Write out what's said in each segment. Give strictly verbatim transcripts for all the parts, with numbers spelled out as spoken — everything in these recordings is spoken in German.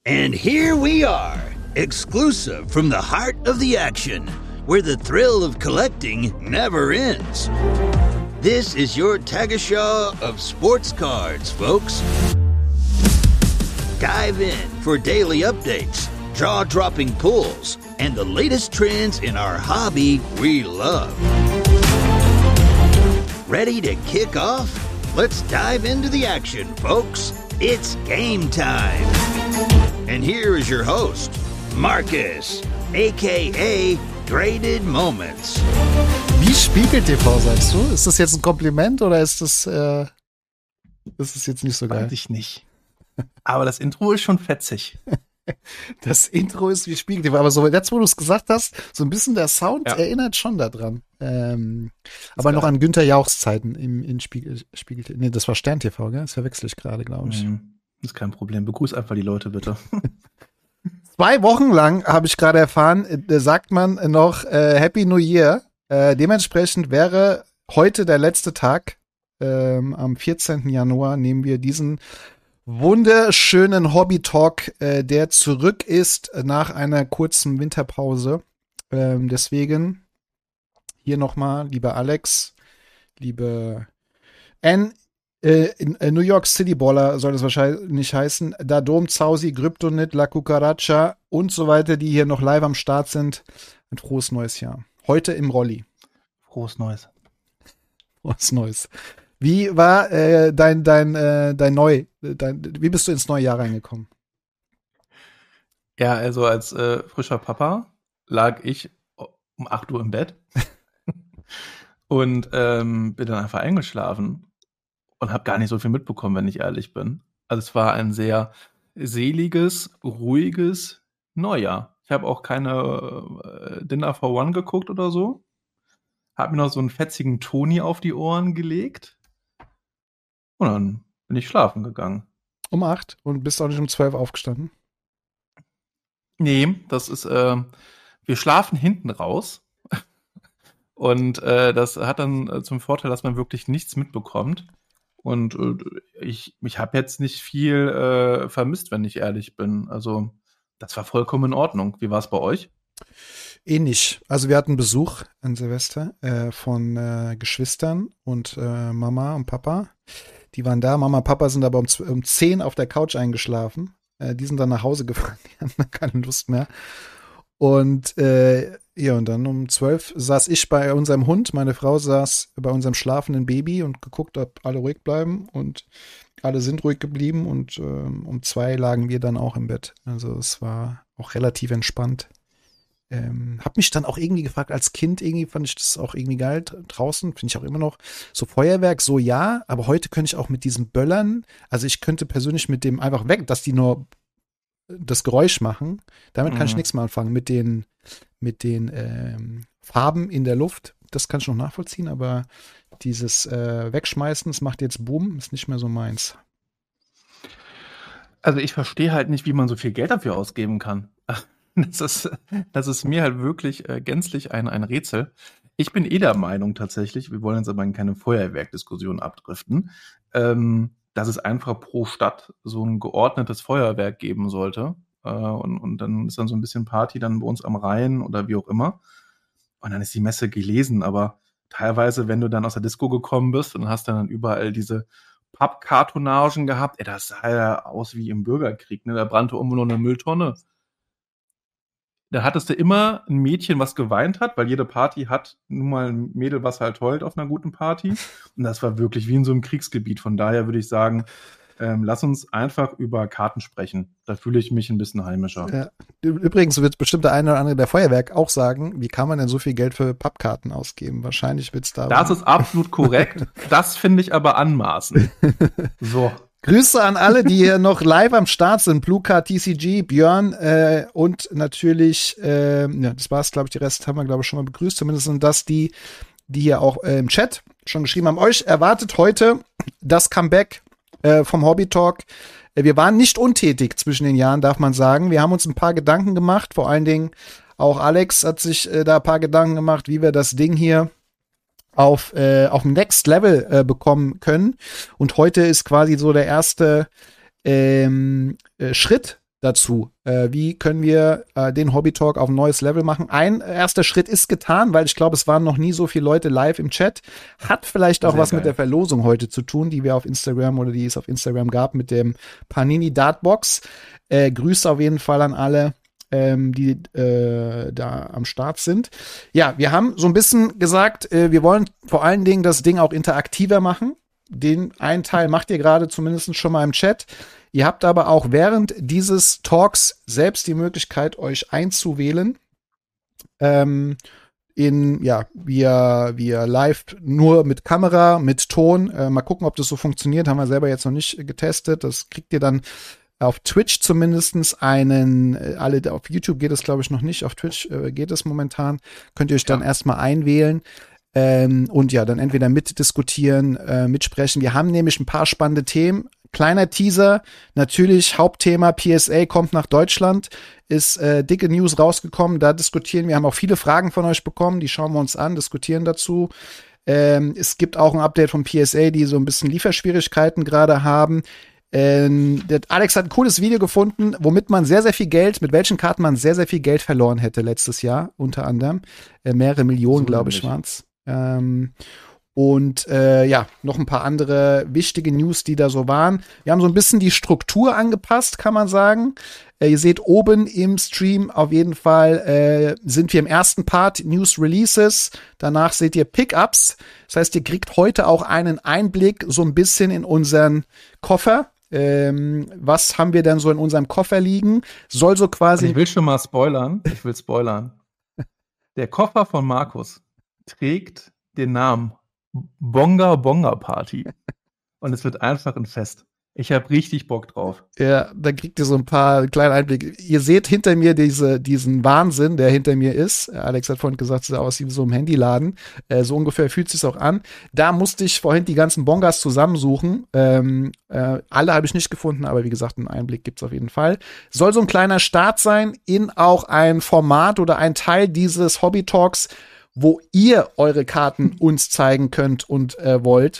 And here we are, exclusive from the heart of the action, where the thrill of collecting never ends. This is your Tagesschau of sports cards, folks. Dive in for daily updates, jaw-dropping pulls, and the latest trends in our hobby we love. Ready to kick off? Let's dive into the action, folks. It's game time. And here is your host, Marcus, aka Graded Moments. Wie Spiegel T V, sagst du? Ist das jetzt ein Kompliment oder ist das, äh, ist das jetzt nicht so geil? Weiß ich nicht. Aber das Intro ist schon fetzig. Das Intro ist wie Spiegel T V, aber so jetzt, wo du es gesagt hast, so ein bisschen der Sound ja. erinnert schon daran. Ähm, aber noch an Günther Jauchs Zeiten im in Spiegel, Spiegel T V. Nee, das war Stern T V, gell? Das verwechsel ich gerade, glaube ich. Mhm. Ist kein Problem. Begrüß einfach die Leute, bitte. Zwei Wochen lang, habe ich gerade erfahren, äh, sagt man noch äh, Happy New Year. Äh, dementsprechend wäre heute der letzte Tag. Ähm, am vierzehnten Januar nehmen wir diesen wunderschönen Hobby-Talk, äh, der zurück ist nach einer kurzen Winterpause. Ähm, deswegen hier nochmal, lieber Alex, liebe N, äh, in, äh, New York City Baller soll es wahrscheinlich heißen, Dadom, Zausi, Kryptonit, La Cucaracha und so weiter, die hier noch live am Start sind. Ein frohes neues Jahr. Heute im Rolli. Frohes Neues. Frohes Neues. Wie war äh, dein dein äh, dein Neu? Dein, wie bist du ins neue Jahr reingekommen? Ja, also als äh, frischer Papa lag ich um acht Uhr im Bett und ähm, bin dann einfach eingeschlafen und habe gar nicht so viel mitbekommen, wenn ich ehrlich bin. Also es war ein sehr seliges, ruhiges Neujahr. Ich habe auch keine äh, Dinner for One geguckt oder so. Hab mir noch so einen fetzigen Toni auf die Ohren gelegt. Und dann bin ich schlafen gegangen. Um acht und bist auch nicht um zwölf aufgestanden? Nee, das ist, äh, wir schlafen hinten raus. Und äh, das hat dann äh, zum Vorteil, dass man wirklich nichts mitbekommt. Und äh, ich, ich habe jetzt nicht viel äh, vermisst, wenn ich ehrlich bin. Also das war vollkommen in Ordnung. Wie war es bei euch? Ähnlich. Also wir hatten Besuch an Silvester äh, von äh, Geschwistern und äh, Mama und Papa. Die waren da. Mama und Papa sind aber um, um zehn auf der Couch eingeschlafen. Äh, die sind dann nach Hause gefahren. Die hatten keine Lust mehr. Und äh, ja, und dann um zwölf saß ich bei unserem Hund. Meine Frau saß bei unserem schlafenden Baby und geguckt, ob alle ruhig bleiben. Und alle sind ruhig geblieben. Und äh, um zwei lagen wir dann auch im Bett. Also es war auch relativ entspannt. Ähm, hab mich dann auch irgendwie gefragt, als Kind irgendwie fand ich das auch irgendwie geil draußen, finde ich auch immer noch, so Feuerwerk, so ja, aber heute könnte ich auch mit diesen Böllern, also ich könnte persönlich mit dem einfach weg, dass die nur das Geräusch machen, damit kann mhm. ich nichts mehr anfangen, mit den mit den ähm, Farben in der Luft, das kann ich noch nachvollziehen, aber dieses äh, Wegschmeißen, das macht jetzt Boom, ist nicht mehr so meins. Also ich verstehe halt nicht, wie man so viel Geld dafür ausgeben kann. Das ist, das ist mir halt wirklich äh, gänzlich ein, ein Rätsel. Ich bin eh der Meinung tatsächlich, wir wollen jetzt aber in keine Feuerwerkdiskussion abdriften, ähm, dass es einfach pro Stadt so ein geordnetes Feuerwerk geben sollte. Äh, und, und dann ist dann so ein bisschen Party dann bei uns am Rhein oder wie auch immer. Und dann ist die Messe gelesen. Aber teilweise, wenn du dann aus der Disco gekommen bist und hast dann überall diese Pappkartonagen gehabt, ey, das sah ja aus wie im Bürgerkrieg, ne? Da brannte irgendwo noch eine Mülltonne. Da hattest du immer ein Mädchen, was geweint hat, weil jede Party hat nun mal ein Mädel, was halt heult auf einer guten Party. Und das war wirklich wie in so einem Kriegsgebiet. Von daher würde ich sagen, ähm, lass uns einfach über Karten sprechen. Da fühle ich mich ein bisschen heimischer. Ja. Übrigens wird bestimmt der eine oder andere der Feuerwerk auch sagen, wie kann man denn so viel Geld für Pappkarten ausgeben? Wahrscheinlich wird's da. Das ist absolut korrekt. Das finde ich aber anmaßend. So. Grüße an alle, die hier noch live am Start sind. Bluecard, T C G, Björn äh, und natürlich, äh, ja, das war's, glaube ich, die Rest haben wir, glaube ich, schon mal begrüßt. Zumindest sind das die, die hier auch äh, im Chat schon geschrieben haben. Euch erwartet heute das Comeback äh, vom Hobby Talk. Äh, wir waren nicht untätig zwischen den Jahren, darf man sagen. Wir haben uns ein paar Gedanken gemacht. Vor allen Dingen auch Alex hat sich äh, da ein paar Gedanken gemacht, wie wir das Ding hier auf äh, auf dem Next Level äh, bekommen können. Und heute ist quasi so der erste ähm, äh, Schritt dazu. Äh, wie können wir äh, den Hobby Talk auf ein neues Level machen? Ein erster Schritt ist getan, weil ich glaube, es waren noch nie so viele Leute live im Chat. Hat vielleicht auch Sehr was geil. mit der Verlosung heute zu tun, die wir auf Instagram oder die es auf Instagram gab mit dem Panini Dartbox. Äh, Grüße auf jeden Fall an alle, ähm, die äh, da am Start sind. Ja, wir haben so ein bisschen gesagt, äh, wir wollen vor allen Dingen das Ding auch interaktiver machen. Den einen Teil macht ihr gerade zumindest schon mal im Chat. Ihr habt aber auch während dieses Talks selbst die Möglichkeit, euch einzuwählen. Ähm, in, ja, via, via live nur mit Kamera, mit Ton. Äh, mal gucken, ob das so funktioniert. Haben wir selber jetzt noch nicht getestet. Das kriegt ihr dann auf Twitch zumindestens einen, äh, alle, auf YouTube geht es glaube ich noch nicht, auf Twitch äh, geht es momentan. Könnt ihr euch dann Ja. erstmal einwählen. Ähm, und ja, dann entweder mitdiskutieren, äh, mitsprechen. Wir haben nämlich ein paar spannende Themen. Kleiner Teaser, natürlich Hauptthema P S A kommt nach Deutschland, ist äh, dicke News rausgekommen, da diskutieren wir, haben auch viele Fragen von euch bekommen, die schauen wir uns an, diskutieren dazu. Ähm, es gibt auch ein Update von P S A, die so ein bisschen Lieferschwierigkeiten gerade haben. Ähm, der Alex hat ein cooles Video gefunden, womit man sehr, sehr viel Geld, mit welchen Karten man sehr, sehr viel Geld verloren hätte letztes Jahr, unter anderem. Äh, mehrere Millionen, So glaube ich, nämlich. waren's. Ähm, und äh, ja, noch ein paar andere wichtige News, die da so waren. Wir haben so ein bisschen die Struktur angepasst, kann man sagen. Äh, ihr seht oben im Stream auf jeden Fall, äh, sind wir im ersten Part News Releases. Danach seht ihr Pickups. Das heißt, ihr kriegt heute auch einen Einblick so ein bisschen in unseren Koffer. Ähm, was haben wir denn so in unserem Koffer liegen? Soll so quasi. Also ich will schon mal spoilern. Ich will spoilern. Der Koffer von Markus trägt den Namen Bonga Bonga Party. Und es wird einfach ein Fest. Ich habe richtig Bock drauf. Ja, da kriegt ihr so ein paar kleine Einblicke. Ihr seht hinter mir diese, diesen Wahnsinn, der hinter mir ist. Alex hat vorhin gesagt, es sieht aus wie so im Handyladen. Äh, so ungefähr fühlt es sich auch an. Da musste ich vorhin die ganzen Bongas zusammensuchen. Ähm, äh, alle habe ich nicht gefunden, aber wie gesagt, einen Einblick gibt's auf jeden Fall. Soll so ein kleiner Start sein in auch ein Format oder ein Teil dieses Hobby Talks, wo ihr eure Karten uns zeigen könnt und äh, wollt.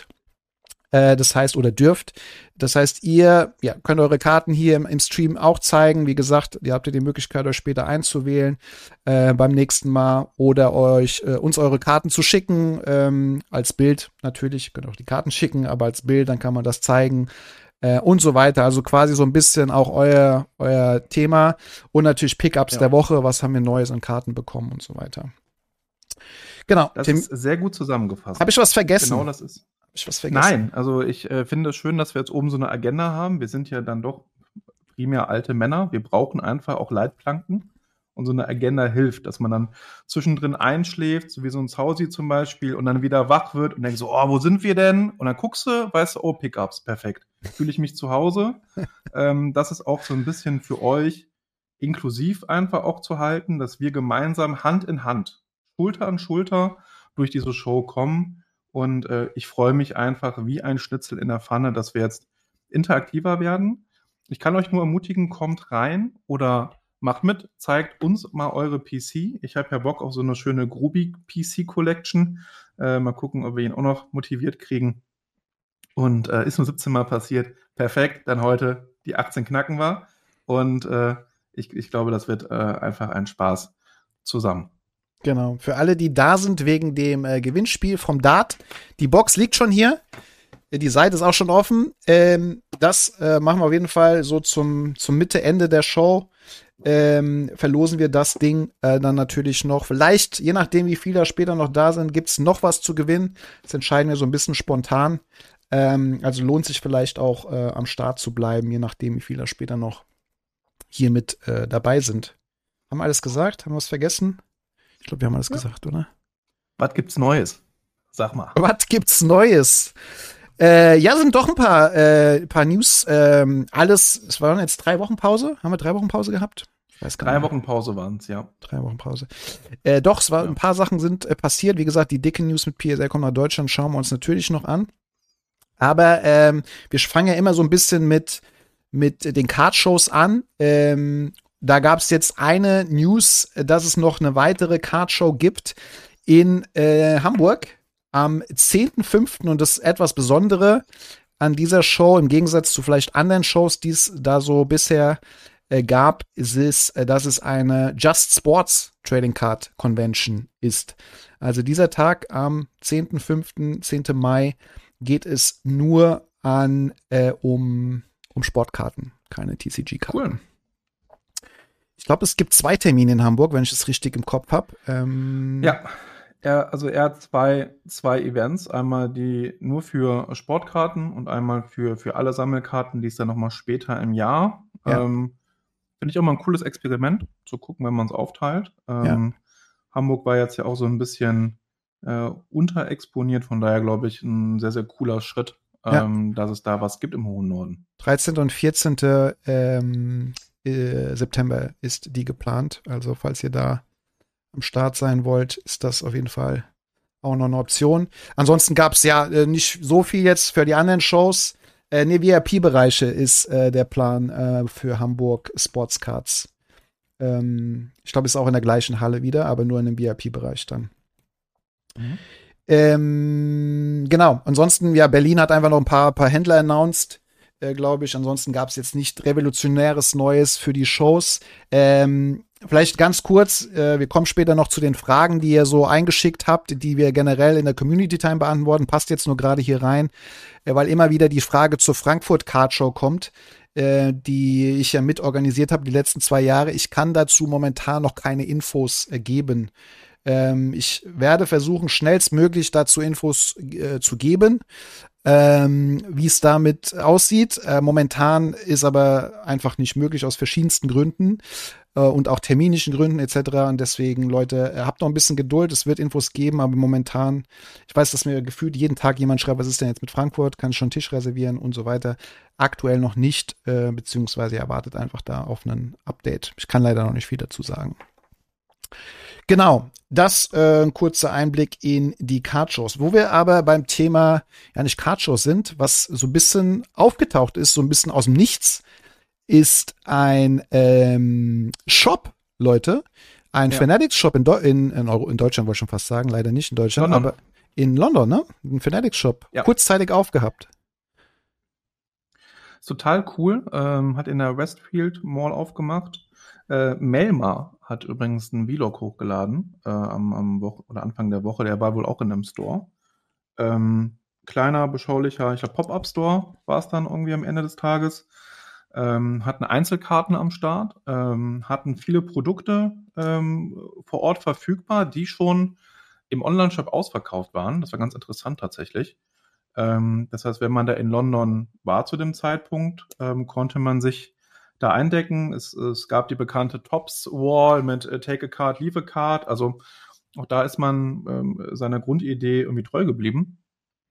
Äh, das heißt, oder dürft. Das heißt, ihr ja, könnt eure Karten hier im, im Stream auch zeigen. Wie gesagt, ihr habt ja die Möglichkeit, euch später einzuwählen äh, beim nächsten Mal oder euch äh, uns eure Karten zu schicken ähm, als Bild. Natürlich, ihr könnt auch die Karten schicken, aber als Bild, dann kann man das zeigen. Äh, und so weiter. Also quasi so ein bisschen auch euer, euer Thema. Und natürlich Pickups Ja. der Woche. Was haben wir Neues an Karten bekommen und so weiter. Genau. Das Tim, ist sehr gut zusammengefasst. habe ich was vergessen? Genau das ist. Hab ich was vergessen? Nein, also ich äh, finde es schön, dass wir jetzt oben so eine Agenda haben. Wir sind ja dann doch primär alte Männer. Wir brauchen einfach auch Leitplanken. Und so eine Agenda hilft, dass man dann zwischendrin einschläft, so wie so ein Zausi zum Beispiel, und dann wieder wach wird und denkt so, oh, wo sind wir denn? Und dann guckst du, weißt du, oh, Pickups, perfekt. Fühle ich mich zu Hause. ähm, das ist auch so ein bisschen für euch inklusiv einfach auch zu halten, dass wir gemeinsam Hand in Hand, Schulter an Schulter durch diese Show kommen. Und äh, ich freue mich einfach wie ein Schnitzel in der Pfanne, dass wir jetzt interaktiver werden. Ich kann euch nur ermutigen, kommt rein oder macht mit, zeigt uns mal eure P C. Ich habe ja Bock auf so eine schöne Groovy-P C-Collection. Äh, mal gucken, ob wir ihn auch noch motiviert kriegen. Und äh, ist nur siebzehn Mal passiert. Perfekt, dann heute die achtzehn knacken wir. Und äh, ich, ich glaube, das wird äh, einfach ein Spaß zusammen. Genau. Für alle, die da sind wegen dem äh, Gewinnspiel vom Dart. Die Box liegt schon hier. Die Seite ist auch schon offen. Ähm, das äh, machen wir auf jeden Fall so zum, zum Mitte, Ende der Show. Ähm, verlosen wir das Ding äh, dann natürlich noch. Vielleicht, je nachdem, wie viele da später noch da sind, gibt's noch was zu gewinnen. Das entscheiden wir so ein bisschen spontan. Ähm, also lohnt sich vielleicht auch äh, am Start zu bleiben, je nachdem, wie viele da später noch hier mit äh, dabei sind. Haben wir alles gesagt? Haben wir was vergessen? Ich glaube, wir haben alles ja. gesagt, oder? Was gibt's Neues? Sag mal. Was gibt's Neues? Äh, ja, sind doch ein paar, äh, paar News. Ähm, alles, es waren jetzt drei Wochen Pause. Haben wir drei Wochen Pause gehabt? Ich weiß gar drei nicht. Wochen Pause waren es, ja. Drei Wochen Pause. Äh, doch, es war ja. ein paar Sachen sind äh, passiert. Wie gesagt, die dicke News mit P S A kommt nach Deutschland, schauen wir uns natürlich noch an. Aber ähm, wir fangen ja immer so ein bisschen mit, mit den Card-Shows an. Ähm, da gab es jetzt eine News, dass es noch eine weitere Card-Show gibt in äh, Hamburg am zehnten fünften und das ist etwas Besondere an dieser Show, im Gegensatz zu vielleicht anderen Shows, die es da so bisher äh, gab, ist es, äh, dass es eine Just Sports Trading Card Convention ist. Also dieser Tag am zehnten fünften, zehnten Mai geht es nur an äh, um, um Sportkarten, keine T C G-Karten. Cool. Ich glaube, es gibt zwei Termine in Hamburg, wenn ich es richtig im Kopf habe. Ähm, ja, er, also er hat zwei, zwei Events. Einmal die nur für Sportkarten und einmal für, für alle Sammelkarten, die ist dann nochmal später im Jahr. Ja. Ähm, Finde ich auch mal ein cooles Experiment, zu gucken, wenn man es aufteilt. Ähm, Ja. Hamburg war jetzt ja auch so ein bisschen äh, unterexponiert, von daher glaube ich ein sehr, sehr cooler Schritt, ähm, ja. dass es da was gibt im hohen Norden. dreizehnten und vierzehnten Ähm, äh, September ist die geplant. Also falls ihr da am Start sein wollt, ist das auf jeden Fall auch noch eine Option. Ansonsten gab es ja äh, nicht so viel jetzt für die anderen Shows. Äh, ne, V I P-Bereiche ist äh, der Plan äh, für Hamburg Sportscards. Ähm, ich glaube, ist auch in der gleichen Halle wieder, aber nur in dem V I P-Bereich dann. Mhm. Ähm, genau. Ansonsten, ja, Berlin hat einfach noch ein paar, paar Händler announced, äh, glaube ich. Ansonsten gab es jetzt nicht revolutionäres Neues für die Shows. Ähm, vielleicht ganz kurz, äh, wir kommen später noch zu den Fragen, die ihr so eingeschickt habt, die wir generell in der Community Time beantworten. Passt jetzt nur gerade hier rein, äh, weil immer wieder die Frage zur Frankfurt Card Show kommt, äh, die ich ja mitorganisiert habe die letzten zwei Jahre. Ich kann dazu momentan noch keine Infos äh, geben. Ähm, ich werde versuchen, schnellstmöglich dazu Infos äh, zu geben. Ähm, wie es damit aussieht. Äh, momentan ist aber einfach nicht möglich aus verschiedensten Gründen äh, und auch terminischen Gründen et cetera. Und deswegen, Leute, äh, habt noch ein bisschen Geduld. Es wird Infos geben, aber momentan, ich weiß, dass mir gefühlt jeden Tag jemand schreibt, was ist denn jetzt mit Frankfurt? Kann ich schon einen Tisch reservieren und so weiter. Aktuell noch nicht, äh, beziehungsweise ihr wartet einfach da auf einen Update. Ich kann leider noch nicht viel dazu sagen. Genau, das äh, ein kurzer Einblick in die Cardshows. Wo wir aber beim Thema, ja nicht Cardshows sind, was so ein bisschen aufgetaucht ist, so ein bisschen aus dem Nichts, ist ein ähm, Shop, Leute. Ein ja. Fanatics-Shop in, in, in, in Deutschland, wollte ich schon fast sagen, leider nicht in Deutschland, London. aber in London, ne? Ein Fanatics-Shop, ja. kurzzeitig aufgehabt. Ist total cool, ähm, hat in der Westfield Mall aufgemacht. Äh, Melma hat übrigens einen Vlog hochgeladen äh, am, am Woche oder Anfang der Woche. Der war wohl auch in einem Store. Ähm, kleiner, beschaulicher, ich glaube Pop-Up-Store war es dann irgendwie am Ende des Tages. Ähm, hatten Einzelkarten am Start, ähm, hatten viele Produkte ähm, vor Ort verfügbar, die schon im Online-Shop ausverkauft waren. Das war ganz interessant tatsächlich. Ähm, das heißt, wenn man da in London war zu dem Zeitpunkt, ähm, konnte man sich da eindecken. Es, es gab die bekannte Tops-Wall mit äh, Take a Card, Leave a Card. Also auch da ist man ähm, seiner Grundidee irgendwie treu geblieben.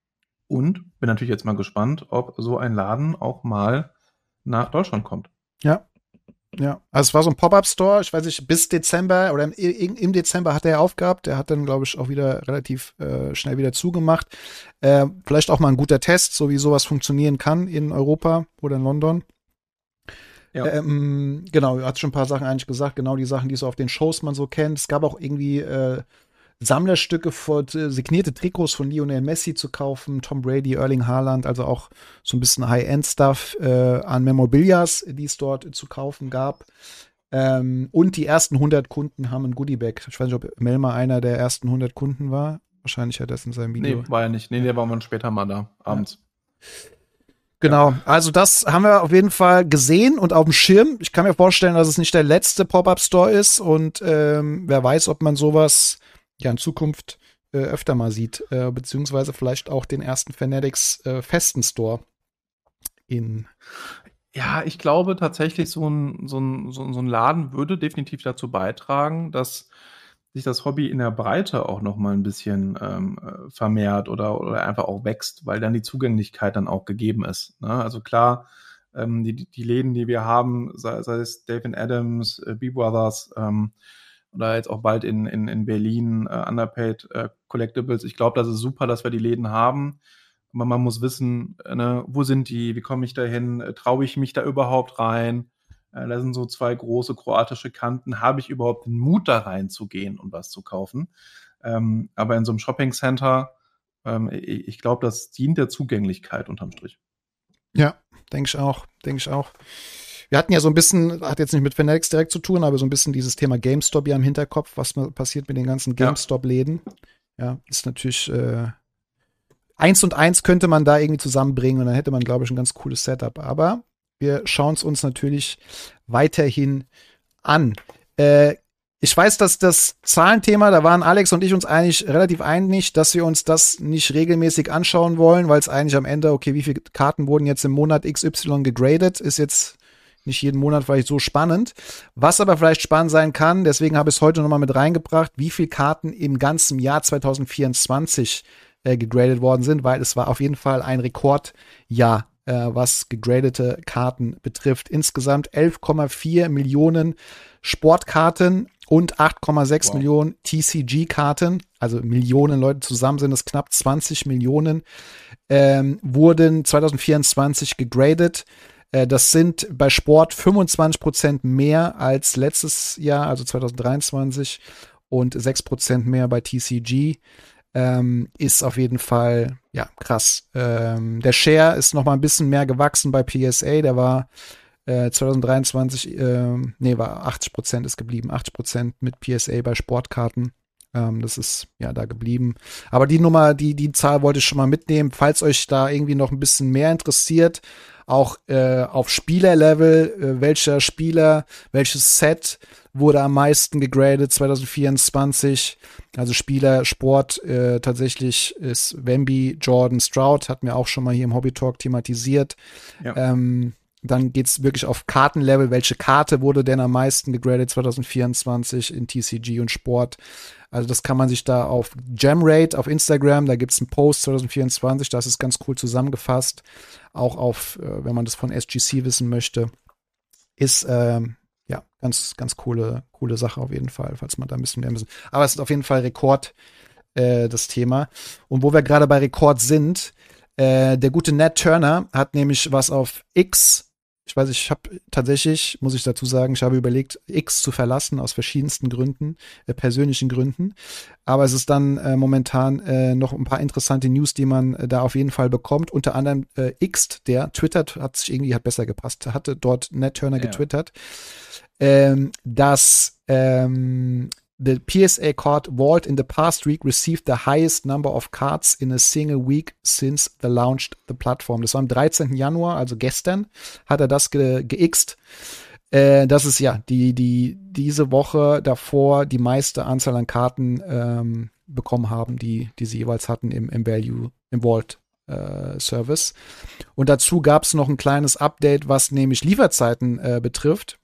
Und bin natürlich jetzt mal gespannt, ob so ein Laden auch mal nach Deutschland kommt. Ja, ja. Also es war so ein Pop-Up-Store, ich weiß nicht, bis Dezember oder im, im Dezember hat er aufgehabt. Der hat dann, glaube ich, auch wieder relativ äh, schnell wieder zugemacht. Äh, vielleicht auch mal ein guter Test, so wie sowas funktionieren kann in Europa oder in London. Ja. Ähm, genau, hat schon ein paar Sachen eigentlich gesagt, genau die Sachen, die so auf den Shows man so kennt. Es gab auch irgendwie äh, Sammlerstücke, von, äh, signierte Trikots von Lionel Messi zu kaufen, Tom Brady, Erling Haaland, also auch so ein bisschen High-End-Stuff äh, an Memorabilias, die es dort zu kaufen gab. Ähm, und die ersten hundert Kunden haben ein Goodiebag. Ich weiß nicht, ob Melma einer der ersten hundert Kunden war. Wahrscheinlich hat er das in seinem Video. Nee, war er nicht. Nee, der war man später mal da, abends. Ja. Genau, also das haben wir auf jeden Fall gesehen und auf dem Schirm. Ich kann mir vorstellen, dass es nicht der letzte Pop-Up-Store ist und ähm, wer weiß, ob man sowas ja in Zukunft äh, öfter mal sieht, äh, beziehungsweise vielleicht auch den ersten Fanatics äh, festen Store in. Ja, ich glaube tatsächlich, so ein, so ein, so ein Laden würde definitiv dazu beitragen, dass sich das Hobby in der Breite auch noch mal ein bisschen ähm, vermehrt oder, oder einfach auch wächst, weil dann die Zugänglichkeit dann auch gegeben ist. Ne? Also klar, ähm, die, die Läden, die wir haben, sei, sei es Dave and Adams, äh, B-Brothers ähm, oder jetzt auch bald in, in, in Berlin äh, Underpaid äh, Collectibles, ich glaube, das ist super, dass wir die Läden haben. Aber man muss wissen, äh, ne, wo sind die, wie komme ich da hin, äh, traue ich mich da überhaupt rein? Da sind so zwei große kroatische Kanten. Habe ich überhaupt den Mut, da reinzugehen und was zu kaufen? Ähm, aber in so einem Shopping-Center, ähm, ich, ich glaube, das dient der Zugänglichkeit unterm Strich. Ja, denke ich auch. Denke ich auch. wir hatten ja so ein bisschen, hat jetzt nicht mit Fanatics direkt zu tun, aber so ein bisschen dieses Thema GameStop ja im Hinterkopf, was passiert mit den ganzen GameStop-Läden. Ja, ist natürlich äh, eins und eins könnte man da irgendwie zusammenbringen und dann hätte man, glaube ich, ein ganz cooles Setup. Aber wir schauen es uns natürlich weiterhin an. Äh, Ich weiß, dass das Zahlenthema, da waren Alex und ich uns eigentlich relativ einig, dass wir uns das nicht regelmäßig anschauen wollen, weil es eigentlich am Ende, okay, wie viele Karten wurden jetzt im Monat X Y gegradet, ist jetzt nicht jeden Monat vielleicht so spannend. Was aber vielleicht spannend sein kann, deswegen habe ich es heute nochmal mit reingebracht, wie viele Karten im ganzen Jahr zwanzig vierundzwanzig äh, gegradet worden sind, weil es war auf jeden Fall ein Rekordjahr, äh, was gegradete Karten betrifft. Insgesamt elf Komma vier Millionen Sportkarten und acht Komma sechs wow. Millionen T C G-Karten, also Millionen Leute zusammen sind es knapp zwanzig Millionen, ähm, wurden zwanzig vierundzwanzig gegradet. Äh, das sind bei Sport fünfundzwanzig Prozent mehr als letztes Jahr, also zwanzig dreiundzwanzig, und sechs Prozent mehr bei T C G. Ähm, ist auf jeden Fall, ja, krass. Ähm, der Share ist noch mal ein bisschen mehr gewachsen bei P S A, der war zwanzig dreiundzwanzig, äh, nee, war achtzig Prozent ist geblieben, achtzig Prozent mit P S A bei Sportkarten. Ähm, das ist ja da geblieben. Aber die Nummer, die, die Zahl wollte ich schon mal mitnehmen, falls euch da irgendwie noch ein bisschen mehr interessiert, auch äh, auf Spielerlevel, äh, welcher Spieler, welches Set wurde am meisten gegradet zwanzig vierundzwanzig. Also Spieler, Sport, äh, tatsächlich ist Wemby, Jordan, Stroud, hatten wir auch schon mal hier im Hobby Talk thematisiert. Ja. Ähm, Dann geht's wirklich auf Kartenlevel. Welche Karte wurde denn am meisten gegradet zwanzig vierundzwanzig in T C G und Sport? Also das kann man sich da auf Gemrate auf Instagram, da gibt's einen Post zwanzig vierundzwanzig, das ist ganz cool zusammengefasst. Auch auf, äh, wenn man das von S G C wissen möchte, ist ähm, ja ganz, ganz coole, coole Sache auf jeden Fall, falls man da ein bisschen mehr müssen. Aber es ist auf jeden Fall Rekord, äh, das Thema. Und wo wir gerade bei Rekord sind, äh, der gute Nat Turner hat nämlich was auf X. Ich weiß, ich habe tatsächlich, muss ich dazu sagen, ich habe überlegt, X zu verlassen aus verschiedensten Gründen, äh, persönlichen Gründen. Aber es ist dann äh, momentan äh, noch ein paar interessante News, die man äh, da auf jeden Fall bekommt. Unter anderem äh, X, der twittert, hat sich irgendwie, hat besser gepasst, hatte dort Nat Turner ja. getwittert, ähm, dass ähm, the P S A card vault in the past week received the highest number of cards in a single week since the launched the platform. Das war am dreizehnten Januar, also gestern, hat er das ge- geixt. Äh, das ist ja die, die diese Woche davor die meiste Anzahl an Karten ähm, bekommen haben, die, die sie jeweils hatten im, im Value, im Vault äh, Service. Und dazu gab es noch ein kleines Update, was nämlich Lieferzeiten äh, betrifft.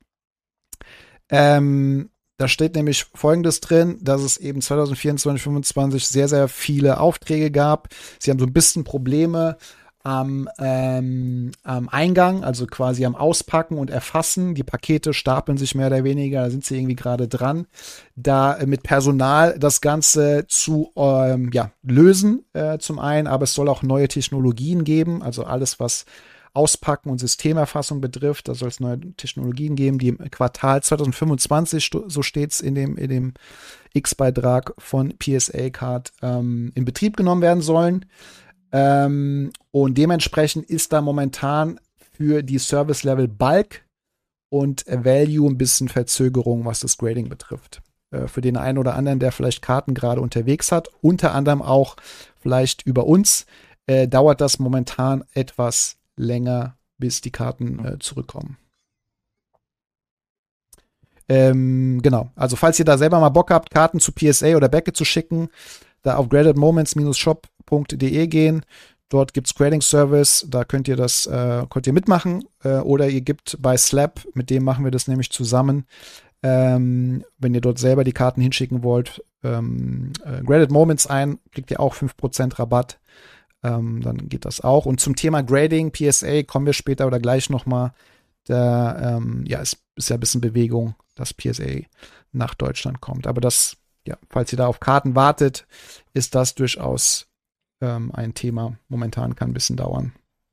Ähm, Da steht nämlich Folgendes drin, dass es eben zwanzig vierundzwanzig, fünfundzwanzig sehr, sehr viele Aufträge gab. Sie haben so ein bisschen Probleme am, ähm, am Eingang, also quasi am Auspacken und Erfassen. Die Pakete stapeln sich mehr oder weniger, da sind sie irgendwie gerade dran, da äh, mit Personal das Ganze zu ähm, ja, lösen äh, zum einen, aber es soll auch neue Technologien geben, also alles, was Auspacken und Systemerfassung betrifft. Da soll es neue Technologien geben, die im Quartal zwanzig fünfundzwanzig, so steht es in dem, in dem X-Beitrag von P S A Card, ähm, in Betrieb genommen werden sollen. Ähm, und dementsprechend ist da momentan für die Service-Level Bulk und Value ein bisschen Verzögerung, was das Grading betrifft. Äh, für den einen oder anderen, der vielleicht Karten gerade unterwegs hat, unter anderem auch vielleicht über uns, äh, dauert das momentan etwas länger, bis die Karten äh, zurückkommen. Ähm, genau, also falls ihr da selber mal Bock habt, Karten zu P S A oder Beckett zu schicken, da auf graded moments shop punkt de gehen. Dort gibt's Grading Service, da könnt ihr das, äh, könnt ihr mitmachen, äh, oder ihr gebt bei Slab, mit dem machen wir das nämlich zusammen, ähm, wenn ihr dort selber die Karten hinschicken wollt, ähm, äh, Graded Moments ein, kriegt ihr auch fünf Prozent Rabatt. Ähm, dann geht das auch. Und zum Thema Grading, P S A, kommen wir später oder gleich nochmal. Da ähm, ja, ist, ist ja ein bisschen Bewegung, dass P S A nach Deutschland kommt. Aber das, ja, falls ihr da auf Karten wartet, ist das durchaus ähm, ein Thema. Momentan kann ein bisschen dauern.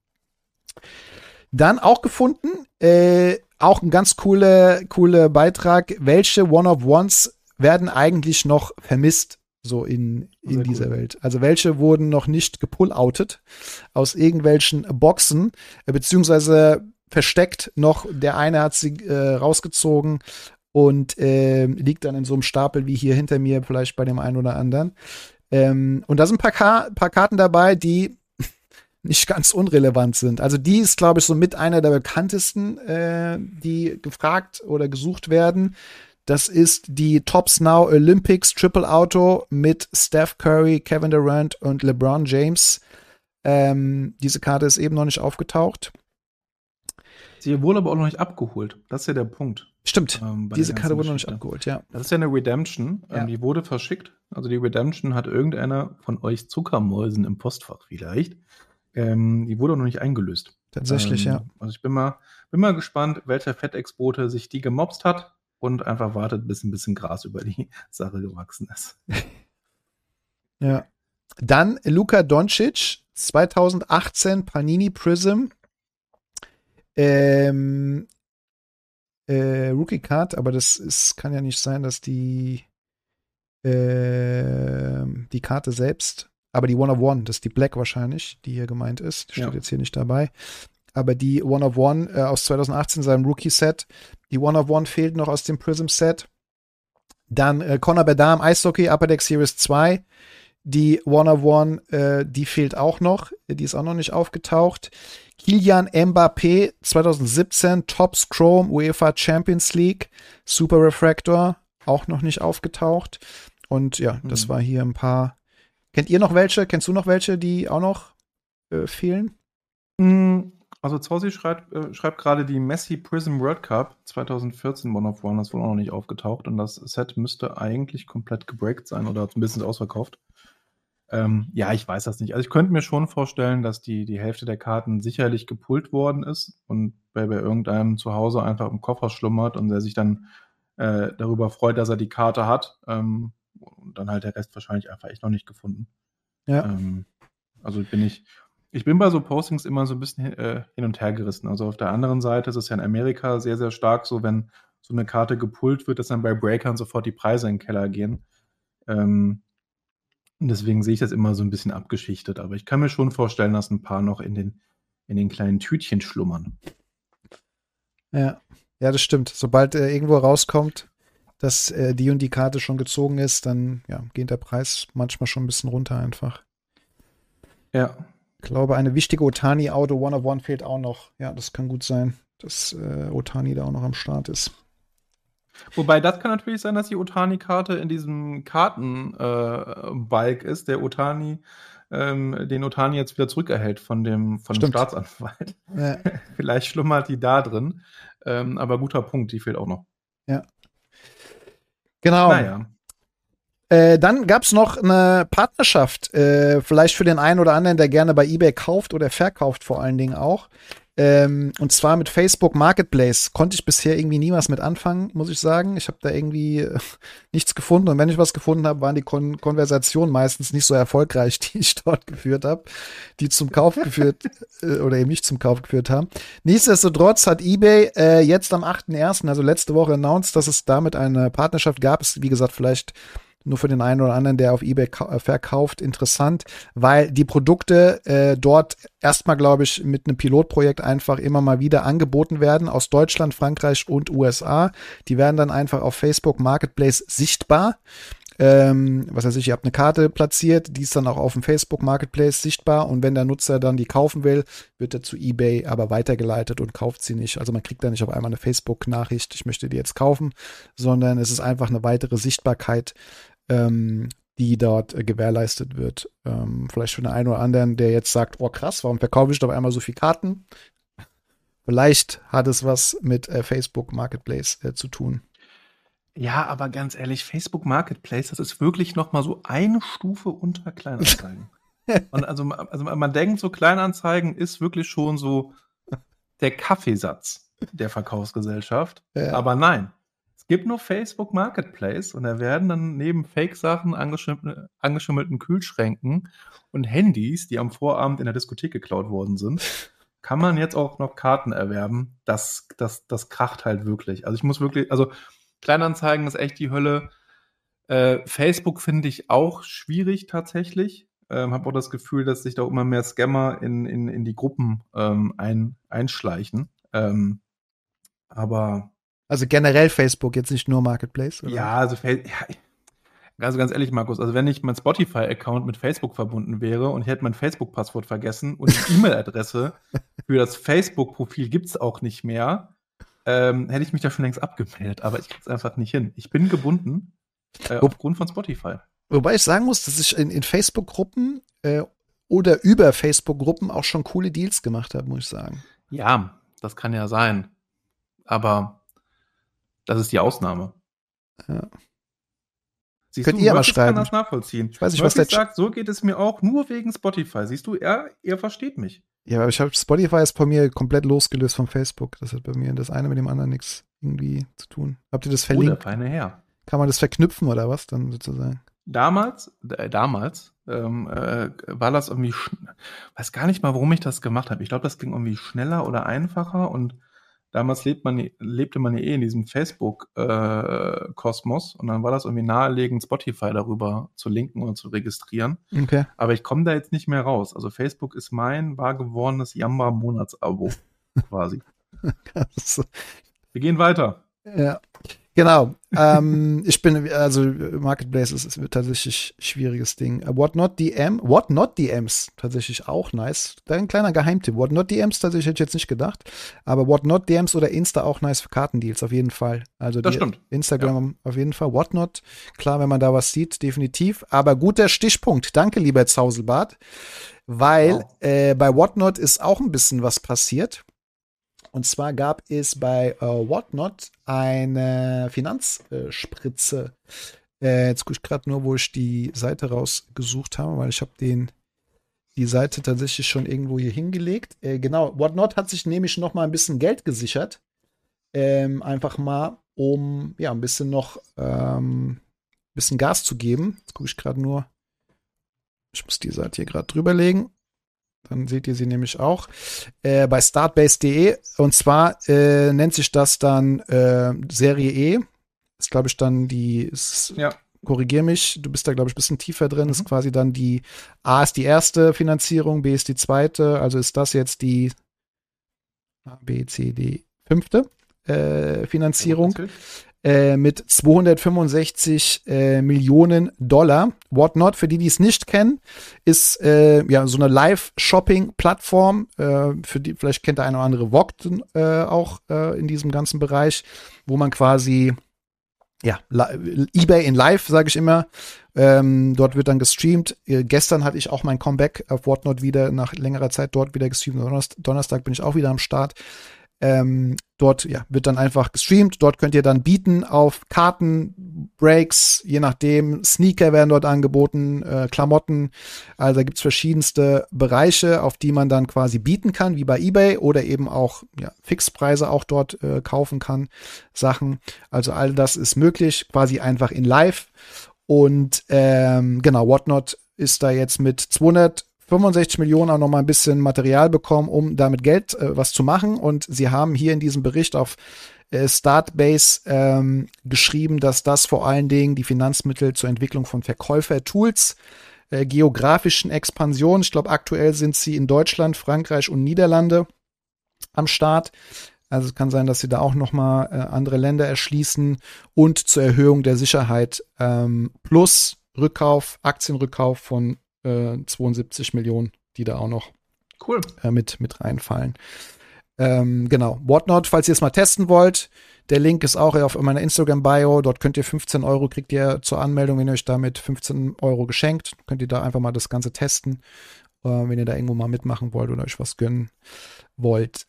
Dann auch gefunden, äh, auch ein ganz cooler coole Beitrag. Welche One-of-Ones werden eigentlich noch vermisst? So in, in dieser cool. Welt. Also welche wurden noch nicht gepulloutet aus irgendwelchen Boxen, beziehungsweise versteckt noch. Der eine hat sie äh, rausgezogen und äh, liegt dann in so einem Stapel wie hier hinter mir, vielleicht bei dem einen oder anderen. Ähm, und da sind ein paar, Ka- paar Karten dabei, die nicht ganz unrelevant sind. Also die ist, glaube ich, so mit einer der bekanntesten, äh, die gefragt oder gesucht werden. Das ist die Topps Now Olympics Triple Auto mit Steph Curry, Kevin Durant und LeBron James. Ähm, diese Karte ist eben noch nicht aufgetaucht. Sie wurde aber auch noch nicht abgeholt. Das ist ja der Punkt. Stimmt, ähm, bei diese der Karte ganzen wurde noch nicht Geschichte. abgeholt, ja. Das ist ja eine Redemption. Ja. Ähm, die wurde verschickt. Also die Redemption hat irgendeiner von euch Zuckermäusen im Postfach vielleicht. Ähm, die wurde noch nicht eingelöst. Tatsächlich, ähm, ja. Also ich bin mal, bin mal gespannt, welcher Fettexporte sich die gemobst hat und einfach wartet, bis ein bisschen Gras über die Sache gewachsen ist. Ja. Dann Luka Doncic, zwanzig achtzehn Panini Prism. Ähm, äh, Rookie Card, aber das ist, kann ja nicht sein, dass die äh, die Karte selbst, aber die One of One, das ist die Black wahrscheinlich, die hier gemeint ist, die steht Ja. jetzt hier nicht dabei. Aber die One of One äh, aus zwanzig achtzehn, seinem Rookie-Set, die One of One fehlt noch aus dem Prism-Set. Dann äh, Conor Bedard Eishockey Upper Deck Series zwei. Die One of One, äh, die fehlt auch noch. Die ist auch noch nicht aufgetaucht. Kylian Mbappé zwanzig siebzehn Topps Chrome UEFA Champions League Super Refractor, auch noch nicht aufgetaucht. Und ja, mhm. das war hier ein paar. Kennt ihr noch welche? Kennst du noch welche, die auch noch äh, fehlen? Also Zausi schreibt, äh, schreibt gerade die Messi Prism World Cup zwanzig vierzehn One of One, das ist wohl auch noch nicht aufgetaucht und das Set müsste eigentlich komplett gebreakt sein oder ein bisschen ausverkauft. Ähm, ja, ich weiß das nicht. Also ich könnte mir schon vorstellen, dass die, die Hälfte der Karten sicherlich gepullt worden ist und bei, bei irgendeinem zu Hause einfach im Koffer schlummert und der sich dann äh, darüber freut, dass er die Karte hat. Ähm, und dann halt der Rest wahrscheinlich einfach echt noch nicht gefunden. Ja. Ähm, also bin ich, ich bin bei so Postings immer so ein bisschen äh, hin und her gerissen. Also auf der anderen Seite ist es ja in Amerika sehr, sehr stark so, wenn so eine Karte gepullt wird, dass dann bei Breakern sofort die Preise in den Keller gehen. Ähm, Und deswegen sehe ich das immer so ein bisschen abgeschichtet. Aber ich kann mir schon vorstellen, dass ein paar noch in den, in den kleinen Tütchen schlummern. Ja, ja, das stimmt. Sobald äh, irgendwo rauskommt, dass äh, die und die Karte schon gezogen ist, dann ja, geht der Preis manchmal schon ein bisschen runter einfach. Ja. Ich glaube, eine wichtige Otani-Auto One of One fehlt auch noch. Ja, das kann gut sein, dass äh, Otani da auch noch am Start ist. Wobei, das kann natürlich sein, dass die Otani-Karte in diesem Karten-Balk äh, ist, der Otani, ähm, den Otani jetzt wieder zurückerhält von dem, von dem Staatsanwalt. Ja. Vielleicht schlummert die da drin. Ähm, aber guter Punkt, die fehlt auch noch. Ja. Genau. Naja. Äh, dann gab es noch eine Partnerschaft, äh, vielleicht für den einen oder anderen, der gerne bei eBay kauft oder verkauft vor allen Dingen auch. Ähm, und zwar mit Facebook Marketplace. Konnte ich bisher irgendwie nie was mit anfangen, muss ich sagen. Ich habe da irgendwie äh, nichts gefunden. Und wenn ich was gefunden habe, waren die Kon- Konversationen meistens nicht so erfolgreich, die ich dort geführt habe, die zum Kauf geführt äh, oder eben nicht zum Kauf geführt haben. Nichtsdestotrotz hat eBay äh, jetzt am achten ersten, also letzte Woche, announced, dass es damit eine Partnerschaft gab. Ist, wie gesagt, vielleicht nur für den einen oder anderen, der auf eBay ka- verkauft, interessant, weil die Produkte äh, dort erstmal, glaube ich, mit einem Pilotprojekt einfach immer mal wieder angeboten werden aus Deutschland, Frankreich und U S A. Die werden dann einfach auf Facebook Marketplace sichtbar. Ähm, was weiß ich, ihr habt eine Karte platziert, die ist dann auch auf dem Facebook Marketplace sichtbar und wenn der Nutzer dann die kaufen will, wird er zu eBay aber weitergeleitet und kauft sie nicht. Also man kriegt da nicht auf einmal eine Facebook-Nachricht, ich möchte die jetzt kaufen, sondern es ist einfach eine weitere Sichtbarkeit, ähm, die dort äh, gewährleistet wird. Ähm, vielleicht für den einen oder anderen, der jetzt sagt, oh krass, warum verkaufe ich auf einmal so viele Karten? Vielleicht hat es was mit äh, Facebook Marketplace äh, zu tun. Ja, aber ganz ehrlich, Facebook Marketplace, das ist wirklich noch mal so eine Stufe unter Kleinanzeigen. Und also, also man denkt, so Kleinanzeigen ist wirklich schon so der Kaffeesatz der Verkaufsgesellschaft. Ja. Aber nein, es gibt nur Facebook Marketplace und da werden dann neben Fake-Sachen, angeschimmelten, angeschimmelten Kühlschränken und Handys, die am Vorabend in der Diskothek geklaut worden sind, kann man jetzt auch noch Karten erwerben. Das, das, das kracht halt wirklich. Also ich muss wirklich, also Kleinanzeigen ist echt die Hölle. Äh, Facebook finde ich auch schwierig tatsächlich. Ähm, habe auch das Gefühl, dass sich da immer mehr Scammer in, in, in die Gruppen ähm, ein, einschleichen. Ähm, aber Also generell Facebook, jetzt nicht nur Marketplace, oder? ja, also, ja, also ganz ehrlich, Markus, also wenn nicht mein Spotify-Account mit Facebook verbunden wäre und ich hätte mein Facebook-Passwort vergessen und die E-Mail-Adresse für das Facebook-Profil gibt's auch nicht mehr, ähm, hätte ich mich da schon längst abgemeldet. Aber ich krieg's einfach nicht hin. Ich bin gebunden äh, Wo- aufgrund von Spotify. Wobei ich sagen muss, dass ich in, in Facebook-Gruppen äh, oder über Facebook-Gruppen auch schon coole Deals gemacht habe, muss ich sagen. Ja, das kann ja sein. Aber das ist die Ausnahme. Ja. Siehst Könnt du, ihr mal Murphy schreiben. kann das nachvollziehen. Ich weiß nicht, Murphy was der Ch- sagt, so geht es mir auch nur wegen Spotify. Siehst du, er, er versteht mich. Ja, aber ich habe Spotify ist bei mir komplett losgelöst von Facebook. Das hat bei mir das eine mit dem anderen nichts irgendwie zu tun. Habt ihr das Oh, der verlinkt? feine Herr. Kann man das verknüpfen oder was dann sozusagen? Damals, äh, damals ähm, äh, war das irgendwie, schn- weiß gar nicht mal, warum ich das gemacht habe. Ich glaube, das ging irgendwie schneller oder einfacher und damals lebt man, lebte man ja eh in diesem Facebook-Kosmos und dann war das irgendwie naheliegend, Spotify darüber zu linken und zu registrieren. Okay. Aber ich komme da jetzt nicht mehr raus. Also Facebook ist mein wahr gewordenes Jamba-Monatsabo quasi. So. Wir gehen weiter. Ja, genau. ähm, ich bin, also Marketplace ist, ist tatsächlich ein schwieriges Ding. Whatnot D M, Whatnot D Ms, tatsächlich auch nice. Da ein kleiner Geheimtipp. Whatnot D Ms tatsächlich hätte ich jetzt nicht gedacht. Aber Whatnot D Ms oder Insta auch nice für Kartendeals, auf jeden Fall. Also Das die stimmt. Instagram auf jeden Fall. Whatnot, klar, wenn man da was sieht, definitiv. Aber guter Stichpunkt. Danke, lieber Zauselbart. Weil Wow. äh, bei Whatnot ist auch ein bisschen was passiert. Und zwar gab es bei äh, Whatnot eine Finanzspritze. Äh, jetzt gucke ich gerade nur, wo ich die Seite rausgesucht habe, weil ich habe den die Seite tatsächlich schon irgendwo hier hingelegt. Äh, genau, Whatnot hat sich nämlich noch mal ein bisschen Geld gesichert. Ähm, einfach mal, um ja ein bisschen noch ähm, ein bisschen Gas zu geben. Jetzt gucke ich gerade nur. Ich muss die Seite hier gerade drüberlegen. Dann seht ihr sie nämlich auch äh, bei startbase punkt de. Und zwar äh, nennt sich das dann äh, Serie E. Ist, glaube ich, dann die, ist, Ja. korrigier mich, du bist da, glaube ich, ein bisschen tiefer drin. Mhm. Ist quasi dann die, A ist die erste Finanzierung, B ist die zweite. Also ist das jetzt die A, B, C, D, fünfte äh, Finanzierung. Äh, mit zweihundertfünfundsechzig äh, Millionen Dollar. Whatnot, für die, die es nicht kennen, ist äh, ja so eine Live-Shopping-Plattform. Äh, für die, vielleicht kennt der eine oder andere Vogt äh, auch äh, in diesem ganzen Bereich, wo man quasi ja, eBay in Live, sage ich immer. Ähm, dort wird dann gestreamt. Äh, gestern hatte ich auch mein Comeback auf Whatnot wieder, nach längerer Zeit dort wieder gestreamt. Donnerstag, Donnerstag bin ich auch wieder am Start. Ähm, dort ja, wird dann einfach gestreamt. Dort könnt ihr dann bieten auf Karten, Breaks, je nachdem. Sneaker werden dort angeboten, äh, Klamotten. Also da gibt's verschiedenste Bereiche, auf die man dann quasi bieten kann, wie bei eBay oder eben auch ja, Fixpreise auch dort äh, kaufen kann, Sachen. Also all das ist möglich, quasi einfach in live. Und ähm, genau, Whatnot ist da jetzt mit zweihundertfünfundsechzig Millionen auch noch mal ein bisschen Material bekommen, um damit Geld äh, was zu machen. Und sie haben hier in diesem Bericht auf äh, Startbase ähm, geschrieben, dass das vor allen Dingen die Finanzmittel zur Entwicklung von Verkäufertools, äh, geografischen Expansion, ich glaube aktuell sind sie in Deutschland, Frankreich und Niederlande am Start. Also es kann sein, dass sie da auch noch mal äh, andere Länder erschließen und zur Erhöhung der Sicherheit ähm, plus Rückkauf, Aktienrückkauf von äh, zweiundsiebzig Millionen, die da auch noch Cool. äh, mit, mit reinfallen. Ähm, genau, Whatnot, falls ihr es mal testen wollt, der Link ist auch auf meiner Instagram-Bio. Dort könnt ihr fünfzehn Euro, kriegt ihr zur Anmeldung, wenn ihr euch damit fünfzehn Euro geschenkt. Könnt ihr da einfach mal das Ganze testen, äh, wenn ihr da irgendwo mal mitmachen wollt oder euch was gönnen wollt.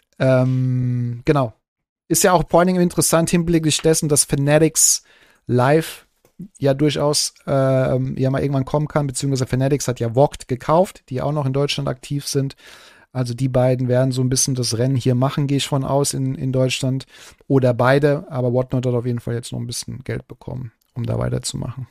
Ähm, genau. Ist ja auch vor allen Dingen interessant hinblicklich dessen, dass Fanatics Live ja durchaus ähm, ja mal irgendwann kommen kann, beziehungsweise Fanatics hat ja Vogt gekauft, die auch noch in Deutschland aktiv sind. Also die beiden werden so ein bisschen das Rennen hier machen, gehe ich von aus, in, in Deutschland. Oder beide, aber Whatnot hat auf jeden Fall jetzt noch ein bisschen Geld bekommen, um da weiterzumachen.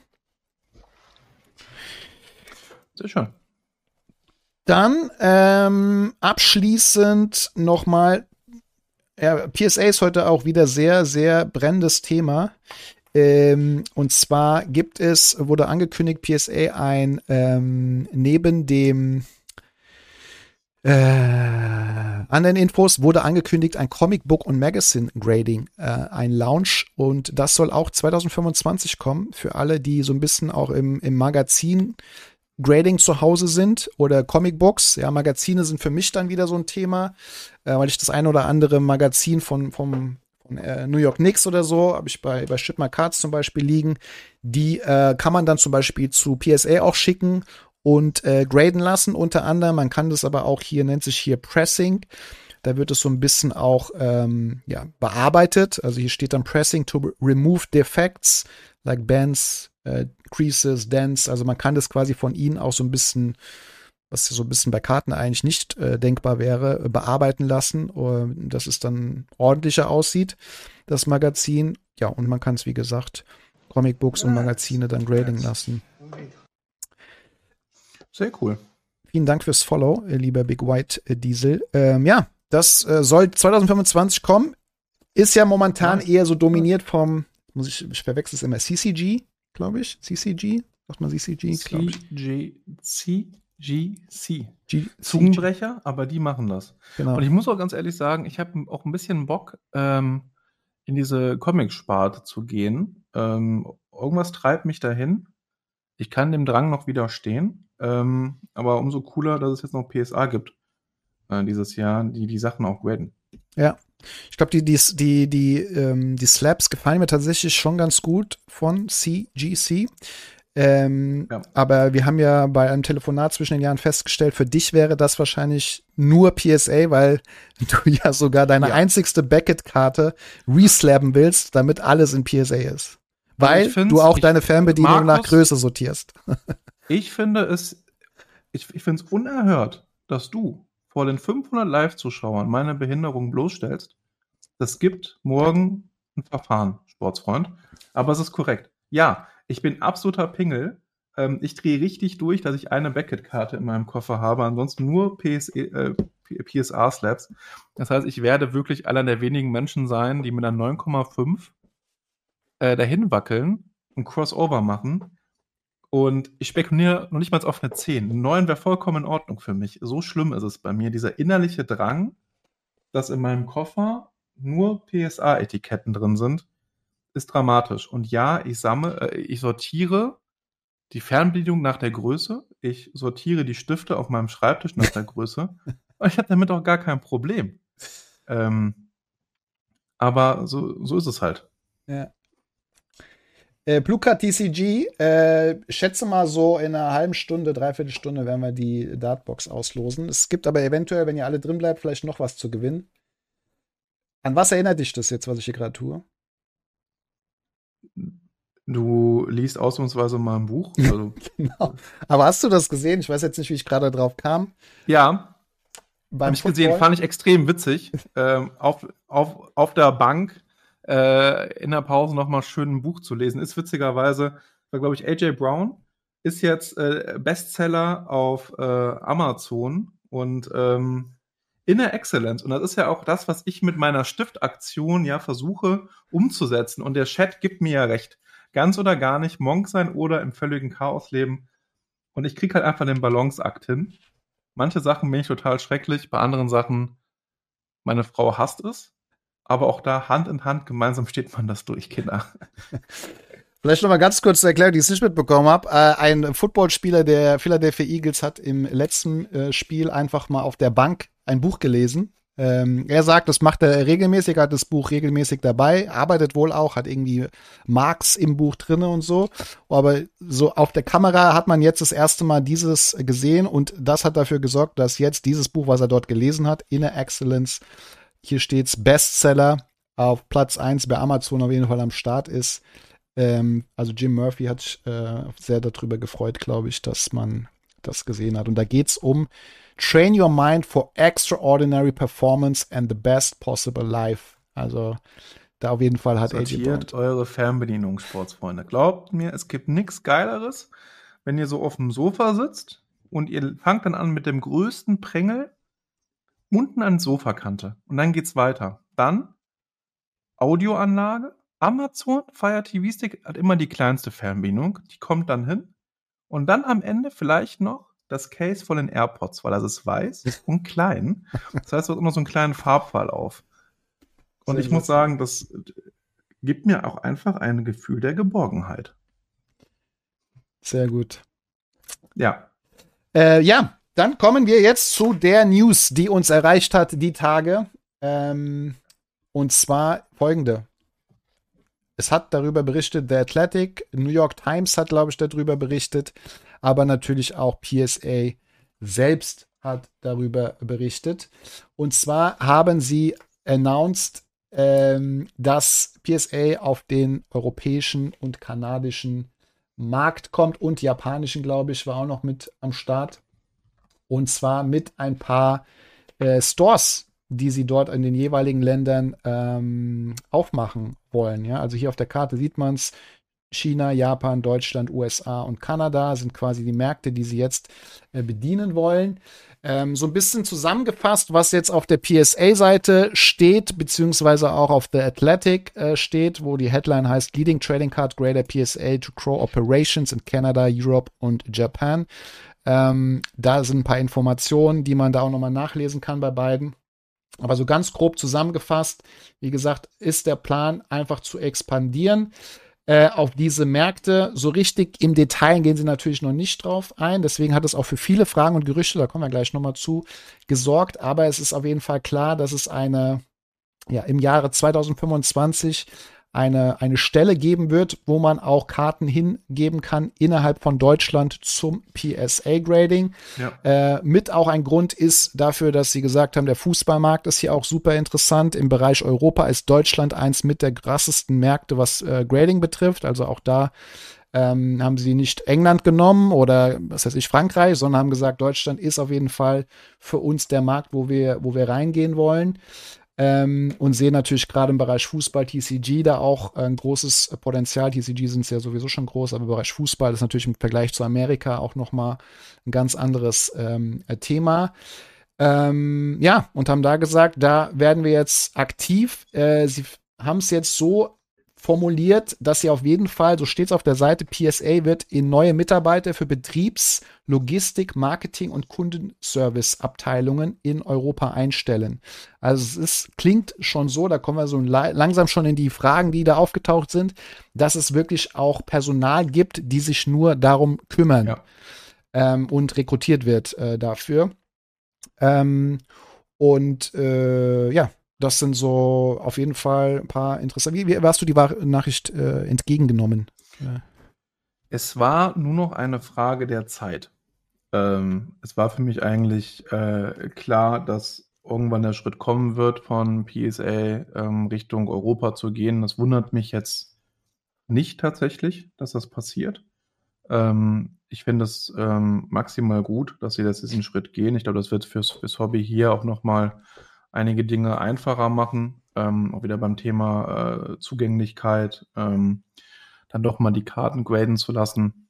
Sehr schön. Dann ähm, abschließend nochmal, ja, P S A ist heute auch wieder sehr, sehr brennendes Thema. Ähm, und zwar gibt es, wurde angekündigt, P S A ein ähm, neben dem Äh, an den Infos wurde angekündigt ein Comic Book und Magazine Grading, äh, ein Launch, und das soll auch zwanzig fünfundzwanzig kommen für alle, die so ein bisschen auch im, im Magazin Grading zu Hause sind oder Comic Books. Ja, Magazine sind für mich dann wieder so ein Thema, äh, weil ich das eine oder andere Magazin von, vom, von äh, New York Knicks oder so, habe ich bei, bei Ship My Cards zum Beispiel liegen. Die äh, kann man dann zum Beispiel zu P S A auch schicken und äh, graden lassen unter anderem. Man kann das aber auch hier, nennt sich hier Pressing. Da wird es so ein bisschen auch ähm, ja, bearbeitet. Also hier steht dann Pressing to remove defects like bends, äh, creases, dents. Also man kann das quasi von ihnen auch so ein bisschen, was so ein bisschen bei Karten eigentlich nicht äh, denkbar wäre, bearbeiten lassen, uh, dass es dann ordentlicher aussieht, das Magazin. Ja, und man kann es, wie gesagt, Comicbooks und Magazine dann graden lassen. Sehr cool. Vielen Dank fürs Follow, lieber Big White Diesel. Ähm, ja, das äh, soll zwanzig fünfundzwanzig kommen. Ist ja momentan nice. Eher so dominiert vom, muss ich, ich verwechsel es immer, C C G, glaube ich. C C G? Sagt man C C G? C G C. G C. G- Zungenbrecher, aber die machen das. Genau. Und ich muss auch ganz ehrlich sagen, ich habe auch ein bisschen Bock, ähm, in diese Comic-Sparte zu gehen. Ähm, irgendwas treibt mich dahin. Ich kann dem Drang noch widerstehen. Ähm, aber umso cooler, dass es jetzt noch P S A gibt äh, dieses Jahr, die die Sachen auch graden. Ja, ich glaube, die, die, die, die, ähm, die Slaps gefallen mir tatsächlich schon ganz gut von C G C. Ähm, ja. Aber wir haben ja bei einem Telefonat zwischen den Jahren festgestellt, für dich wäre das wahrscheinlich nur P S A, weil du ja sogar deine ja. einzigste Beckett-Karte reslabben willst, damit alles in P S A ist. Weil du auch ich, deine Fernbedienung Markus, nach Größe sortierst. Ich finde es, ich, ich finde es unerhört, dass du vor den fünfhundert Live-Zuschauern meine Behinderung bloßstellst. Es gibt morgen ein Verfahren, Sportsfreund. Aber es ist korrekt. Ja, ich bin absoluter Pingel. Ähm, ich drehe richtig durch, dass ich eine Beckett-Karte in meinem Koffer habe. Ansonsten nur P S A, äh, P S A-Slabs. Das heißt, ich werde wirklich einer der wenigen Menschen sein, die mit einer neun Komma fünf äh, dahin wackeln und Crossover machen. Und ich spekuliere noch nicht mal auf eine zehn. Eine neun wäre vollkommen in Ordnung für mich. So schlimm ist es bei mir. Dieser innerliche Drang, dass in meinem Koffer nur P S A-Etiketten drin sind, ist dramatisch. Und ja, ich sammle, äh, ich sortiere die Fernbedienung nach der Größe. Ich sortiere die Stifte auf meinem Schreibtisch nach der Größe. Und ich habe damit auch gar kein Problem. Ähm, aber so, so ist es halt. Ja. Äh, Bluecard T C G, äh, schätze mal so in einer halben Stunde, dreiviertel Stunde werden wir die Dartbox auslosen. Es gibt aber eventuell, wenn ihr alle drin bleibt, vielleicht noch was zu gewinnen. An was erinnert dich das jetzt, was ich hier gerade tue? Du liest ausnahmsweise mal ein Buch. Also genau. Aber hast du das gesehen? Ich weiß jetzt nicht, wie ich gerade drauf kam. Ja. Habe ich gesehen, fand ich extrem witzig. ähm, auf, auf, auf der Bank äh, in der Pause noch mal schön ein Buch zu lesen. Ist witzigerweise, war glaube ich A J Brown, ist jetzt äh, Bestseller auf äh, Amazon und ähm, Inner Excellence. Und das ist ja auch das, was ich mit meiner Stiftaktion ja versuche umzusetzen. Und der Chat gibt mir ja recht. Ganz oder gar nicht, Monk sein oder im völligen Chaos leben. Und ich kriege halt einfach den Balanceakt hin. Manche Sachen bin ich total schrecklich, bei anderen Sachen, meine Frau hasst es. Aber auch da Hand in Hand, gemeinsam steht man das durch, Kinder. Vielleicht noch mal ganz kurz zur Erklärung, die ich nicht mitbekommen habe. Äh, ein Footballspieler der Philadelphia Eagles hat im letzten äh, Spiel einfach mal auf der Bank ein Buch gelesen. Ähm, er sagt, das macht er regelmäßig, hat das Buch regelmäßig dabei, arbeitet wohl auch, hat irgendwie Marks im Buch drinne und so. Aber so auf der Kamera hat man jetzt das erste Mal dieses gesehen und das hat dafür gesorgt, dass jetzt dieses Buch, was er dort gelesen hat, Inner Excellence, hier steht's Bestseller, auf Platz eins bei Amazon auf jeden Fall am Start ist. Ähm, also Jim Murphy hat sich äh, sehr darüber gefreut, glaube ich, dass man das gesehen hat. Und da geht's um Train your mind for extraordinary performance and the best possible life. Also da auf jeden Fall hat A J Sortiert eure Fernbedienung, Sportsfreunde. Glaubt mir, es gibt nichts Geileres, wenn ihr so auf dem Sofa sitzt und ihr fangt dann an mit dem größten Prängel unten an die Sofakante. Und dann geht's weiter. Dann Audioanlage. Amazon Fire T V Stick hat immer die kleinste Fernbedienung. Die kommt dann hin. Und dann am Ende vielleicht noch das Case von den AirPods, weil das ist weiß und klein. Das heißt, es hat immer so einen kleinen Farbfall auf. Und ich muss sagen, das gibt mir auch einfach ein Gefühl der Geborgenheit. Sehr gut. Ja. Äh, ja, dann kommen wir jetzt zu der News, die uns erreicht hat die Tage. Ähm, und zwar folgende. Es hat darüber berichtet The Athletic, New York Times hat, glaube ich, darüber berichtet, aber natürlich auch P S A selbst hat darüber berichtet. Und zwar haben sie announced, ähm, dass P S A auf den europäischen und kanadischen Markt kommt und japanischen, glaube ich, war auch noch mit am Start. Und zwar mit ein paar äh, Stores, die sie dort in den jeweiligen Ländern ähm, aufmachen wollen. Ja? Also hier auf der Karte sieht man es. China, Japan, Deutschland, U S A und Kanada sind quasi die Märkte, die sie jetzt äh, bedienen wollen. Ähm, so ein bisschen zusammengefasst, was jetzt auf der P S A-Seite steht, beziehungsweise auch auf The Athletic äh, steht, wo die Headline heißt Leading Trading Card Grader P S A to Grow Operations in Canada, Europe und Japan. Ähm, da sind ein paar Informationen, die man da auch nochmal nachlesen kann bei beiden. Aber so ganz grob zusammengefasst, wie gesagt, ist der Plan einfach zu expandieren äh, auf diese Märkte. So richtig im Detail gehen sie natürlich noch nicht drauf ein. Deswegen hat es auch für viele Fragen und Gerüchte, da kommen wir gleich nochmal zu, gesorgt. Aber es ist auf jeden Fall klar, dass es eine, ja, im Jahre zwanzig fünfundzwanzig eine, eine Stelle geben wird, wo man auch Karten hingeben kann innerhalb von Deutschland zum P S A-Grading. Ja. Äh, mit auch ein Grund ist dafür, dass sie gesagt haben, der Fußballmarkt ist hier auch super interessant. Im Bereich Europa ist Deutschland eins mit der krassesten Märkte, was äh, Grading betrifft. Also auch da ähm, haben sie nicht England genommen oder was weiß ich, Frankreich, sondern haben gesagt, Deutschland ist auf jeden Fall für uns der Markt, wo wir, wo wir reingehen wollen. Ähm, und sehen natürlich gerade im Bereich Fußball, T C G, da auch ein großes Potenzial. T C G sind ja sowieso schon groß, aber im Bereich Fußball ist natürlich im Vergleich zu Amerika auch nochmal ein ganz anderes ähm, Thema. Ähm, ja, und haben da gesagt, da werden wir jetzt aktiv. Äh, sie haben es jetzt so formuliert, dass sie auf jeden Fall, so steht es auf der Seite, P S A wird in neue Mitarbeiter für Betriebs-, Logistik-, Marketing- und Kundenservice-Abteilungen in Europa einstellen. Also es ist, klingt schon so, da kommen wir so langsam schon in die Fragen, die da aufgetaucht sind, dass es wirklich auch Personal gibt, die sich nur darum kümmern, ja. ähm, und rekrutiert wird äh, dafür. Ähm, und äh, ja, das sind so auf jeden Fall ein paar interessante. Wie, wie hast du die Nachricht äh, entgegengenommen? Ja. Es war nur noch eine Frage der Zeit. Ähm, es war für mich eigentlich äh, klar, dass irgendwann der Schritt kommen wird, von P S A ähm, Richtung Europa zu gehen. Das wundert mich jetzt nicht tatsächlich, dass das passiert. Ähm, ich finde es ähm, maximal gut, dass sie das diesen Schritt gehen. Ich glaube, das wird fürs, fürs Hobby hier auch nochmal einige Dinge einfacher machen, ähm, auch wieder beim Thema äh, Zugänglichkeit, ähm, dann doch mal die Karten graden zu lassen.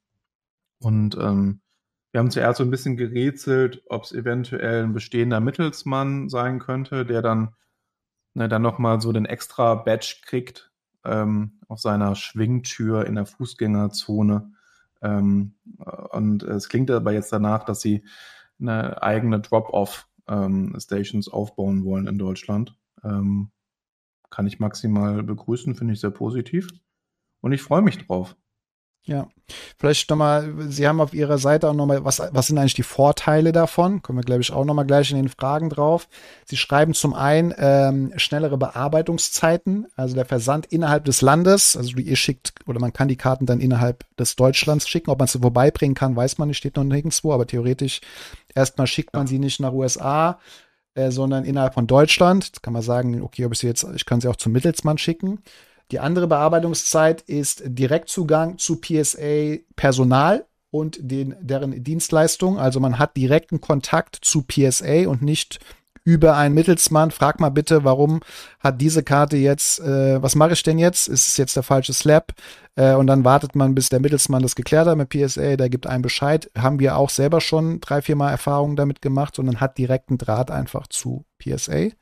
Und ähm, wir haben zuerst so ein bisschen gerätselt, ob es eventuell ein bestehender Mittelsmann sein könnte, der dann, ne, dann nochmal so den extra Badge kriegt ähm, auf seiner Schwingtür in der Fußgängerzone. Ähm, und es klingt aber jetzt danach, dass sie eine eigene Drop-off Ähm, Stations aufbauen wollen in Deutschland. Ähm, kann ich maximal begrüßen, finde ich sehr positiv. Und ich freue mich drauf. Ja, vielleicht nochmal, Sie haben auf Ihrer Seite auch nochmal, was, was sind eigentlich die Vorteile davon? Kommen wir, glaube ich, auch nochmal gleich in den Fragen drauf. Sie schreiben zum einen ähm, schnellere Bearbeitungszeiten, also der Versand innerhalb des Landes, also ihr schickt, oder man kann die Karten dann innerhalb des Deutschlands schicken. Ob man sie vorbeibringen kann, weiß man nicht, steht noch nirgendwo, aber theoretisch erstmal schickt man ja. sie nicht nach U S A, äh, sondern innerhalb von Deutschland. Jetzt kann man sagen, okay, ob ich sie jetzt, ich kann sie auch zum Mittelsmann schicken. Die andere Bearbeitungszeit ist Direktzugang zu P S A-Personal und den, deren Dienstleistungen. Also man hat direkten Kontakt zu P S A und nicht über einen Mittelsmann. Frag mal bitte, warum hat diese Karte jetzt, äh, was mache ich denn jetzt? Ist es jetzt der falsche Slab? Äh, und dann wartet man, bis der Mittelsmann das geklärt hat mit P S A. Der gibt einen Bescheid. Haben wir auch selber schon drei, vier Mal Erfahrungen damit gemacht, sondern hat direkten Draht einfach zu P S A.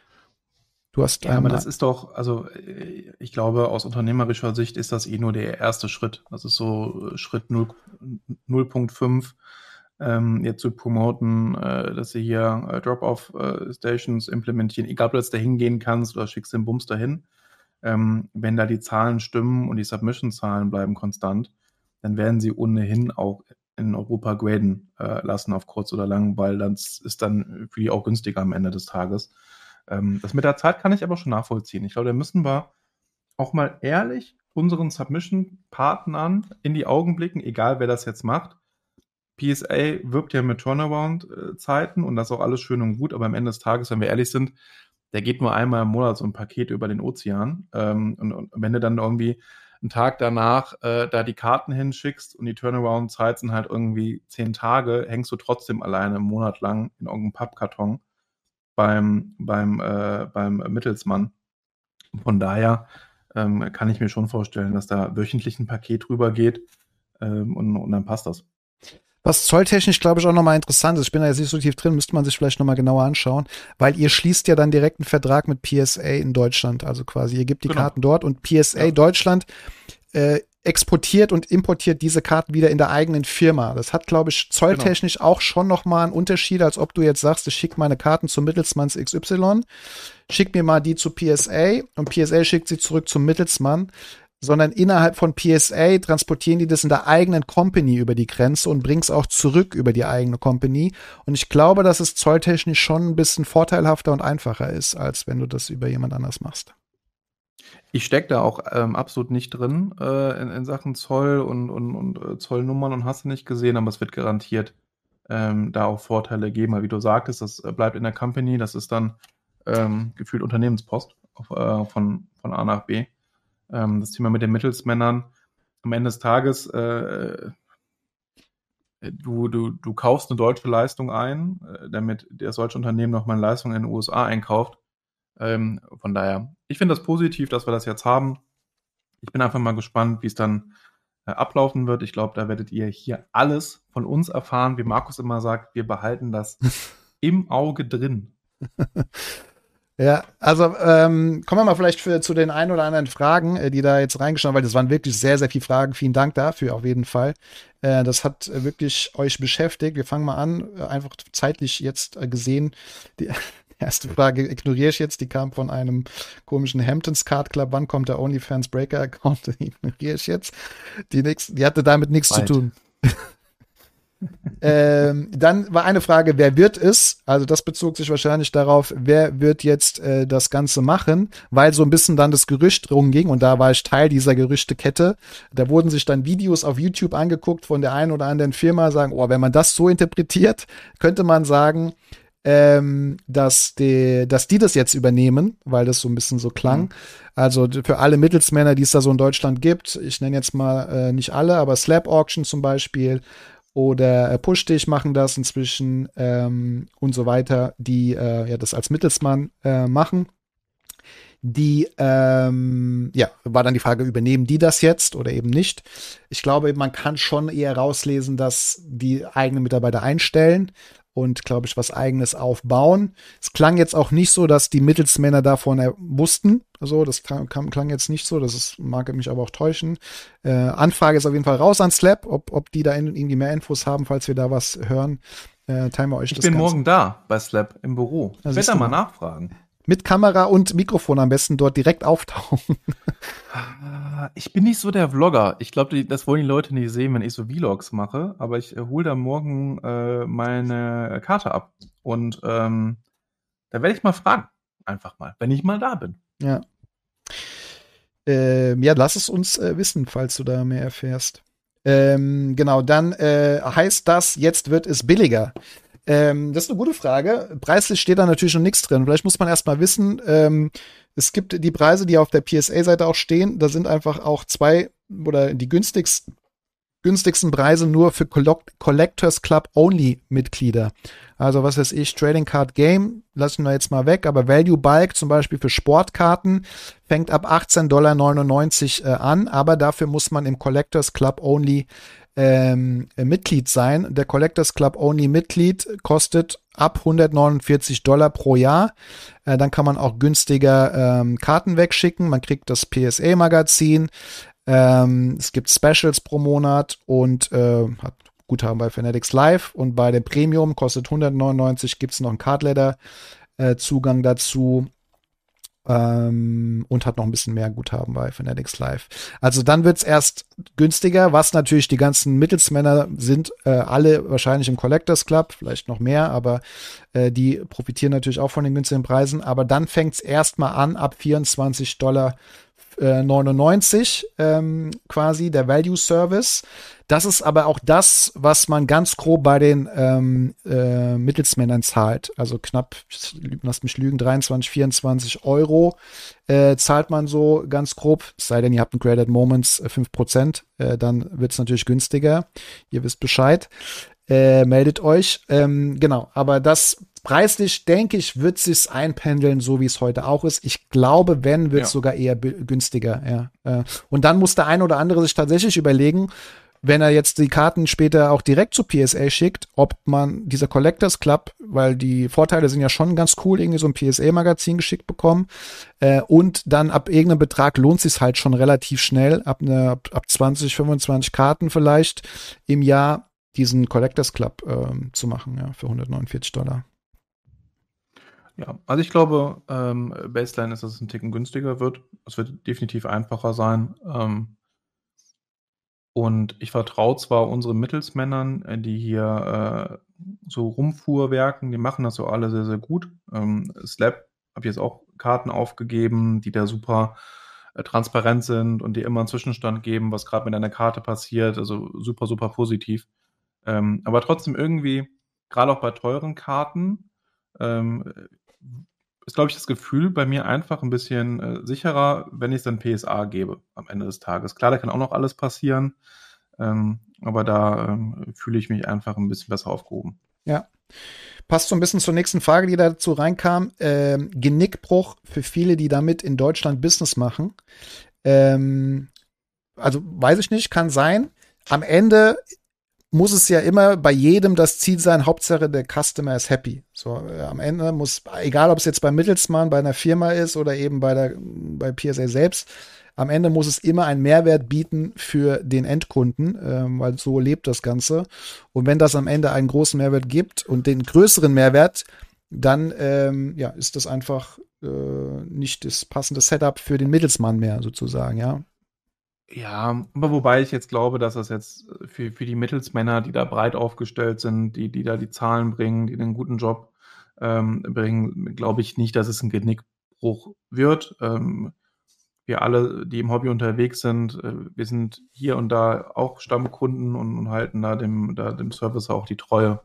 Du hast ja, aber das ist doch, also ich glaube, aus unternehmerischer Sicht ist das eh nur der erste Schritt. Das ist so Schritt null Punkt fünf. ähm, jetzt zu promoten, äh, dass sie hier äh, Drop-off-Stations äh, implementieren, egal ob du jetzt da hingehen kannst oder schickst den Bums dahin. Ähm, wenn da die Zahlen stimmen und die Submission-Zahlen bleiben konstant, dann werden sie ohnehin auch in Europa graden äh, lassen auf kurz oder lang, weil das ist dann für die auch günstiger am Ende des Tages. Ähm, das mit der Zeit kann ich aber schon nachvollziehen. Ich glaube, da müssen wir auch mal ehrlich unseren Submission-Partnern in die Augen blicken, egal wer das jetzt macht. P S A wirbt ja mit Turnaround-Zeiten und das ist auch alles schön und gut, aber am Ende des Tages, wenn wir ehrlich sind, der geht nur einmal im Monat so ein Paket über den Ozean. Ähm, und, und wenn du dann irgendwie einen Tag danach äh, da die Karten hinschickst und die Turnaround-Zeit sind halt irgendwie zehn Tage, hängst du trotzdem alleine einen Monat lang in irgendeinem Pappkarton beim, beim, äh, beim Mittelsmann. Von daher ähm, kann ich mir schon vorstellen, dass da wöchentlich ein Paket rübergeht ähm, und, und dann passt das. Was zolltechnisch, glaube ich, auch nochmal interessant ist, ich bin da jetzt nicht so tief drin, müsste man sich vielleicht nochmal genauer anschauen, weil ihr schließt ja dann direkt einen Vertrag mit P S A in Deutschland, also quasi, ihr gebt die genau. Karten dort und P S A ja. Deutschland äh, exportiert und importiert diese Karten wieder in der eigenen Firma. Das hat, glaube ich, zolltechnisch genau. auch schon nochmal einen Unterschied, als ob du jetzt sagst, ich schicke meine Karten zum Mittelsmanns X Y, schick mir mal die zu P S A und P S A schickt sie zurück zum Mittelsmann, sondern innerhalb von P S A transportieren die das in der eigenen Company über die Grenze und bringen es auch zurück über die eigene Company. Und ich glaube, dass es zolltechnisch schon ein bisschen vorteilhafter und einfacher ist, als wenn du das über jemand anders machst. Ich stecke da auch ähm, absolut nicht drin äh, in, in Sachen Zoll und, und, und äh, Zollnummern und hast du nicht gesehen, aber es wird garantiert ähm, da auch Vorteile geben. Weil wie du sagtest, das bleibt in der Company, das ist dann ähm, gefühlt Unternehmenspost auf, äh, von, von A nach B. Das Thema mit den Mittelsmännern, am Ende des Tages, äh, du, du, du kaufst eine deutsche Leistung ein, äh, damit das deutsche Unternehmen nochmal eine Leistung in den U S A einkauft. Ähm, von daher, ich finde das positiv, dass wir das jetzt haben. Ich bin einfach mal gespannt, wie es dann äh, ablaufen wird. Ich glaube, da werdet ihr hier alles von uns erfahren. Wie Markus immer sagt, wir behalten das im Auge drin. Ja, also ähm, kommen wir mal vielleicht für, zu den ein oder anderen Fragen, äh, die da jetzt reingeschaut haben, weil das waren wirklich sehr, sehr viele Fragen. Vielen Dank dafür auf jeden Fall. Äh, das hat äh, wirklich euch beschäftigt. Wir fangen mal an, äh, einfach zeitlich jetzt äh, gesehen. Die erste Frage ignoriere ich jetzt, die kam von einem komischen Hamptons Card Club. Wann kommt der OnlyFans Breaker Account? Die ignoriere ich jetzt. Die, nächste, die hatte damit nichts Weit. zu tun. ähm, dann war eine Frage, wer wird es? Also das bezog sich wahrscheinlich darauf, wer wird jetzt äh, das Ganze machen, weil so ein bisschen dann das Gerücht rumging und da war ich Teil dieser Gerüchtekette. Da wurden sich dann Videos auf YouTube angeguckt von der einen oder anderen Firma, sagen, oh, wenn man das so interpretiert, könnte man sagen, ähm, dass, die, dass die das jetzt übernehmen, weil das so ein bisschen so klang. Mhm. Also für alle Mittelsmänner, die es da so in Deutschland gibt, ich nenne jetzt mal äh, nicht alle, aber Slab Auction zum Beispiel oder äh, Pushstich machen das inzwischen ähm, und so weiter, die äh, ja das als Mittelsmann äh, machen. Die, ähm, ja, war dann die Frage, übernehmen die das jetzt oder eben nicht? Ich glaube, man kann schon eher rauslesen, dass die eigene Mitarbeiter einstellen und, glaube ich, was Eigenes aufbauen. Es klang jetzt auch nicht so, dass die Mittelsmänner davon wussten. Also, das klang, klang jetzt nicht so. Das ist, mag mich aber auch täuschen. Äh, Anfrage ist auf jeden Fall raus an Slab, ob, ob die da in, irgendwie mehr Infos haben, falls wir da was hören. Äh, teilen wir euch ich das bin Ganze. Morgen da bei Slab im Büro. Ich werde da mal nachfragen. Mit Kamera und Mikrofon am besten dort direkt auftauchen. Ich bin nicht so der Vlogger. Ich glaube, das wollen die Leute nicht sehen, wenn ich so Vlogs mache. Aber ich äh, hole da morgen äh, meine Karte ab. Und ähm, da werde ich mal fragen. Einfach mal, wenn ich mal da bin. Ja. Ähm, ja, lass es uns äh, wissen, falls du da mehr erfährst. Ähm, genau, dann äh, heißt das, jetzt wird es billiger. Ähm, das ist eine gute Frage. Preislich steht da natürlich noch nichts drin. Vielleicht muss man erst mal wissen, ähm, es gibt die Preise, die auf der P S A-Seite auch stehen. Da sind einfach auch zwei oder die günstigsten, günstigsten Preise nur für Collectors Club Only Mitglieder. Also was weiß ich, Trading Card Game, lassen wir jetzt mal weg, aber Value Bulk zum Beispiel für Sportkarten fängt ab achtzehn Komma neunundneunzig Dollar äh, an, aber dafür muss man im Collectors Club Only ähm, Mitglied sein. Der Collectors Club Only Mitglied kostet ab hundertneunundvierzig Dollar pro Jahr. Äh, dann kann man auch günstiger ähm, Karten wegschicken. Man kriegt das P S A-Magazin. Ähm, es gibt Specials pro Monat und äh, hat Guthaben bei Fanatics Live und bei dem Premium kostet hundertneunundneunzig, gibt es noch einen Cardladder-Zugang dazu. Ähm, und hat noch ein bisschen mehr Guthaben bei Fanatics Live. Also dann wird's erst günstiger, was natürlich die ganzen Mittelsmänner sind, äh, alle wahrscheinlich im Collectors Club, vielleicht noch mehr, aber äh, die profitieren natürlich auch von den günstigen Preisen. Aber dann fängt's erstmal an ab vierundzwanzig Dollar neunundneunzig ähm, quasi der Value Service. Das ist aber auch das, was man ganz grob bei den ähm, äh, Mittelsmännern zahlt. Also knapp, lass mich lügen, dreiundzwanzig, vierundzwanzig Euro äh, zahlt man so ganz grob. Es sei denn, ihr habt ein Graded Moments äh, fünf Prozent, äh, dann wird's natürlich günstiger. Ihr wisst Bescheid. Äh, meldet euch. Ähm, genau, aber das preislich, denke ich, wird sich's einpendeln, so wie es heute auch ist. Ich glaube, wenn, wird es ja. sogar eher b- günstiger. Ja. Äh, und dann muss der ein oder andere sich tatsächlich überlegen, wenn er jetzt die Karten später auch direkt zu P S A schickt, ob man dieser Collectors Club, weil die Vorteile sind ja schon ganz cool, irgendwie so ein P S A-Magazin geschickt bekommen, äh, und dann ab irgendeinem Betrag lohnt sich's halt schon relativ schnell, ab, ne, ab, ab zwanzig, fünfundzwanzig Karten vielleicht im Jahr, diesen Collectors Club ähm, zu machen, ja, für hundertneunundvierzig Dollar. Ja, also ich glaube, ähm, Baseline ist, dass es ein Ticken günstiger wird. Es wird definitiv einfacher sein. Ähm, und ich vertraue zwar unseren Mittelsmännern, äh, die hier äh, so rumfuhrwerken, die machen das so alle sehr, sehr gut. Ähm, Slab habe ich jetzt auch Karten aufgegeben, die da super äh, transparent sind und dir immer einen Zwischenstand geben, was gerade mit einer Karte passiert. Also super, super positiv. Ähm, aber trotzdem irgendwie, gerade auch bei teuren Karten, ähm, ist, glaube ich, das Gefühl bei mir einfach ein bisschen äh, sicherer, wenn ich es dann P S A gebe am Ende des Tages. Klar, da kann auch noch alles passieren, ähm, aber da ähm, fühle ich mich einfach ein bisschen besser aufgehoben. Ja. Passt so ein bisschen zur nächsten Frage, die dazu reinkam. Ähm, Genickbruch für viele, die damit in Deutschland Business machen. Ähm, also weiß ich nicht, kann sein. Am Ende muss es ja immer bei jedem das Ziel sein, Hauptsache der Customer is happy. So, äh, am Ende muss, egal ob es jetzt beim Mittelsmann, bei einer Firma ist oder eben bei der, bei P S A selbst, am Ende muss es immer einen Mehrwert bieten für den Endkunden, ähm, weil so lebt das Ganze. Und wenn das am Ende einen großen Mehrwert gibt und den größeren Mehrwert, dann ähm, ja, ist das einfach äh, nicht das passende Setup für den Mittelsmann mehr, sozusagen, ja. Ja, aber wobei ich jetzt glaube, dass das jetzt für, für die Mittelsmänner, die da breit aufgestellt sind, die, die da die Zahlen bringen, die einen guten Job ähm, bringen, glaube ich nicht, dass es ein Genickbruch wird. Ähm, wir alle, die im Hobby unterwegs sind, äh, wir sind hier und da auch Stammkunden und, und halten da dem, da dem Service auch die Treue.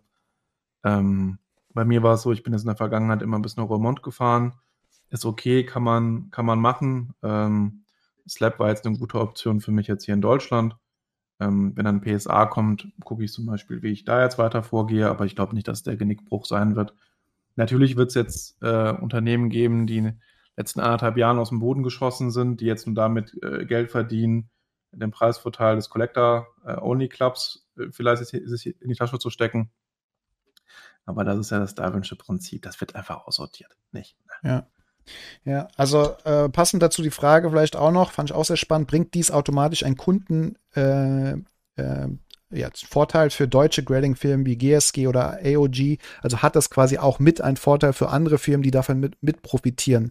Ähm, bei mir war es so, ich bin jetzt in der Vergangenheit immer bis nach Roermond gefahren. Ist okay, kann man, kann man machen. Ähm, Slab war jetzt eine gute Option für mich jetzt hier in Deutschland. Ähm, wenn dann P S A kommt, gucke ich zum Beispiel, wie ich da jetzt weiter vorgehe, aber ich glaube nicht, dass der Genickbruch sein wird. Natürlich wird es jetzt äh, Unternehmen geben, die in den letzten anderthalb Jahren aus dem Boden geschossen sind, die jetzt nur damit äh, Geld verdienen, den Preisvorteil des Collector-Only-Clubs äh, vielleicht sich in die Tasche zu stecken. Aber das ist ja das Darwinsche Prinzip, das wird einfach aussortiert, nicht? Ja. Ja, also äh, passend dazu die Frage vielleicht auch noch, fand ich auch sehr spannend, bringt dies automatisch einen Kunden äh, äh, ja, Vorteil für deutsche Grading-Firmen wie G S G oder A O G? Also hat das quasi auch mit einen Vorteil für andere Firmen, die davon mit, mit profitieren?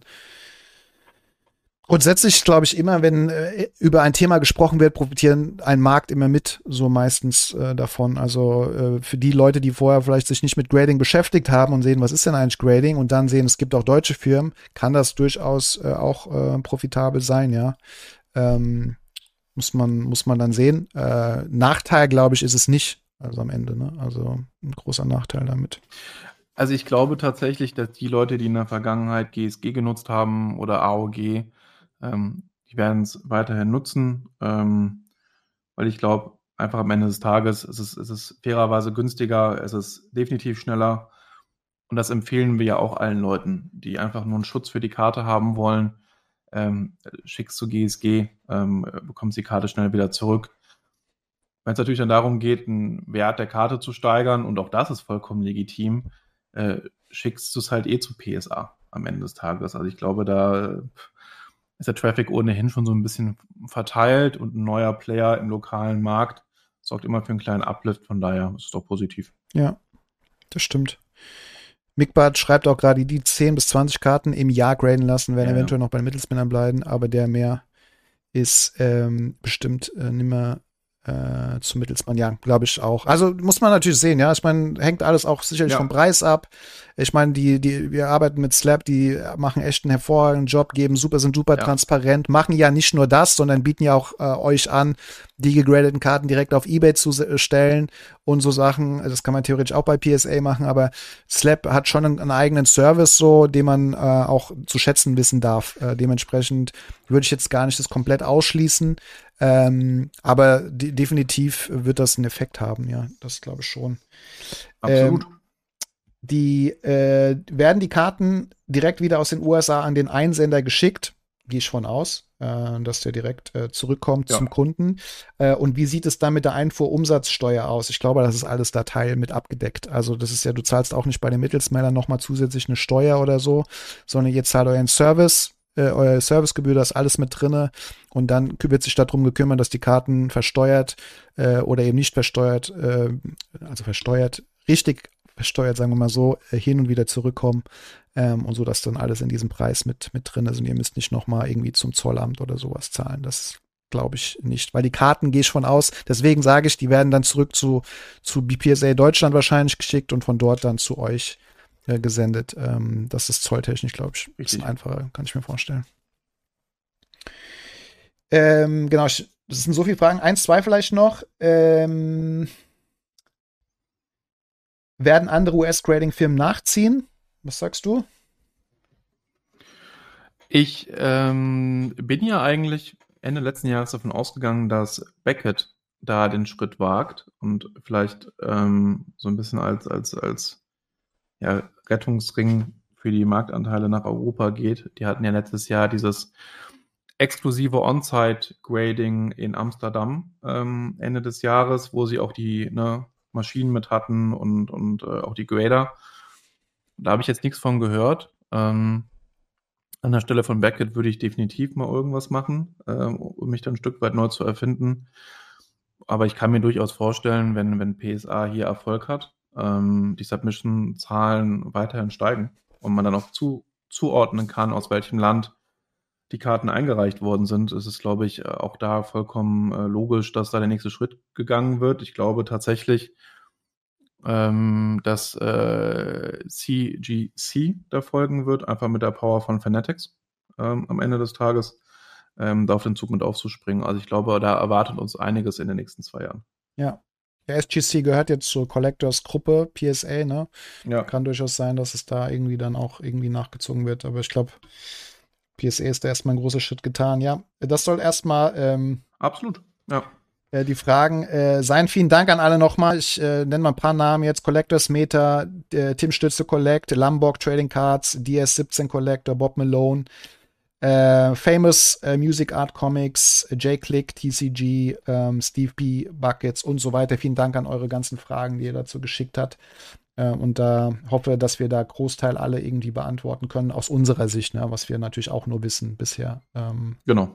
Grundsätzlich glaube ich immer, wenn äh, über ein Thema gesprochen wird, profitieren ein Markt immer mit, so meistens äh, davon. Also äh, für die Leute, die vorher vielleicht sich nicht mit Grading beschäftigt haben und sehen, was ist denn eigentlich Grading, und dann sehen, es gibt auch deutsche Firmen, kann das durchaus äh, auch äh, profitabel sein, ja. Ähm, muss man muss man dann sehen. Äh, Nachteil, glaube ich, ist es nicht. Also am Ende, ne? Also ein großer Nachteil damit. Also ich glaube tatsächlich, dass die Leute, die in der Vergangenheit G S G genutzt haben oder A O G, Ähm, die werden es weiterhin nutzen, ähm, weil ich glaube, einfach am Ende des Tages ist es, ist es fairerweise günstiger, es ist definitiv schneller, und das empfehlen wir ja auch allen Leuten, die einfach nur einen Schutz für die Karte haben wollen. Ähm, schickst du G S G, ähm, bekommst die Karte schnell wieder zurück. Wenn es natürlich dann darum geht, einen Wert der Karte zu steigern, und auch das ist vollkommen legitim, äh, schickst du es halt eh zu P S A am Ende des Tages. Also ich glaube, da ist der Traffic ohnehin schon so ein bisschen verteilt, und ein neuer Player im lokalen Markt sorgt immer für einen kleinen Uplift, von daher ist es doch positiv. Ja, das stimmt. Mickbart schreibt auch gerade, die zehn bis zwanzig Karten im Jahr graden lassen, werden Ja, eventuell ja. noch bei den Mittelsmännern bleiben, aber der mehr ist ähm, bestimmt äh, nimmer äh, zum Mittelsmann. Ja, glaube ich auch. Also muss man natürlich sehen, ja. Ich meine, hängt alles auch sicherlich Ja. vom Preis ab. Ich meine, die, die, wir arbeiten mit Slab, die machen echt einen hervorragenden Job, geben super, sind super Ja. transparent, machen ja nicht nur das, sondern bieten ja auch äh, euch an, die gegradeten Karten direkt auf eBay zu äh, stellen und so Sachen. Das kann man theoretisch auch bei P S A machen, aber Slab hat schon einen, einen eigenen Service, so, den man äh, auch zu schätzen wissen darf. Äh, dementsprechend würde ich jetzt gar nicht das komplett ausschließen, ähm, aber de- definitiv wird das einen Effekt haben, ja, das glaube ich schon. Absolut. Ähm, die äh, werden die Karten direkt wieder aus den U S A an den Einsender geschickt, gehe ich von aus, äh, dass der direkt äh, zurückkommt Ja. zum Kunden. Äh, und wie sieht es dann mit der Einfuhrumsatzsteuer aus? Ich glaube, das ist alles da Teil mit abgedeckt. Also das ist ja, du zahlst auch nicht bei den Mittelsmännern nochmal zusätzlich eine Steuer oder so, sondern ihr zahlt euren Service, äh, eure Servicegebühr, da ist alles mit drinne. Und dann wird sich darum gekümmert, dass die Karten versteuert äh, oder eben nicht versteuert, äh, also versteuert, richtig versteuert, sagen wir mal so, äh, hin und wieder zurückkommen ähm, und so, dass dann alles in diesem Preis mit, mit drin ist und ihr müsst nicht nochmal irgendwie zum Zollamt oder sowas zahlen. Das glaube ich nicht, weil die Karten gehe ich von aus, deswegen sage ich, die werden dann zurück zu, zu B P S A Deutschland wahrscheinlich geschickt und von dort dann zu euch äh, gesendet. Ähm, das ist zolltechnisch, glaube ich, ein bisschen Richtig. einfacher, kann ich mir vorstellen. Ähm, genau, ich, das sind so viele Fragen. Eins, zwei vielleicht noch. Ähm, werden andere U S-Grading-Firmen nachziehen? Was sagst du? Ich ähm, bin ja eigentlich Ende letzten Jahres davon ausgegangen, dass Beckett da den Schritt wagt und vielleicht ähm, so ein bisschen als, als, als ja, Rettungsring für die Marktanteile nach Europa geht. Die hatten ja letztes Jahr dieses exklusive On-Site-Grading in Amsterdam ähm, Ende des Jahres, wo sie auch die ne, Maschinen mit hatten und, und äh, auch die Grader. Da habe ich jetzt nichts von gehört. Ähm, an der Stelle von Beckett würde ich definitiv mal irgendwas machen, ähm, um mich dann ein Stück weit neu zu erfinden. Aber ich kann mir durchaus vorstellen, wenn, wenn P S A hier Erfolg hat, ähm, die Submission-Zahlen weiterhin steigen und man dann auch zu, zuordnen kann, aus welchem Land die Karten eingereicht worden sind, ist es, glaube ich, auch da vollkommen äh, logisch, dass da der nächste Schritt gegangen wird. Ich glaube tatsächlich, ähm, dass äh, C G C da folgen wird, einfach mit der Power von Fanatics ähm, am Ende des Tages, ähm, da auf den Zug mit aufzuspringen. Also ich glaube, da erwartet uns einiges in den nächsten zwei Jahren. Ja. Der S G C gehört jetzt zur Collectors Gruppe, P S A, ne? Ja. Kann durchaus sein, dass es da irgendwie dann auch irgendwie nachgezogen wird. Aber ich glaube, P S A ist da erstmal ein großer Schritt getan. Ja, das soll erstmal ähm, Absolut, ja. äh, die Fragen äh, sein. Vielen Dank an alle nochmal. Ich äh, nenne mal ein paar Namen jetzt. Collectors Meta, äh, Tim Stütze Collect, Lambok Trading Cards, D S siebzehn Collector, Bob Malone, äh, Famous äh, Music Art Comics, J Click, T C G, ähm, Steve P. Buckets und so weiter. Vielen Dank an eure ganzen Fragen, die ihr dazu geschickt habt. Äh, und da hoffe, dass wir da Großteil alle irgendwie beantworten können, aus unserer Sicht, ne, was wir natürlich auch nur wissen bisher. Ähm, Genau.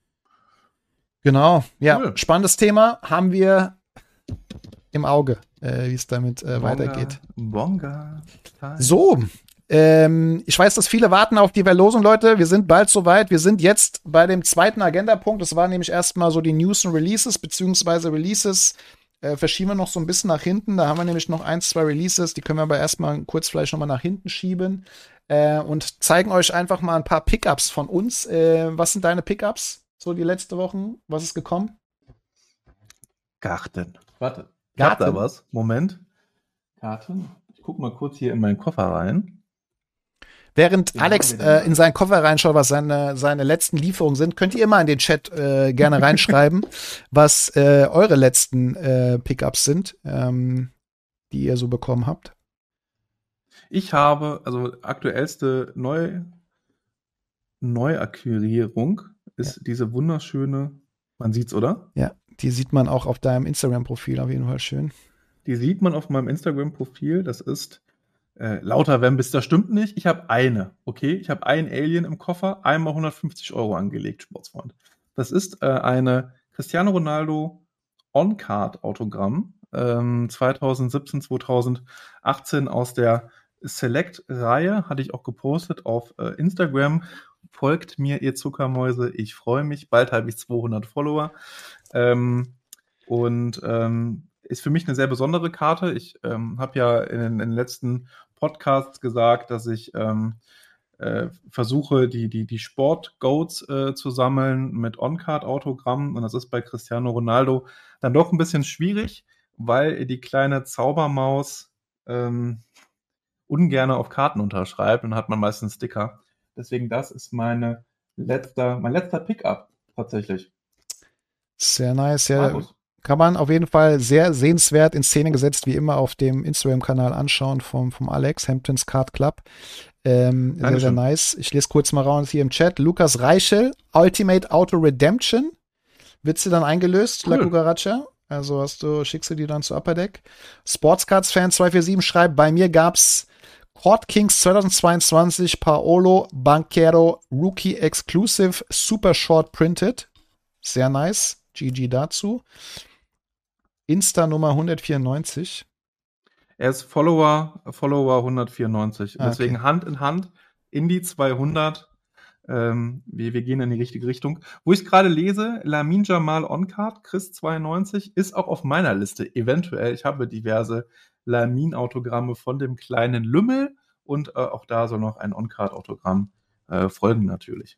genau, ja, Cool. spannendes Thema haben wir im Auge, äh, wie es damit äh, Bonga, weitergeht. Bonga. So, ähm, ich weiß, dass viele warten auf die Verlosung, Leute. Wir sind bald soweit. Wir sind jetzt bei dem zweiten Agendapunkt. Das war nämlich erstmal so die News und Releases, beziehungsweise Releases äh, verschieben wir noch so ein bisschen nach hinten. Da haben wir nämlich noch ein, zwei Releases, die können wir aber erstmal kurz vielleicht nochmal nach hinten schieben äh, und zeigen euch einfach mal ein paar Pickups von uns. Äh, was sind deine Pickups so die letzten Wochen? Was ist gekommen? Karten. Warte. Ich hab Karten? da was. Moment. Karten. Ich guck mal kurz hier in meinen Koffer rein. Während Den Alex haben wir denn äh, in seinen Koffer reinschaut, was seine, seine letzten Lieferungen sind, könnt ihr mal in den Chat äh, gerne reinschreiben, was äh, eure letzten äh, Pickups sind, ähm, die ihr so bekommen habt. Ich habe, also aktuellste Neu Neuakquirierung ist diese wunderschöne, man sieht's, oder? Ja, die sieht man auch auf deinem Instagram-Profil auf jeden Fall schön. Die sieht man auf meinem Instagram-Profil. Das ist äh, lauter Wembis, das stimmt nicht. Ich habe eine, okay? Ich habe einen Alien im Koffer, einmal hundertfünfzig Euro angelegt, Sportsfreund. Das ist äh, eine Cristiano Ronaldo On-Card-Autogramm ähm, zwanzig siebzehn, zwanzig achtzehn aus der Select-Reihe, hatte ich auch gepostet auf äh, Instagram. Folgt mir, ihr Zuckermäuse, ich freue mich. Bald habe ich zweihundert Follower. Ähm, und ähm, ist für mich eine sehr besondere Karte. Ich ähm, habe ja in, in den letzten Podcasts gesagt, dass ich ähm, äh, versuche, die, die, die Sport-Goats äh, zu sammeln mit On-Card-Autogrammen. Und das ist bei Cristiano Ronaldo dann doch ein bisschen schwierig, weil die kleine Zaubermaus ähm, ungern auf Karten unterschreibt und hat man meistens Sticker. Deswegen, das ist meine letzter, mein letzter Pickup tatsächlich. Sehr nice. Ja, Markus. kann man auf jeden Fall sehr sehenswert in Szene gesetzt, wie immer auf dem Instagram-Kanal anschauen vom, vom Alex, Hamptons Card Club. Ähm, sehr, sehr nice. Ich lese kurz mal raus hier im Chat. Lukas Reichel, Ultimate Auto Redemption. Wird sie dann eingelöst, cool. La Cucaracha? Also hast du, schickst du die dann zu Upper Deck. Sportscards-Fan zwei vier sieben schreibt, bei mir gab's Court Kings zweitausendzweiundzwanzig Paolo Banchero Rookie Exclusive Super Short Printed. Sehr nice. G G dazu. Insta Nummer hundertvierundneunzig. Er ist Follower, Follower hundertvierundneunzig. Ah, Deswegen okay. Hand in Hand in die zweihundert. Ähm, wir, wir gehen in die richtige Richtung. Wo ich gerade lese, Lamin Jamal On-Card, Chris zweiundneunzig, ist auch auf meiner Liste. Eventuell, ich habe diverse Lamin-Autogramme von dem kleinen Lümmel und äh, auch da soll noch ein On-Card-Autogramm äh, folgen natürlich.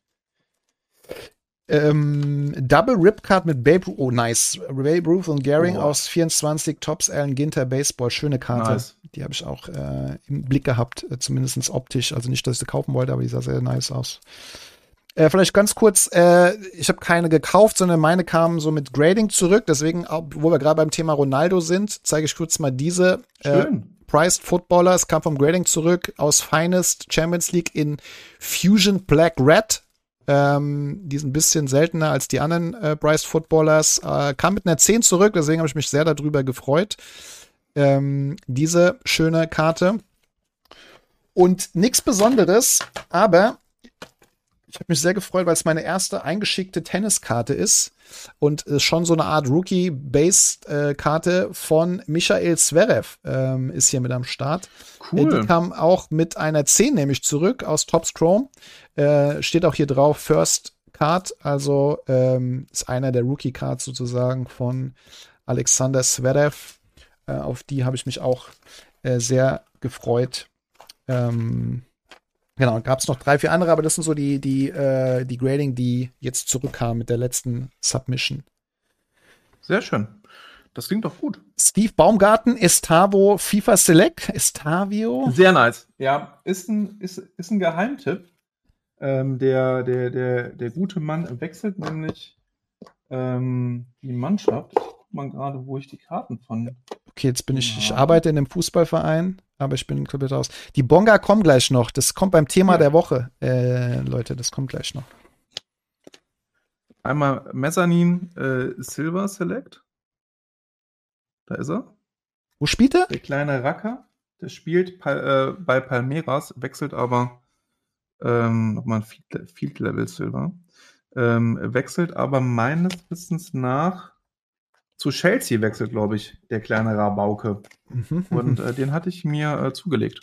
Ähm, Double Ripcard mit Babe Ruth. Oh, nice. Babe Ruth und Gehring Oh. aus vierundzwanzig Tops Allen Ginter Baseball. Schöne Karte. Nice. Die habe ich auch äh, im Blick gehabt, äh, zumindest optisch. Also nicht, dass ich sie kaufen wollte, aber die sah sehr nice aus. Äh, vielleicht ganz kurz, äh, ich habe keine gekauft, sondern meine kamen so mit Grading zurück. Deswegen, wo wir gerade beim Thema Ronaldo sind, zeige ich kurz mal diese. Schön. Äh, Priced Footballer. Es kam vom Grading zurück aus Finest Champions League in Fusion Black Red. Ähm, die sind ein bisschen seltener als die anderen äh, Priced Footballers. Äh, kam mit einer zehn zurück, deswegen habe ich mich sehr darüber gefreut. Ähm, diese schöne Karte. Und nichts Besonderes, aber ich habe mich sehr gefreut, weil es meine erste eingeschickte Tenniskarte ist und äh, schon so eine Art Rookie-Based-Karte äh, von Michael Zverev ähm, ist hier mit am Start. Cool. Äh, die kam auch mit einer zehn nämlich zurück aus Topps Chrome. Äh, steht auch hier drauf First Card, also ähm, ist einer der Rookie-Cards sozusagen von Alexander Zverev. Äh, auf die habe ich mich auch äh, sehr gefreut. Ähm, genau, gab es noch drei, vier andere, aber das sind so die, die, äh, die Grading, die jetzt zurückkamen mit der letzten Submission. Sehr schön. Das klingt doch gut. Steve Baumgarten, Estavo FIFA Select. Estavio. Sehr nice. Ja, ist ein, ist, ist ein Geheimtipp. Ähm, der, der, der, der gute Mann wechselt nämlich ähm, die Mannschaft. Ich guck mal gerade, wo ich die Karten von. Okay, jetzt bin ich, ich arbeite in einem Fußballverein, aber ich bin komplett raus. Die Bonga kommen gleich noch. Das kommt beim Thema Ja. der Woche. Äh, Leute, das kommt gleich noch. Einmal Mezzanin äh, Silver Select. Da ist er. Wo spielt er? Der kleine Racker. Der spielt Pal- äh, bei Palmeiras, wechselt aber ähm, nochmal ein Field, Field Level Silver. Ähm, wechselt aber meines Wissens nach zu Chelsea wechselt, glaube ich, der kleine Rabauke. Mhm. Und äh, den hatte ich mir äh, zugelegt.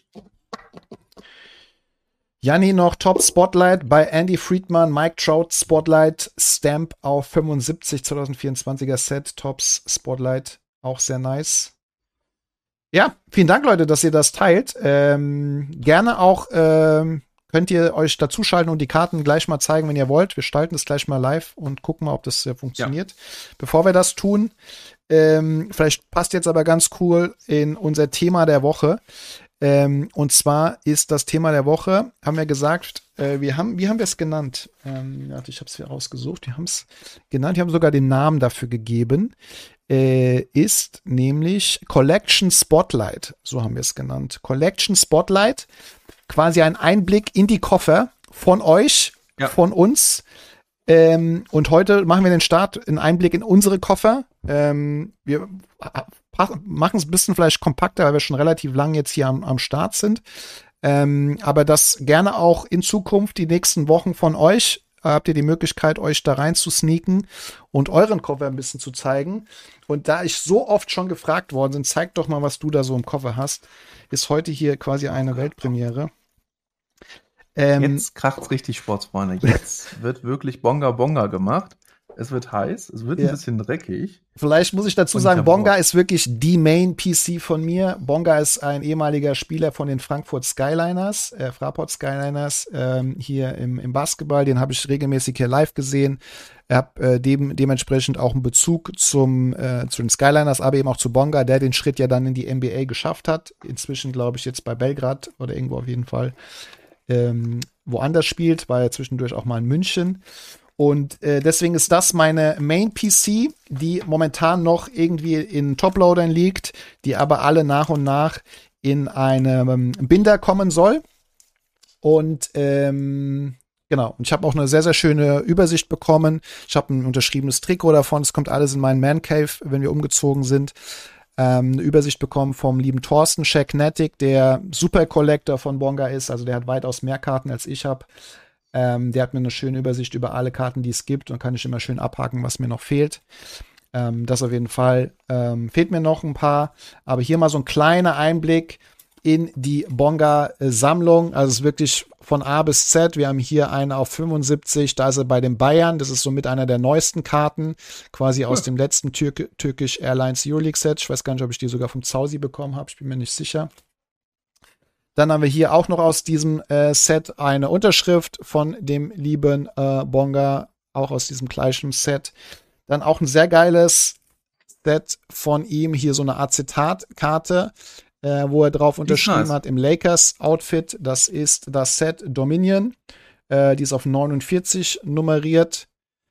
Janni noch Top Spotlight bei Andy Friedman, Mike Trout Spotlight, Stamp auf fünfundsiebzig zwanzig vierundzwanziger Set, Tops Spotlight, auch sehr nice. Ja, vielen Dank, Leute, dass ihr das teilt. Ähm, gerne auch ähm, könnt ihr euch dazuschalten und die Karten gleich mal zeigen, wenn ihr wollt. Wir schalten das gleich mal live und gucken mal, ob das äh, funktioniert. Ja. Bevor wir das tun, ähm, vielleicht passt jetzt aber ganz cool in unser Thema der Woche. Ähm, und zwar ist das Thema der Woche, haben wir gesagt, äh, wir haben, wie haben wir es genannt? Ähm, warte, ich habe es hier rausgesucht. Wir haben es genannt, wir haben sogar den Namen dafür gegeben. Äh, ist nämlich Collection Spotlight, so haben wir es genannt. Collection Spotlight, quasi ein Einblick in die Koffer von euch, ja. von uns. Ähm, und heute machen wir den Start, einen Einblick in unsere Koffer. Ähm, wir machen es ein bisschen vielleicht kompakter, weil wir schon relativ lang jetzt hier am, am Start sind. Ähm, aber das gerne auch in Zukunft die nächsten Wochen von euch habt ihr die Möglichkeit, euch da rein zu sneaken und euren Koffer ein bisschen zu zeigen. Und da ich so oft schon gefragt worden bin, zeig doch mal, was du da so im Koffer hast, ist heute hier quasi eine Weltpremiere. Ähm, Jetzt kracht's richtig, Sportsfreunde. Jetzt wird wirklich Bonga Bonga gemacht. Es wird heiß, es wird ja. ein bisschen dreckig. Vielleicht muss ich dazu sagen, Bonga ist wirklich die Main-P C von mir. Bonga ist ein ehemaliger Spieler von den Frankfurt Skyliners, äh, Fraport Skyliners, ähm, hier im, im Basketball. Den habe ich regelmäßig hier live gesehen. Ich habe äh, dem, dementsprechend auch einen Bezug zum, äh, zu den Skyliners, aber eben auch zu Bonga, der den Schritt ja dann in die N B A geschafft hat. Inzwischen, glaube ich, jetzt bei Belgrad oder irgendwo auf jeden Fall ähm, woanders spielt. War ja zwischendurch auch mal in München. Und äh, deswegen ist das meine Main-P C, die momentan noch irgendwie in Toploadern liegt, die aber alle nach und nach in einem Binder kommen soll. Und ähm, genau, und ich habe auch eine sehr, sehr schöne Übersicht bekommen. Ich habe ein unterschriebenes Trikot davon. Es kommt alles in meinen Man Cave, wenn wir umgezogen sind. Ähm, eine Übersicht bekommen vom lieben Thorsten Shacknetic, der Super Collector von Bonga ist. Also der hat weitaus mehr Karten, als ich habe. Ähm, der hat mir eine schöne Übersicht über alle Karten, die es gibt. Und kann ich immer schön abhaken, was mir noch fehlt. Ähm, das auf jeden Fall. Ähm, fehlt mir noch ein paar. Aber hier mal so ein kleiner Einblick in die Bonga-Sammlung. Also es ist wirklich von A bis Z. Wir haben hier eine auf fünfundsiebzig. Da ist er bei den Bayern. Das ist somit einer der neuesten Karten. Quasi aus ja. dem letzten Türk- Turkish Airlines Euroleague-Set. Ich weiß gar nicht, ob ich die sogar vom Zausi bekommen habe. Ich bin mir nicht sicher. Dann haben wir hier auch noch aus diesem äh, Set eine Unterschrift von dem lieben äh, Bonga, auch aus diesem gleichen Set. Dann auch ein sehr geiles Set von ihm, hier so eine Acetatkarte, äh, wo er drauf unterschrieben nice. hat im Lakers-Outfit. Das ist das Set Dominion. Äh, die ist auf neunundvierzig nummeriert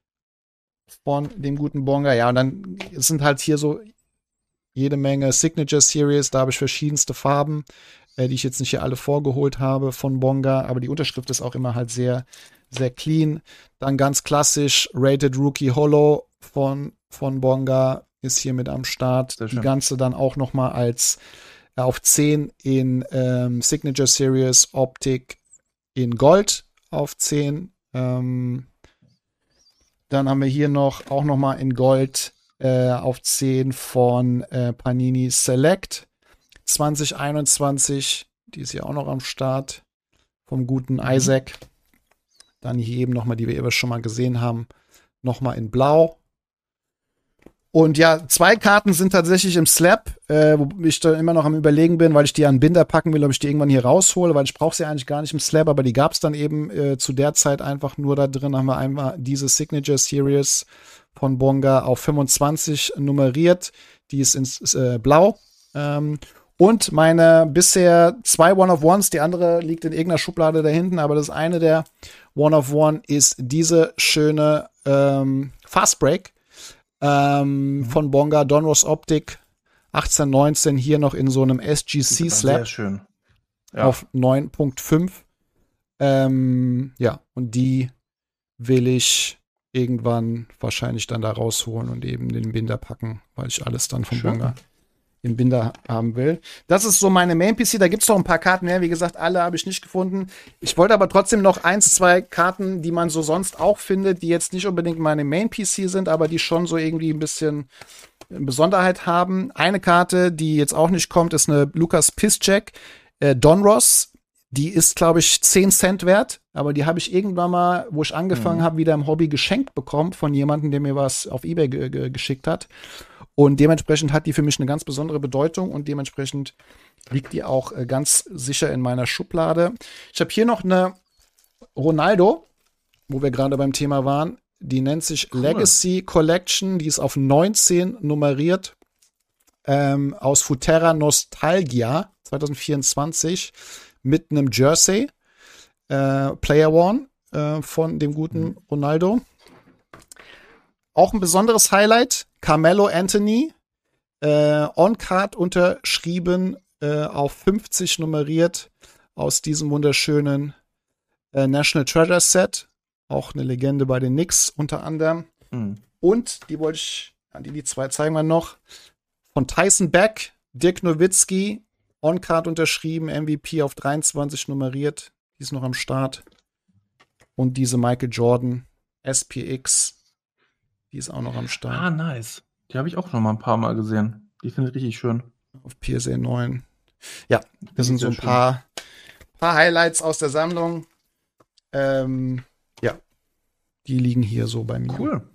von dem guten Bonga. Ja, und dann sind halt hier so jede Menge Signature Series. Da habe ich verschiedenste Farben, die ich jetzt nicht hier alle vorgeholt habe von Bonga, aber die Unterschrift ist auch immer halt sehr, sehr clean. Dann ganz klassisch Rated Rookie Holo von, von Bonga ist hier mit am Start. Die ganze dann auch noch mal als äh, auf zehn in ähm, Signature Series Optik in Gold auf zehn. Ähm, dann haben wir hier noch auch noch mal in Gold äh, auf zehn von äh, Panini Select. zwanzig einundzwanzig, die ist hier auch noch am Start, vom guten Isaac. Dann hier eben nochmal, die wir eben schon mal gesehen haben, nochmal in Blau. Und ja, zwei Karten sind tatsächlich im Slab, äh, wo ich da immer noch am Überlegen bin, weil ich die an Binder packen will, ob ich die irgendwann hier raushole, weil ich brauche sie eigentlich gar nicht im Slab, aber die gab es dann eben äh, zu der Zeit einfach nur da drin. Haben wir einmal diese Signature Series von Bonga auf fünfundzwanzig nummeriert, die ist ins äh, Blau. Ähm, Und meine bisher zwei One-of-Ones, die andere liegt in irgendeiner Schublade da hinten, aber das eine der One-of-One ist diese schöne ähm, Fast Break ähm, mhm. von Bonga, Donruss Optik, achtzehn neunzehn, hier noch in so einem S G C-Slab. Sehr schön. Ja. Auf neun Punkt fünf. Ähm, ja, und die will ich irgendwann wahrscheinlich dann da rausholen und eben den Binder packen, weil ich alles dann von schön. Bonga im Binder haben will. Das ist so meine Main-P C. Da gibt's noch ein paar Karten mehr. Wie gesagt, alle habe ich nicht gefunden. Ich wollte aber trotzdem noch eins, zwei Karten, die man so sonst auch findet, die jetzt nicht unbedingt meine Main-P C sind, aber die schon so irgendwie ein bisschen Besonderheit haben. Eine Karte, die jetzt auch nicht kommt, ist eine Lukas Piszczek äh, Donruss. Die ist, glaube ich, zehn Cent wert, aber die habe ich irgendwann mal, wo ich angefangen mhm. habe, wieder im Hobby geschenkt bekommen von jemandem, der mir was auf eBay ge- ge- geschickt hat. Und dementsprechend hat die für mich eine ganz besondere Bedeutung und dementsprechend liegt die auch äh, ganz sicher in meiner Schublade. Ich habe hier noch eine Ronaldo, wo wir gerade beim Thema waren. Die nennt sich cool. Legacy Collection. Die ist auf neunzehn nummeriert. Ähm, aus Futerra Nostalgia zwanzig vierundzwanzig mit einem Jersey. Äh, Player One äh, von dem guten mhm. Ronaldo. Auch ein besonderes Highlight. Carmelo Anthony, äh, On-Card unterschrieben, äh, auf fünfzig nummeriert aus diesem wunderschönen äh, National Treasure Set. Auch eine Legende bei den Knicks unter anderem. Mhm. Und, die wollte ich, die, die zwei zeigen wir noch, von Tyson Beck, Dirk Nowitzki, On-Card unterschrieben, M V P auf dreiundzwanzig nummeriert. Die ist noch am Start. Und diese Michael Jordan S P X, die ist auch noch am Start. Ah, nice. Die habe ich auch noch mal ein paar Mal gesehen. Die finde ich richtig schön. Auf P S A neun. Ja, das sind so ein schön. paar, paar Highlights aus der Sammlung. Ähm, ja, die liegen hier so bei mir. Cool.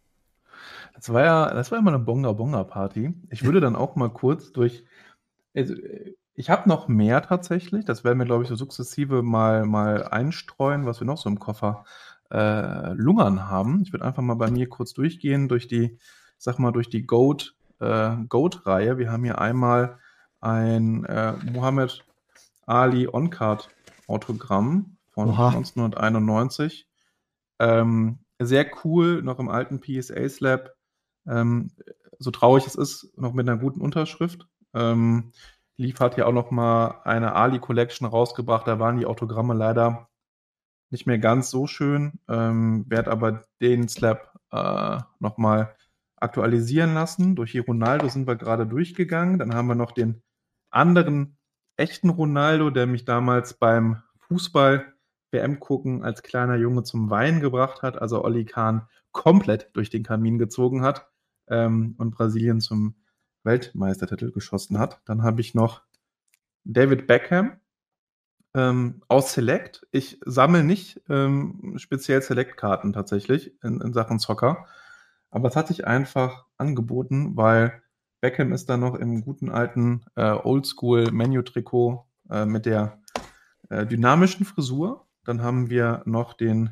Das war ja, das war immer eine Bonga-Bonga-Party. Ich würde dann auch mal kurz durch. Also, ich habe noch mehr tatsächlich. Das werden wir, glaube ich, so sukzessive mal, mal einstreuen, was wir noch so im Koffer äh, lungern haben. Ich würde einfach mal bei mir kurz durchgehen durch die, sag mal, durch die Goat, äh, Goat-Reihe. Wir haben hier einmal ein äh, Muhammad Ali On-Card-Autogramm von Oha. neunzehnhunderteinundneunzig. Ähm, sehr cool, noch im alten P S A-Slab. Ähm, so traurig es ist, noch mit einer guten Unterschrift. Ähm, Leaf hat ja auch noch mal eine Ali Collection rausgebracht, da waren die Autogramme leider nicht mehr ganz so schön, ähm, werde aber den Slab äh, noch mal aktualisieren lassen. Durch die Ronaldo sind wir gerade durchgegangen, dann haben wir noch den anderen echten Ronaldo, der mich damals beim Fußball-W M gucken als kleiner Junge zum Weinen gebracht hat, also Oli Kahn komplett durch den Kamin gezogen hat ähm, und Brasilien zum Weltmeistertitel geschossen hat. Dann habe ich noch David Beckham ähm, aus Select. Ich sammle nicht ähm, speziell Select-Karten tatsächlich in, in Sachen Soccer, aber es hat sich einfach angeboten, weil Beckham ist da noch im guten alten äh, Oldschool-Menu-Trikot äh, mit der äh, dynamischen Frisur. Dann haben wir noch den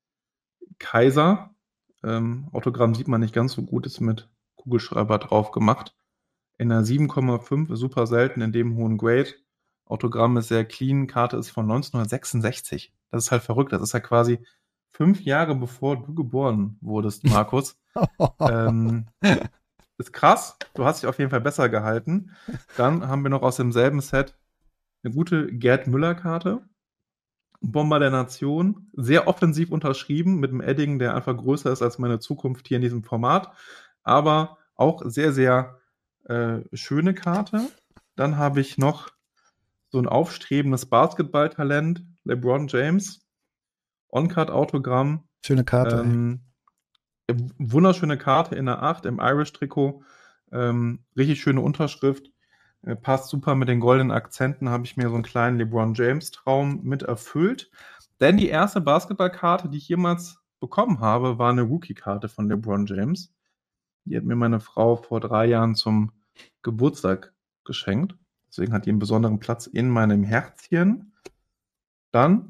Kaiser. Ähm, Autogramm sieht man nicht ganz so gut, ist mit Kugelschreiber drauf gemacht. In der sieben Komma fünf, super selten in dem hohen Grade. Autogramm ist sehr clean, Karte ist von neunzehnhundertsechsundsechzig. Das ist halt verrückt, das ist ja quasi fünf Jahre bevor du geboren wurdest, Markus. ähm, ist krass, du hast dich auf jeden Fall besser gehalten. Dann haben wir noch aus demselben Set eine gute Gerd Müller-Karte. Bomber der Nation, sehr offensiv unterschrieben mit einem Edding, der einfach größer ist als meine Zukunft hier in diesem Format, aber auch sehr, sehr äh, schöne Karte. Dann habe ich noch so ein aufstrebendes Basketballtalent, LeBron James, On-Card-Autogramm. Schöne Karte. Ähm, wunderschöne Karte in der acht im Irish-Trikot, ähm, richtig schöne Unterschrift. Passt super mit den goldenen Akzenten, habe ich mir so einen kleinen LeBron James-Traum mit erfüllt. Denn die erste Basketballkarte, die ich jemals bekommen habe, war eine Rookie-Karte von LeBron James. Die hat mir meine Frau vor drei Jahren zum Geburtstag geschenkt. Deswegen hat die einen besonderen Platz in meinem Herzchen. Dann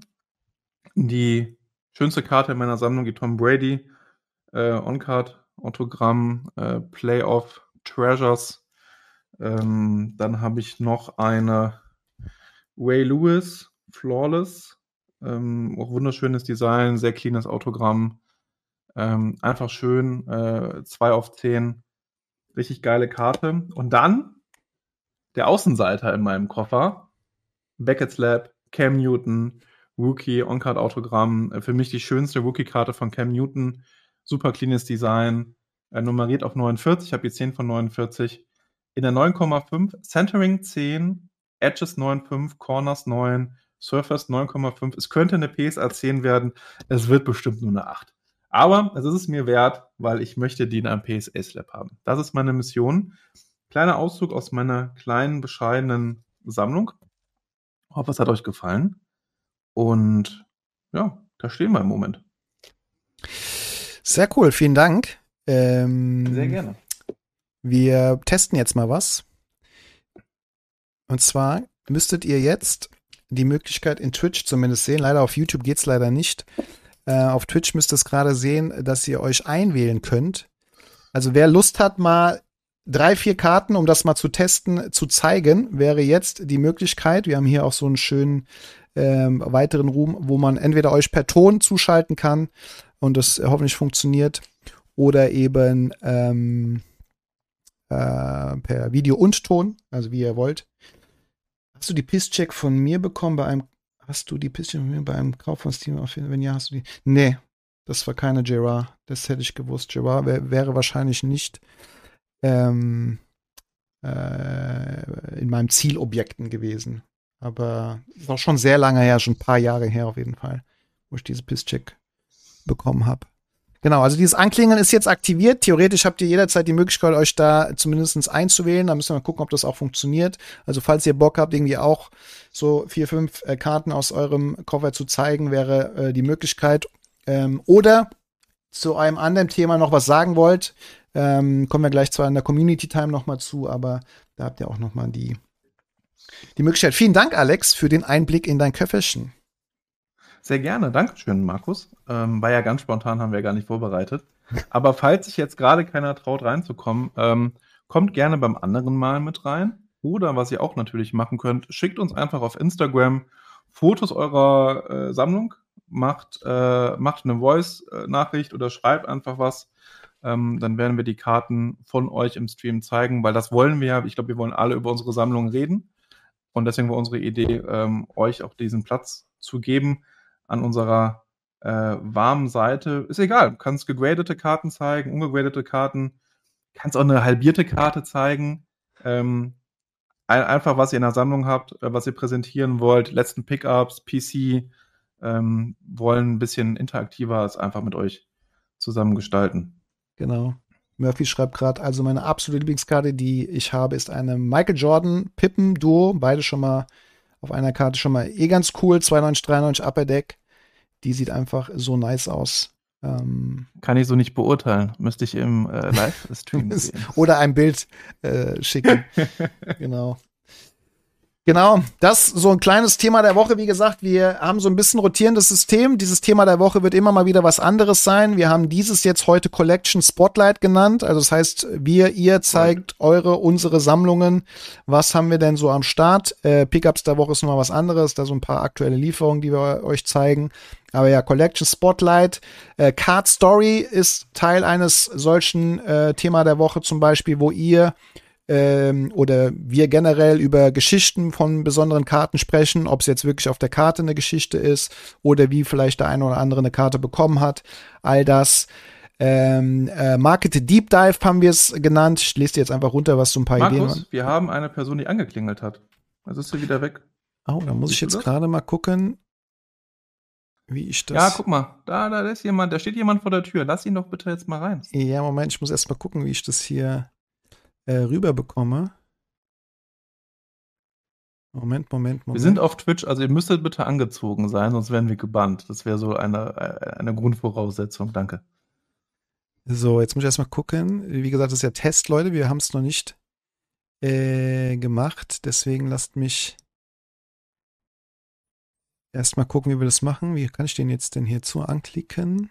die schönste Karte in meiner Sammlung, die Tom Brady äh, On-Card-Autogramm, äh, Playoff Treasures. Ähm, dann habe ich noch eine Ray Lewis Flawless, ähm, auch wunderschönes Design, sehr cleanes Autogramm, ähm, einfach schön, äh, zwei auf zehn, richtig geile Karte. Und dann der Außenseiter in meinem Koffer, Beckett's Lab, Cam Newton, Rookie, On-Card Autogramm, äh, für mich die schönste Rookie-Karte von Cam Newton, super cleanes Design, äh, nummeriert auf neunundvierzig, ich habe die zehn von neunundvierzig. In der neun Komma fünf, Centering zehn, Edges neun Komma fünf, Corners neun, Surface neun Komma fünf. Es könnte eine P S A zehn werden, es wird bestimmt nur eine acht. Aber es ist es mir wert, weil ich möchte die in einem P S A-Slab haben. Das ist meine Mission. Kleiner Auszug aus meiner kleinen, bescheidenen Sammlung. Ich hoffe, es hat euch gefallen. Und ja, da stehen wir im Moment. Sehr cool, vielen Dank. Ähm, Sehr gerne. Wir testen jetzt mal was. Und zwar müsstet ihr jetzt die Möglichkeit in Twitch zumindest sehen. Leider auf YouTube geht's leider nicht. Äh, auf Twitch müsst ihr es gerade sehen, dass ihr euch einwählen könnt. Also wer Lust hat, mal drei, vier Karten, um das mal zu testen, zu zeigen, wäre jetzt die Möglichkeit. Wir haben hier auch so einen schönen ähm, weiteren Room, wo man entweder euch per Ton zuschalten kann und das hoffentlich funktioniert oder eben ähm, äh, per Video und Ton, also wie ihr wollt. Hast du die Pisscheck von mir bekommen bei einem, hast du die Pisscheck von mir bei einem Kauf von Steam? Wenn ja, hast du die? Nee, das war keine Gerard. Das hätte ich gewusst. Gerard wär, wäre wahrscheinlich nicht ähm, äh, in meinem Zielobjekten gewesen. Aber ist auch schon sehr lange her, schon ein paar Jahre her auf jeden Fall. wo ich diese Pisscheck bekommen habe. Genau, also dieses Anklingeln ist jetzt aktiviert. Theoretisch habt ihr jederzeit die Möglichkeit, euch da zumindest einzuwählen. Da müssen wir mal gucken, ob das auch funktioniert. Also falls ihr Bock habt, irgendwie auch so vier, fünf äh, Karten aus eurem Koffer zu zeigen, wäre äh, die Möglichkeit. Ähm, oder zu einem anderen Thema noch was sagen wollt, ähm, kommen wir gleich zwar in der Community Time noch mal zu, aber da habt ihr auch noch mal die, die Möglichkeit. Vielen Dank, Alex, für den Einblick in dein Köfferchen. Sehr gerne, Dankeschön, Markus. Ähm, war ja ganz spontan, haben wir gar nicht vorbereitet. Aber falls sich jetzt gerade keiner traut, reinzukommen, ähm, kommt gerne beim anderen Mal mit rein. Oder was ihr auch natürlich machen könnt, schickt uns einfach auf Instagram Fotos eurer äh, Sammlung, macht, äh, macht eine Voice-Nachricht oder schreibt einfach was. Ähm, dann werden wir die Karten von euch im Stream zeigen, weil das wollen wir ja. Ich glaube, wir wollen alle über unsere Sammlung reden. Und deswegen war unsere Idee, ähm, euch auch diesen Platz zu geben. An unserer äh, warmen Seite. Ist egal, du kannst gegradete Karten zeigen, ungegradete Karten, kannst auch eine halbierte Karte zeigen. Ähm, ein, einfach, was ihr in der Sammlung habt, äh, was ihr präsentieren wollt, letzten Pickups, P C, ähm, wollen ein bisschen interaktiver als einfach mit euch zusammen gestalten. Genau. Murphy schreibt gerade, also meine absolute Lieblingskarte, die ich habe, ist eine Michael Jordan Pippen Duo. Beide schon mal auf einer Karte schon mal eh ganz cool. zweiundneunzig, dreiundneunzig Upper Deck. Die sieht einfach so nice aus. Ähm Kann ich so nicht beurteilen. Müsste ich im äh, Live-Stream sehen. Oder ein Bild äh, schicken. Genau. Genau, das ist so ein kleines Thema der Woche. Wie gesagt, wir haben so ein bisschen rotierendes System. Dieses Thema der Woche wird immer mal wieder was anderes sein. Wir haben dieses jetzt heute Collection Spotlight genannt. Also das heißt, wir, ihr zeigt eure, unsere Sammlungen. Was haben wir denn so am Start? Äh, Pickups der Woche ist nochmal was anderes. Da so ein paar aktuelle Lieferungen, die wir euch zeigen. Aber ja, Collection Spotlight. Äh, Card Story ist Teil eines solchen äh, Thema der Woche zum Beispiel, wo ihr Ähm, oder wir generell über Geschichten von besonderen Karten sprechen, ob es jetzt wirklich auf der Karte eine Geschichte ist oder wie vielleicht der eine oder andere eine Karte bekommen hat. All das. Ähm, äh, Market Deep Dive haben wir es genannt. Ich lese dir jetzt einfach runter, was so ein paar Markus, Ideen waren. Wir haben eine Person, die angeklingelt hat. Also ist sie wieder weg. Oh, da muss Siehst ich jetzt gerade mal gucken, wie ich das. Ja, guck mal, da, da ist jemand, da steht jemand vor der Tür. Lass ihn doch bitte jetzt mal rein. Ja, Moment, ich muss erst mal gucken, wie ich das hier Äh, rüber bekomme. Moment, Moment, Moment. Wir sind auf Twitch, also ihr müsstet bitte angezogen sein, sonst werden wir gebannt. Das wäre so eine, eine Grundvoraussetzung. Danke. So, jetzt muss ich erstmal gucken. Wie gesagt, das ist ja Test, Leute. Wir haben es noch nicht äh, gemacht. Deswegen lasst mich erstmal gucken, wie wir das machen. Wie kann ich den jetzt denn hierzu anklicken?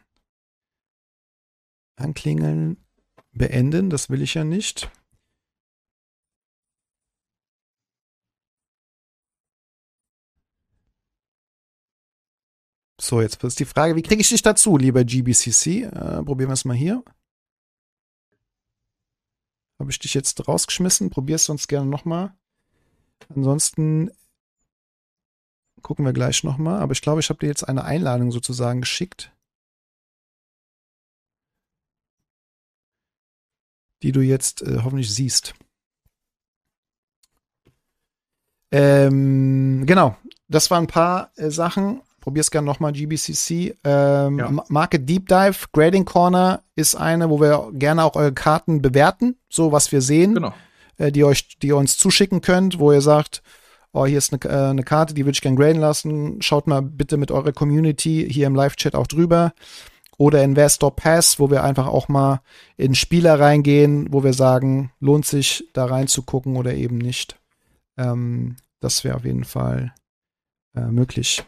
Anklingeln, beenden. Das will ich ja nicht. So, jetzt ist die Frage, wie kriege ich dich dazu, lieber G B C C? Äh, probieren wir es mal hier. Habe ich dich jetzt rausgeschmissen? Probier es sonst gerne nochmal. Ansonsten gucken wir gleich nochmal. Aber ich glaube, ich habe dir jetzt eine Einladung sozusagen geschickt, die du jetzt äh, hoffentlich siehst. Ähm, genau, das waren ein paar äh, Sachen. Probier's gerne nochmal, G B C C. Ähm, ja. Market Deep Dive, Grading Corner ist eine, wo wir gerne auch eure Karten bewerten, so was wir sehen, genau. äh, die euch, die ihr uns zuschicken könnt, wo ihr sagt, oh, hier ist eine, äh, eine Karte, die würde ich gerne graden lassen. Schaut mal bitte mit eurer Community hier im Live-Chat auch drüber. Oder Investor Pass, wo wir einfach auch mal in Spieler reingehen, wo wir sagen, lohnt sich da reinzugucken oder eben nicht. Ähm, das wäre auf jeden Fall äh, möglich.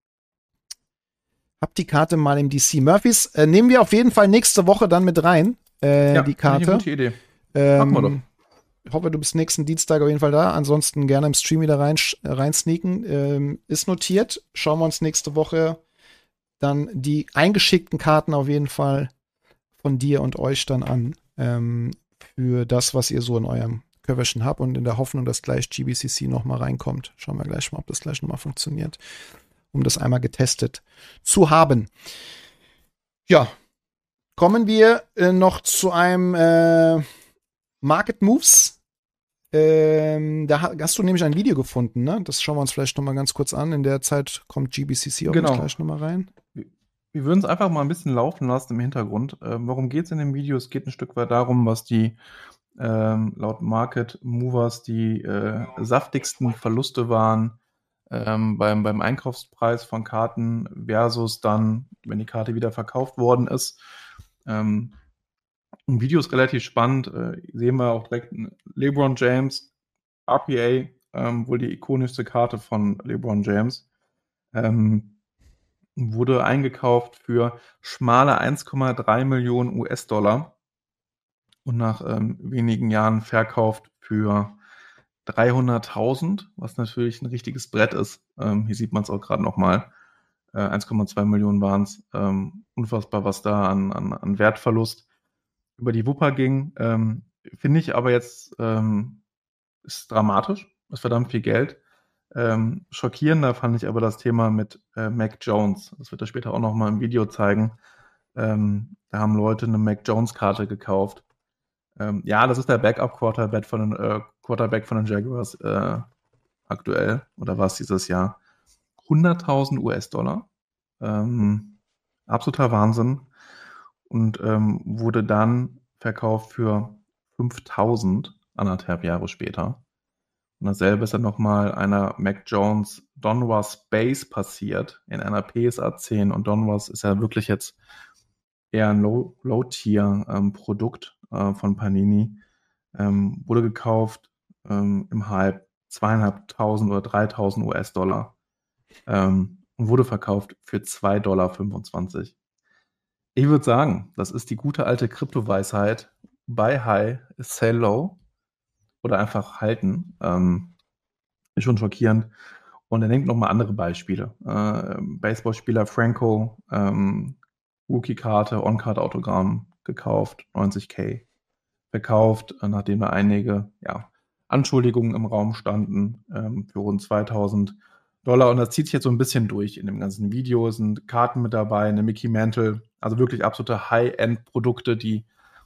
Hab die Karte mal im D C. Murphys äh, nehmen wir auf jeden Fall nächste Woche dann mit rein, äh, ja, die Karte. Eine gute Idee. Ähm, Machen wir doch. Ich hoffe, du bist nächsten Dienstag auf jeden Fall da. Ansonsten gerne im Stream wieder rein, rein sneaken. Ähm, ist notiert. Schauen wir uns nächste Woche dann die eingeschickten Karten auf jeden Fall von dir und euch dann an. Ähm, für das, was ihr so in eurem Köfferchen habt und in der Hoffnung, dass gleich G B C C noch mal reinkommt. Schauen wir gleich mal, ob das gleich noch mal funktioniert. Um das einmal getestet zu haben. Ja, kommen wir äh, noch zu einem äh, Market Moves. Ähm, da hast du nämlich ein Video gefunden, ne? Das schauen wir uns vielleicht noch mal ganz kurz an. In der Zeit kommt G B C C auch genau. gleich noch mal rein. Wir würden es einfach mal ein bisschen laufen lassen im Hintergrund. Ähm, worum geht es in dem Video? Es geht ein Stück weit darum, was die ähm, laut Market Movers die äh, saftigsten Verluste waren ähm, beim, beim Einkaufspreis von Karten versus dann, wenn die Karte wieder verkauft worden ist. Ähm, Ein Video ist relativ spannend. Äh, sehen wir auch direkt LeBron James, R P A, ähm, wohl die ikonischste Karte von LeBron James. Ähm, wurde eingekauft für schmale eins Komma drei Millionen U S-Dollar und nach ähm, wenigen Jahren verkauft für dreihunderttausend, was natürlich ein richtiges Brett ist. Ähm, hier sieht man es auch gerade nochmal. Äh, eins Komma zwei Millionen waren es. Ähm, unfassbar, was da an, an, an Wertverlust über die Wupper ging. Ähm, Finde ich aber jetzt ähm, ist dramatisch. Ist verdammt viel Geld. Ähm, schockierender fand ich aber das Thema mit äh, Mac Jones. Das wird er später auch noch mal im Video zeigen. Ähm, da haben Leute eine Mac Jones-Karte gekauft. Ähm, ja, das ist der Backup-Quarterback von den, äh, Quarterback von den Jaguars äh, aktuell. Oder war es dieses Jahr? hunderttausend U S-Dollar. Ähm, absoluter Wahnsinn. Und ähm, wurde dann verkauft für fünftausend, anderthalb Jahre später. Und dasselbe ist dann nochmal einer Mac Jones Donruss Base passiert in einer P S A zehn. Und Donruss ist ja wirklich jetzt eher ein Low- Low-Tier-Produkt ähm, äh, von Panini. Ähm, wurde gekauft ähm, im Hype zweieinhalbtausend oder dreitausend U S-Dollar ähm, und wurde verkauft für zwei Komma fünfundzwanzig Dollar. Ich würde sagen, das ist die gute alte Kryptoweisheit. Buy high, sell low. Oder einfach halten. Ähm, ist schon schockierend. Und er nimmt nochmal andere Beispiele. Äh, Baseballspieler Franco, ähm, Rookie-Karte, On-Card-Autogramm gekauft, neunzig K. Verkauft, äh, nachdem da einige ja, Anschuldigungen im Raum standen, ähm, für rund zweitausend Dollar. Und das zieht sich jetzt so ein bisschen durch in dem ganzen Video. Es sind Karten mit dabei, eine Mickey Mantle, also wirklich absolute High-End-Produkte, die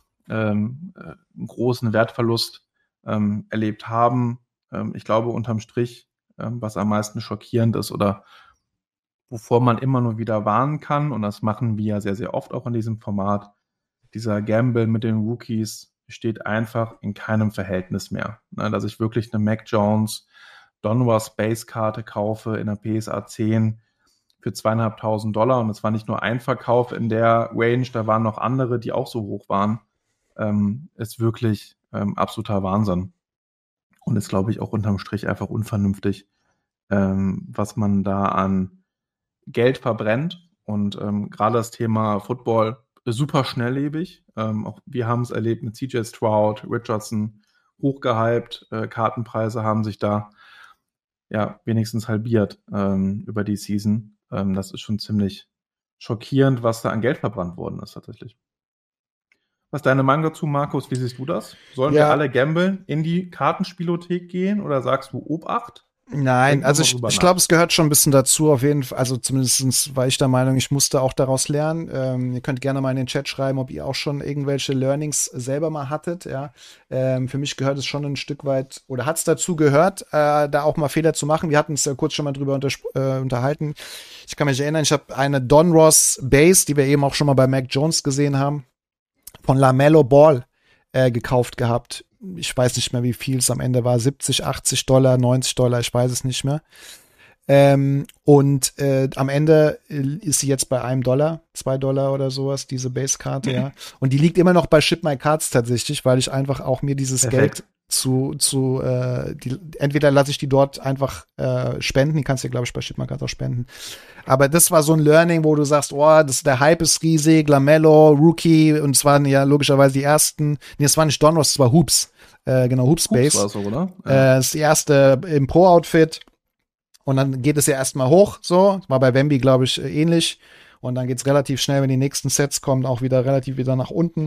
ähm, äh, einen großen Wertverlust ähm, erlebt haben. Ähm, ich glaube, unterm Strich, ähm, was am meisten schockierend ist oder wovor man immer nur wieder warnen kann, und das machen wir ja sehr, sehr oft auch in diesem Format, dieser Gamble mit den Rookies steht einfach in keinem Verhältnis mehr. Ne, dass ich wirklich eine Mac Jones Donruss Base-Karte kaufe in der P S A zehn für zweieinhalbtausend Dollar, und es war nicht nur ein Verkauf in der Range, da waren noch andere, die auch so hoch waren, ähm, ist wirklich ähm, absoluter Wahnsinn. Und ist, glaube ich, auch unterm Strich einfach unvernünftig, ähm, was man da an Geld verbrennt. Und ähm, gerade das Thema Football ist super schnelllebig. Ähm, auch wir haben es erlebt mit C J Stroud, Richardson, hochgehypt. Äh, Kartenpreise haben sich da ja wenigstens halbiert ähm, über die Season. Ähm, das ist schon ziemlich schockierend, was da an Geld verbrannt worden ist tatsächlich. Was ist deine Meinung dazu, Markus? Wie siehst du das? Sollen Ja. wir alle gambeln, in die Kartenspielothek gehen, oder sagst du Obacht? Nein, Denk also mal ich, drüber ich nach. glaube, es gehört schon ein bisschen dazu, auf jeden Fall. Also zumindest war ich der Meinung, ich musste auch daraus lernen. Ähm, ihr könnt gerne mal in den Chat schreiben, ob ihr auch schon irgendwelche Learnings selber mal hattet. Ja, ähm, für mich gehört es schon ein Stück weit, oder hat es dazu gehört, äh, da auch mal Fehler zu machen. Wir hatten es ja kurz schon mal drüber unter, äh, unterhalten. Ich kann mich erinnern, ich habe eine Donruss Base, die wir eben auch schon mal bei Mac Jones gesehen haben, von LaMelo Ball äh, gekauft gehabt. Ich weiß nicht mehr, wie viel es am Ende war, siebzig, achtzig Dollar, neunzig Dollar, ich weiß es nicht mehr. Ähm, und äh, am Ende ist sie jetzt bei einem Dollar, zwei Dollar oder sowas, diese Base-Karte, ja. Und die liegt immer noch bei Ship My Cards tatsächlich, weil ich einfach auch mir dieses Perfekt. Geld zu, zu äh, die, entweder lasse ich die dort einfach äh, spenden, die kannst du ja, glaube ich, bei Ship My Cards auch spenden. Aber das war so ein Learning, wo du sagst, oh, das, der Hype ist riesig, LaMelo, Rookie, und es waren ja logischerweise die ersten, nee, es war nicht Donruss, es war Hoops, äh, genau, Hoops Base. Hoops war so, oder? Ja. Äh, das erste im Pro-Outfit. Und dann geht es ja erstmal hoch, so. War bei Wemby, glaube ich, ähnlich. Und dann geht es relativ schnell, wenn die nächsten Sets kommen, auch wieder relativ wieder nach unten.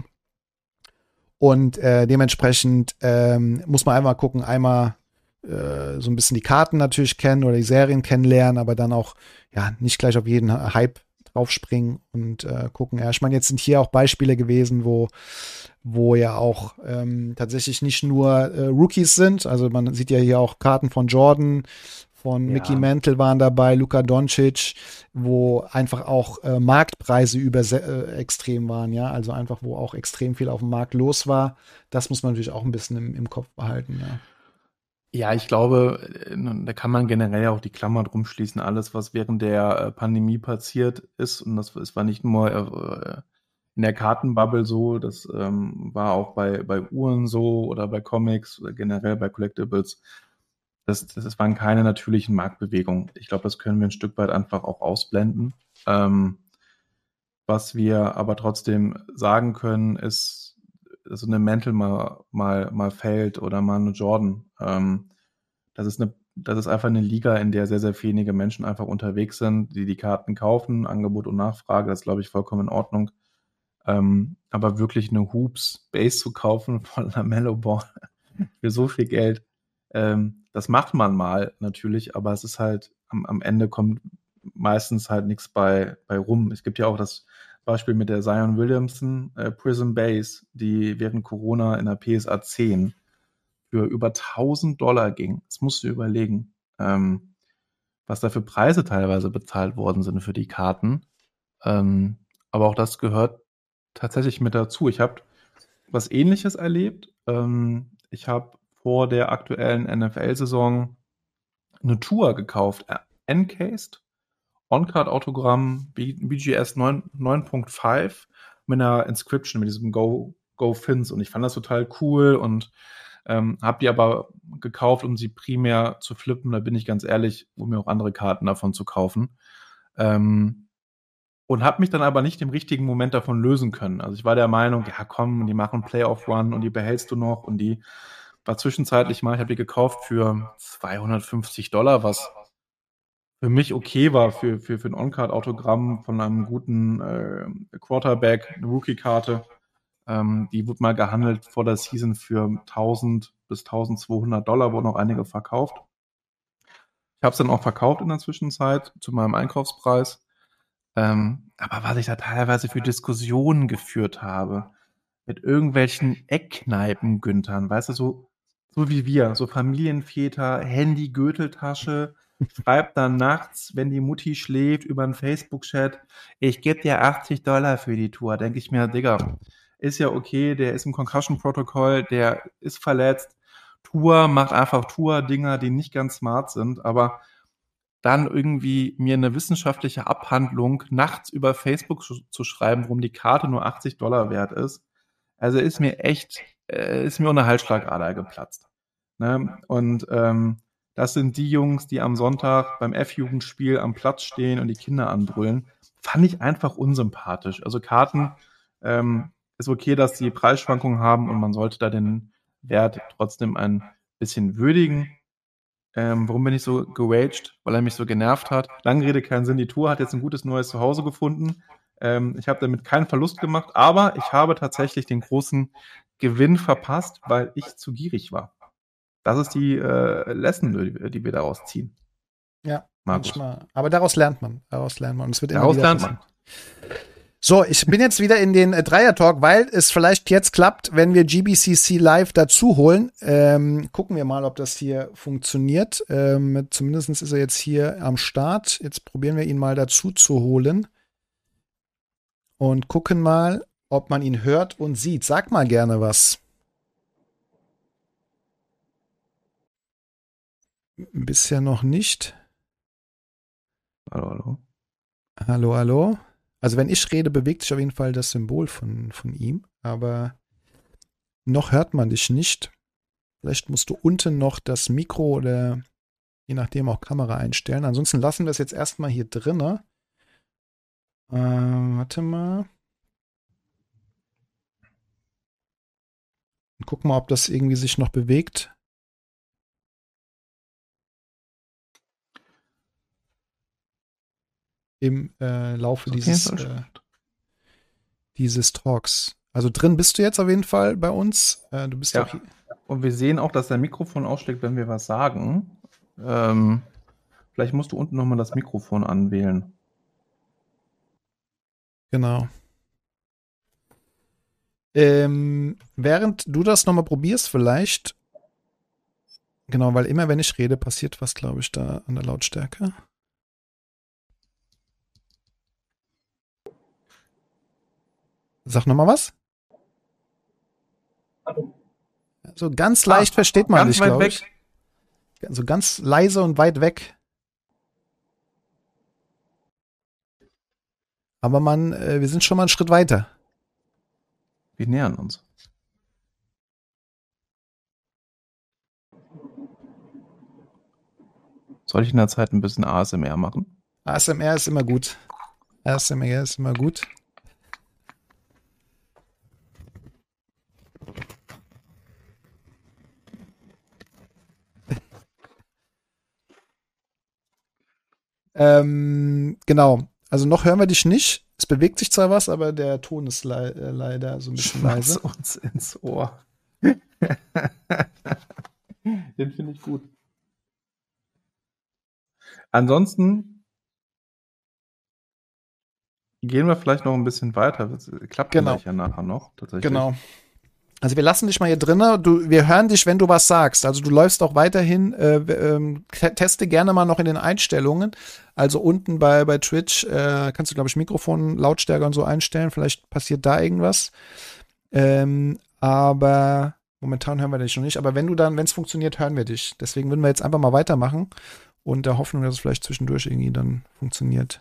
Und äh, dementsprechend ähm, muss man einmal gucken, einmal äh, so ein bisschen die Karten natürlich kennen oder die Serien kennenlernen, aber dann auch ja nicht gleich auf jeden Hype draufspringen und äh, gucken. Ja, ich meine, jetzt sind hier auch Beispiele gewesen, wo wo ja auch ähm, tatsächlich nicht nur äh, Rookies sind. Also man sieht ja hier auch Karten von Jordan, von Ja. Mickey Mantle waren dabei, Luka Doncic, wo einfach auch äh, Marktpreise über äh, extrem waren, ja, also einfach, wo auch extrem viel auf dem Markt los war. Das muss man natürlich auch ein bisschen im, im Kopf behalten, ja. Ja, ich glaube, äh, da kann man generell auch die Klammer drum schließen. Alles, was während der äh, Pandemie passiert ist, und das, es war nicht nur äh, in der Kartenbubble so, das ähm, war auch bei, bei Uhren so oder bei Comics oder generell bei Collectibles. Das, das, das waren keine natürlichen Marktbewegungen. Ich glaube, das können wir ein Stück weit einfach auch ausblenden. Ähm, was wir aber trotzdem sagen können, ist, so eine Mantle mal, mal, mal fällt oder mal eine Jordan. Ähm, das ist eine, das ist einfach eine Liga, in der sehr, sehr wenige Menschen einfach unterwegs sind, die die Karten kaufen, Angebot und Nachfrage, das ist, glaube ich, vollkommen in Ordnung. Ähm, aber wirklich eine Hoops Base zu kaufen von LaMelo Ball für so viel Geld, ähm, das macht man mal natürlich, aber es ist halt, am, am Ende kommt meistens halt nichts bei, bei rum. Es gibt ja auch das Beispiel mit der Zion Williamson äh, Prism Base, die während Corona in der P S A zehn für über tausend Dollar ging. Das musst du überlegen, ähm, was da für Preise teilweise bezahlt worden sind für die Karten. Ähm, aber auch das gehört tatsächlich mit dazu. Ich habe was Ähnliches erlebt. Ähm, ich habe vor der aktuellen N F L-Saison eine Tour gekauft, äh, Encased, On-Card-Autogramm, B G S neun Punkt fünf mit einer Inscription, mit diesem Go, Go Fins. Und ich fand das total cool und ähm, habe die aber gekauft, um sie primär zu flippen. Da bin ich ganz ehrlich, um mir auch andere Karten davon zu kaufen. Ähm, und habe mich dann aber nicht im richtigen Moment davon lösen können. Also ich war der Meinung, ja komm, die machen Playoff-Run und die behältst du noch. Und die war zwischenzeitlich mal, ich habe die gekauft für zweihundertfünfzig Dollar, was für mich okay war für, für, für ein On-Card-Autogramm von einem guten äh, Quarterback, eine Rookie-Karte. Ähm, die wurde mal gehandelt vor der Season für tausend bis tausendzweihundert Dollar, wurden auch einige verkauft. Ich habe es dann auch verkauft in der Zwischenzeit zu meinem Einkaufspreis. Ähm, aber was ich da teilweise für Diskussionen geführt habe, mit irgendwelchen Eckkneipen-Güntern, weißt du, so, so wie wir, so Familienväter, Handy, Gürteltasche, schreibt dann nachts, wenn die Mutti schläft, über einen Facebook-Chat, ich gebe dir achtzig Dollar für die Tour. Denke ich mir, Digga, ist ja okay, der ist im Concussion-Protokoll, der ist verletzt. Tour macht einfach Tour-Dinger, die nicht ganz smart sind, aber dann irgendwie mir eine wissenschaftliche Abhandlung nachts über Facebook zu, zu schreiben, warum die Karte nur achtzig Dollar wert ist. Also ist mir echt, äh, ist mir ohne Halsschlagader geplatzt. Ne? Und ähm, das sind die Jungs, die am Sonntag beim F-Jugendspiel am Platz stehen und die Kinder anbrüllen. Fand ich einfach unsympathisch. Also Karten ähm, ist okay, dass die Preisschwankungen haben und man sollte da den Wert trotzdem ein bisschen würdigen. Ähm, warum bin ich so geraged? Weil er mich so genervt hat. Lange Rede, keinen Sinn. Die Tour hat jetzt ein gutes neues Zuhause gefunden. Ähm, ich habe damit keinen Verlust gemacht, aber ich habe tatsächlich den großen Gewinn verpasst, weil ich zu gierig war. Das ist die äh, Lesson, die, die wir daraus ziehen. Ja, Markus. manchmal. Aber daraus lernt man. Daraus lernt man. Und es wird immer Daraus wieder lernt passieren. man. So, ich bin jetzt wieder in den äh, Dreier-Talk, weil es vielleicht jetzt klappt, wenn wir G B C C Live dazu holen. Ähm, gucken wir mal, ob das hier funktioniert. Ähm, zumindest ist er jetzt hier am Start. Jetzt probieren wir ihn mal dazu zu holen. Und gucken mal, ob man ihn hört und sieht. Sag mal gerne was. Bisher noch nicht. Hallo, hallo. Hallo, hallo. Also wenn ich rede, bewegt sich auf jeden Fall das Symbol von, von ihm, aber noch hört man dich nicht. Vielleicht musst du unten noch das Mikro oder je nachdem auch Kamera einstellen. Ansonsten lassen wir es jetzt erstmal hier drinne. Ähm, warte mal. Und guck mal, ob das irgendwie sich noch bewegt. Im äh, Laufe Okay, dieses, ist äh, dieses Talks. Also drin bist du jetzt auf jeden Fall bei uns. Äh, du bist Ja. doch hier. Und wir sehen auch, dass der Mikrofon ausschlägt, wenn wir was sagen. Ähm, vielleicht musst du unten nochmal das Mikrofon anwählen. Genau. Ähm, während du das nochmal probierst, vielleicht Genau, weil immer wenn ich rede, passiert was, glaube ich, da an der Lautstärke. Sag nochmal was. So ganz leicht ah, versteht man dich, glaube ich. So also ganz leise und weit weg. Aber man, äh, wir sind schon mal einen Schritt weiter. Wir nähern uns. Soll ich in der Zeit ein bisschen A S M R machen? A S M R ist immer gut. A S M R ist immer gut. ähm, genau. Also noch hören wir dich nicht. Es bewegt sich zwar was, aber der Ton ist le äh, leider so ein bisschen Schmatz leise. uns ins Ohr. Den finde ich gut. Ansonsten gehen wir vielleicht noch ein bisschen weiter. Das klappt genau. gleich ja nachher noch, tatsächlich. Genau. Also wir lassen dich mal hier drinnen. Du, wir hören dich, wenn du was sagst. Also du läufst auch weiterhin. Äh, äh, teste gerne mal noch in den Einstellungen. Also unten bei, bei Twitch äh, kannst du, glaube ich, Mikrofon, Lautstärke und so einstellen. Vielleicht passiert da irgendwas. Ähm, aber momentan hören wir dich noch nicht. Aber wenn du dann, wenn es funktioniert, hören wir dich. Deswegen würden wir jetzt einfach mal weitermachen. Und der Hoffnung, dass es vielleicht zwischendurch irgendwie dann funktioniert.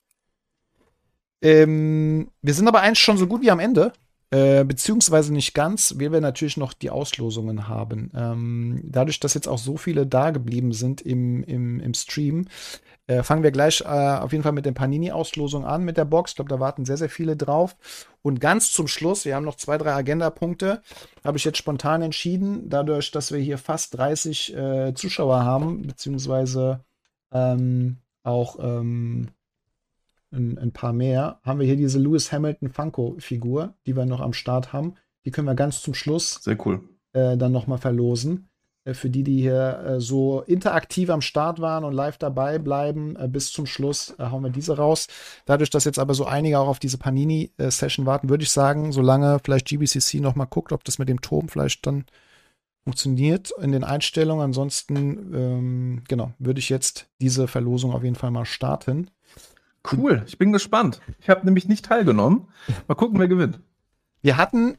Ähm, wir sind aber eigentlich schon so gut wie am Ende. Äh, beziehungsweise nicht ganz, weil wir natürlich noch die Auslosungen haben. Ähm, dadurch, dass jetzt auch so viele da geblieben sind im, im, im Stream, äh, fangen wir gleich äh, auf jeden Fall mit der Panini-Auslosung an, mit der Box. Ich glaube, da warten sehr, sehr viele drauf. Und ganz zum Schluss, wir haben noch zwei, drei Agenda-Punkte, habe ich jetzt spontan entschieden, dadurch, dass wir hier fast dreißig äh, Zuschauer haben, beziehungsweise ähm, auch ähm, Ein, ein paar mehr, haben wir hier diese Lewis Hamilton Funko-Figur, die wir noch am Start haben. Die können wir ganz zum Schluss Sehr cool. äh, dann nochmal verlosen. Äh, für die, die hier äh, so interaktiv am Start waren und live dabei bleiben, äh, bis zum Schluss äh, hauen wir diese raus. Dadurch, dass jetzt aber so einige auch auf diese Panini-Session warten, würde ich sagen, solange vielleicht G B C C nochmal guckt, ob das mit dem Turm vielleicht dann funktioniert in den Einstellungen. Ansonsten, ähm, genau, würde ich jetzt diese Verlosung auf jeden Fall mal starten. Cool, ich bin gespannt. Ich habe nämlich nicht teilgenommen. Mal gucken, wer gewinnt. Wir hatten.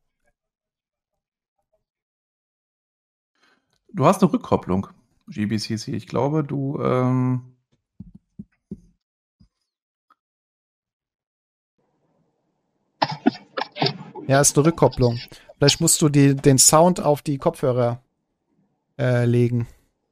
Du hast eine Rückkopplung, G B C C. Ich glaube, du. Ähm ja, ist eine Rückkopplung. Vielleicht musst du die, den Sound auf die Kopfhörer äh, legen.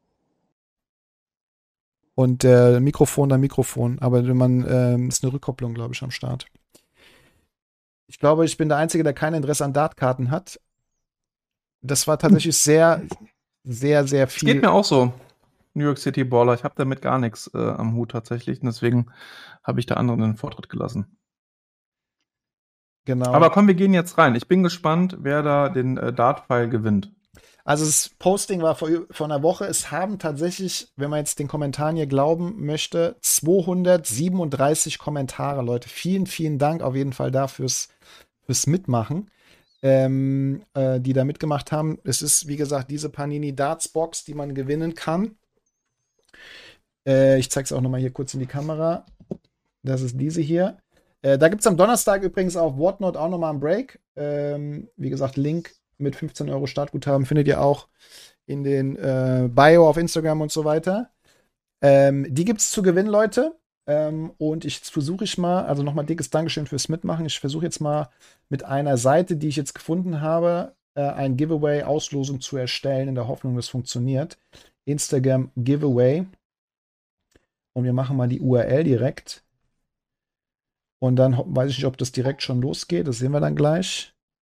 Und äh, Mikrofon dann Mikrofon. Aber wenn man, äh, ist eine Rückkopplung, glaube ich, am Start. Ich glaube, ich bin der Einzige, der kein Interesse an Dartkarten hat. Das war tatsächlich sehr, sehr, sehr viel. Es geht mir auch so. New York City Baller. Ich habe damit gar nichts äh, am Hut tatsächlich. Und deswegen habe ich da anderen den Vortritt gelassen. Genau. Aber komm, wir gehen jetzt rein. Ich bin gespannt, wer da den äh, Dart-File gewinnt. Also das Posting war vor, vor einer Woche. Es haben tatsächlich, wenn man jetzt den Kommentaren hier glauben möchte, zweihundertsiebenunddreißig Kommentare, Leute. Vielen, vielen Dank auf jeden Fall dafür fürs, fürs Mitmachen, ähm, äh, die da mitgemacht haben. Es ist, wie gesagt, diese Panini Darts Box, die man gewinnen kann. Äh, ich zeige es auch noch mal hier kurz in die Kamera. Das ist diese hier. Äh, da gibt es am Donnerstag übrigens auf Whatnot auch noch mal einen Break. Ähm, wie gesagt, Link mit fünfzehn Euro Startguthaben findet ihr auch in den äh, Bio auf Instagram und so weiter. Ähm, die gibt es zu gewinnen, Leute. Ähm, und ich versuche ich mal, also nochmal dickes Dankeschön fürs Mitmachen. Ich versuche jetzt mal mit einer Seite, die ich jetzt gefunden habe, äh, ein Giveaway-Auslosung zu erstellen, in der Hoffnung, das funktioniert. Instagram Giveaway. Und wir machen mal die U R L direkt. Und dann weiß ich nicht, ob das direkt schon losgeht. Das sehen wir dann gleich.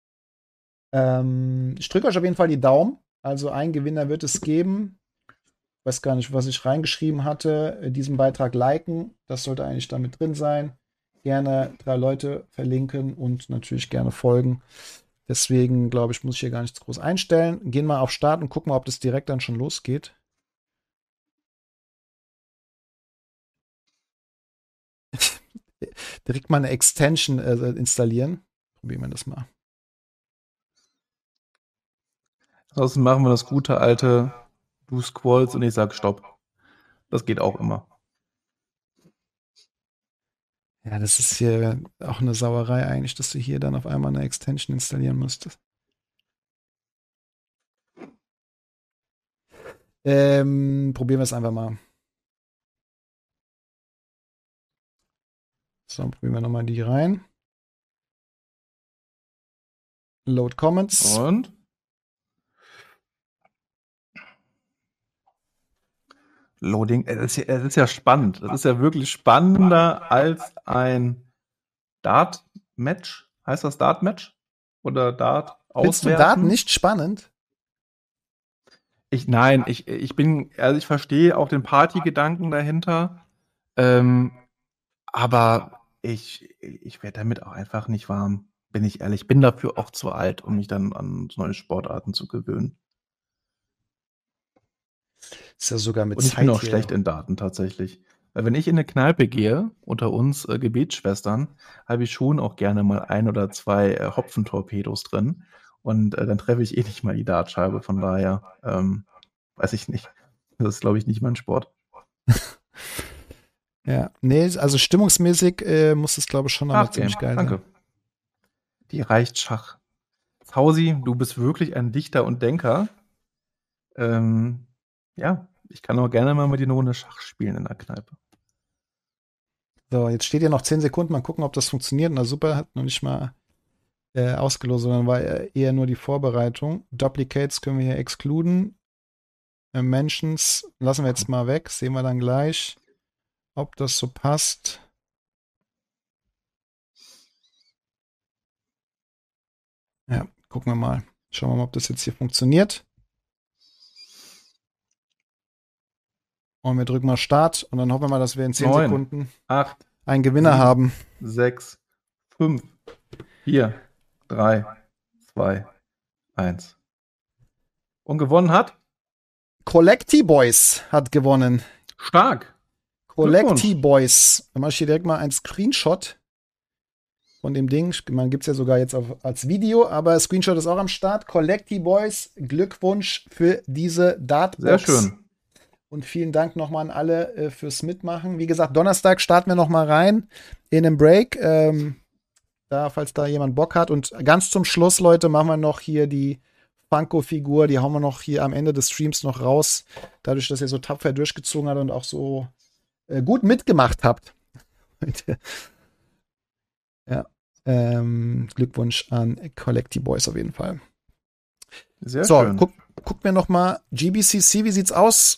Ähm, ich drücke euch auf jeden Fall die Daumen. Also einen Gewinner wird es geben. Ich weiß gar nicht, was ich reingeschrieben hatte. Diesen Beitrag liken. Das sollte eigentlich damit drin sein. Gerne drei Leute verlinken und natürlich gerne folgen. Deswegen, glaube ich, muss ich hier gar nichts groß einstellen. Gehen mal auf Start und gucken mal, ob das direkt dann schon losgeht. Direkt mal eine Extension äh, installieren. Probieren wir das mal. Ansonsten machen wir das gute alte du scrollst und ich sag Stopp. Das geht auch immer. Ja, das ist hier auch eine Sauerei eigentlich, dass du hier dann auf einmal eine Extension installieren müsstest. Ähm, probieren wir es einfach mal. So, probieren wir nochmal die rein. Load Comments. Und? Loading, das ist, ja, das ist ja spannend. Das ist ja wirklich spannender als ein Dart-Match. Heißt das Dart-Match? Oder Dart auswerten? Findest du Dart nicht spannend? Ich, nein, ich, ich bin, also ich verstehe auch den Partygedanken dahinter. Ähm, aber ich, ich werde damit auch einfach nicht warm, bin ich ehrlich. Ich bin dafür auch zu alt, um mich dann an neue Sportarten zu gewöhnen. Ist ja sogar mit Und ich Zeit bin auch hier. schlecht in Daten tatsächlich. Weil wenn ich in eine Kneipe gehe, unter uns äh, Gebetsschwestern, habe ich schon auch gerne mal ein oder zwei äh, Hopfentorpedos drin. Und äh, dann treffe ich eh nicht mal die Dartscheibe. Von daher, ähm, weiß ich nicht. Das ist, glaube ich, nicht mein Sport. Ja, nee, also stimmungsmäßig äh, muss es, glaube ich, schon nochmal Schachgame, ziemlich geil danke. sein. Die reicht Schach. Hausi, du bist wirklich ein Dichter und Denker. Ähm, ja, ich kann auch gerne mal mit dir eine Runde Schach spielen in der Kneipe. So, jetzt steht ja noch zehn Sekunden. Mal gucken, ob das funktioniert. Na super, hat noch nicht mal äh, ausgelost, sondern war eher nur die Vorbereitung. Duplicates können wir hier exkluden. Äh, Mentions lassen wir jetzt mal weg. Sehen wir dann gleich, ob das so passt. Ja, gucken wir mal. Schauen wir mal, ob das jetzt hier funktioniert. Und wir drücken mal Start und dann hoffen wir mal, dass wir in zehn Neun, Sekunden acht, einen Gewinner sieben, haben. sechs, fünf, vier, drei, zwei, eins. Und gewonnen hat? Collecti Boys hat gewonnen. Stark. Collecti Boys. Dann mache ich hier direkt mal einen Screenshot von dem Ding. Man gibt es ja sogar jetzt auf, als Video, aber Screenshot ist auch am Start. Collecti Boys, Glückwunsch für diese Dartbox. Sehr schön. Und vielen Dank nochmal an alle äh, fürs Mitmachen. Wie gesagt, Donnerstag starten wir nochmal rein in einem Break. Ähm, da, falls da jemand Bock hat. Und ganz zum Schluss, Leute, machen wir noch hier die Funko-Figur. Die hauen wir noch hier am Ende des Streams noch raus. Dadurch, dass ihr so tapfer durchgezogen habt und auch so äh, gut mitgemacht habt. Ja. Ähm, Glückwunsch an Collecti Boys auf jeden Fall. Sehr so, schön. Guck, guck mir noch mal G B C C, wie sieht's aus?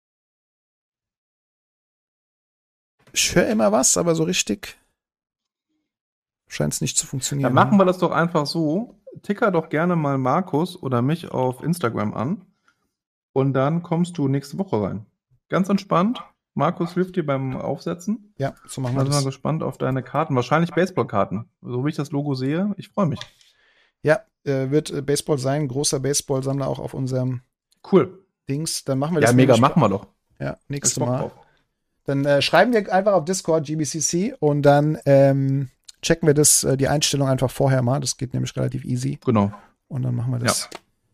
Ich höre immer was, aber so richtig scheint es nicht zu funktionieren. Dann machen wir das doch einfach so. Ticker doch gerne mal Markus oder mich auf Instagram an. Und dann kommst du nächste Woche rein. Ganz entspannt. Markus hilft dir beim Aufsetzen. Ja, so machen wir Ich bin das. mal gespannt auf deine Karten. Wahrscheinlich Baseballkarten. So wie ich das Logo sehe. Ich freue mich. Ja, äh, wird äh, Baseball sein. Großer Baseball-Sammler auch auf unserem Cool. Dings. Dann machen wir Ja, das. mega, nämlich- machen wir doch. Ja, nächstes Bock Mal. drauf. Dann äh, schreiben wir einfach auf Discord G B C C und dann ähm, checken wir das, äh, die Einstellung einfach vorher mal. Das geht nämlich relativ easy. Genau. Und dann machen wir das.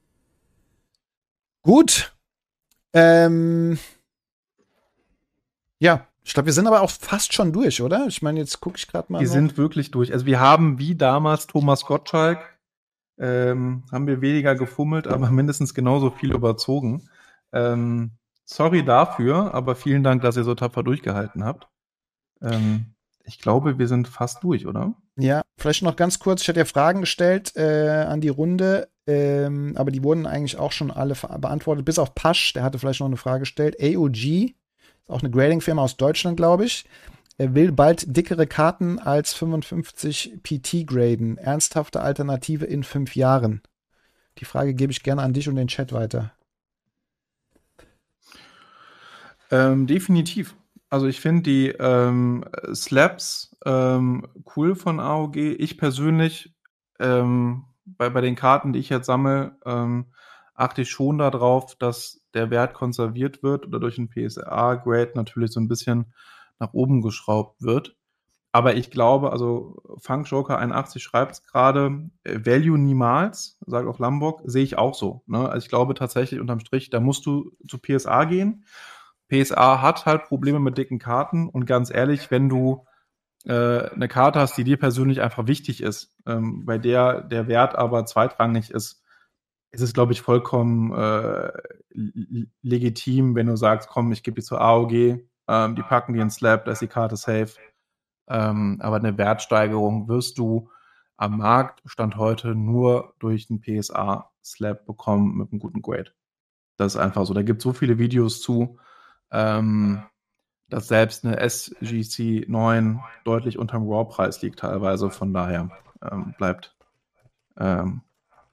Gut. Ähm, ja, ich glaube, wir sind aber auch fast schon durch, oder? Ich meine, jetzt gucke ich gerade mal. Wir noch. sind wirklich durch. Also wir haben wie damals Thomas Gottschalk, ähm, haben wir weniger gefummelt, aber mindestens genauso viel überzogen. Ähm, sorry dafür, aber vielen Dank, dass ihr so tapfer durchgehalten habt. Ähm, ich glaube, wir sind fast durch, oder? Ja, vielleicht noch ganz kurz. Ich hatte ja Fragen gestellt äh, an die Runde, ähm, aber die wurden eigentlich auch schon alle ver- beantwortet, bis auf Pasch, der hatte vielleicht noch eine Frage gestellt. A O G, ist auch eine Grading-Firma aus Deutschland, glaube ich. Er will bald dickere Karten als fünfundfünfzig P T graden. Ernsthafte Alternative in fünf Jahren. Die Frage gebe ich gerne an dich und den Chat weiter. Ähm, definitiv. Also ich finde die ähm, Slaps ähm, cool von A O G. Ich persönlich ähm, bei, bei den Karten, die ich jetzt sammle, ähm, achte ich schon darauf, dass der Wert konserviert wird oder durch ein P S A-Grade natürlich so ein bisschen nach oben geschraubt wird. Aber ich glaube, also Funk Joker einundachtzig schreibt es gerade, Value niemals, sagt auch Lambok, sehe ich auch so. Ne? Also ich glaube tatsächlich unterm Strich, da musst du zu P S A gehen. P S A hat halt Probleme mit dicken Karten und ganz ehrlich, wenn du äh, eine Karte hast, die dir persönlich einfach wichtig ist, ähm, bei der der Wert aber zweitrangig ist, ist es, glaube ich, vollkommen äh, legitim, wenn du sagst, komm, ich gebe die zur A O G, ähm, die packen die in Slab, da ist die Karte safe. Ähm, aber eine Wertsteigerung wirst du am Markt Stand heute nur durch einen P S A-Slab bekommen mit einem guten Grade. Das ist einfach so. Da gibt es so viele Videos zu, ähm, dass selbst eine S G C neun deutlich unterm Raw-Preis liegt teilweise. Von daher ähm, bleibt ähm,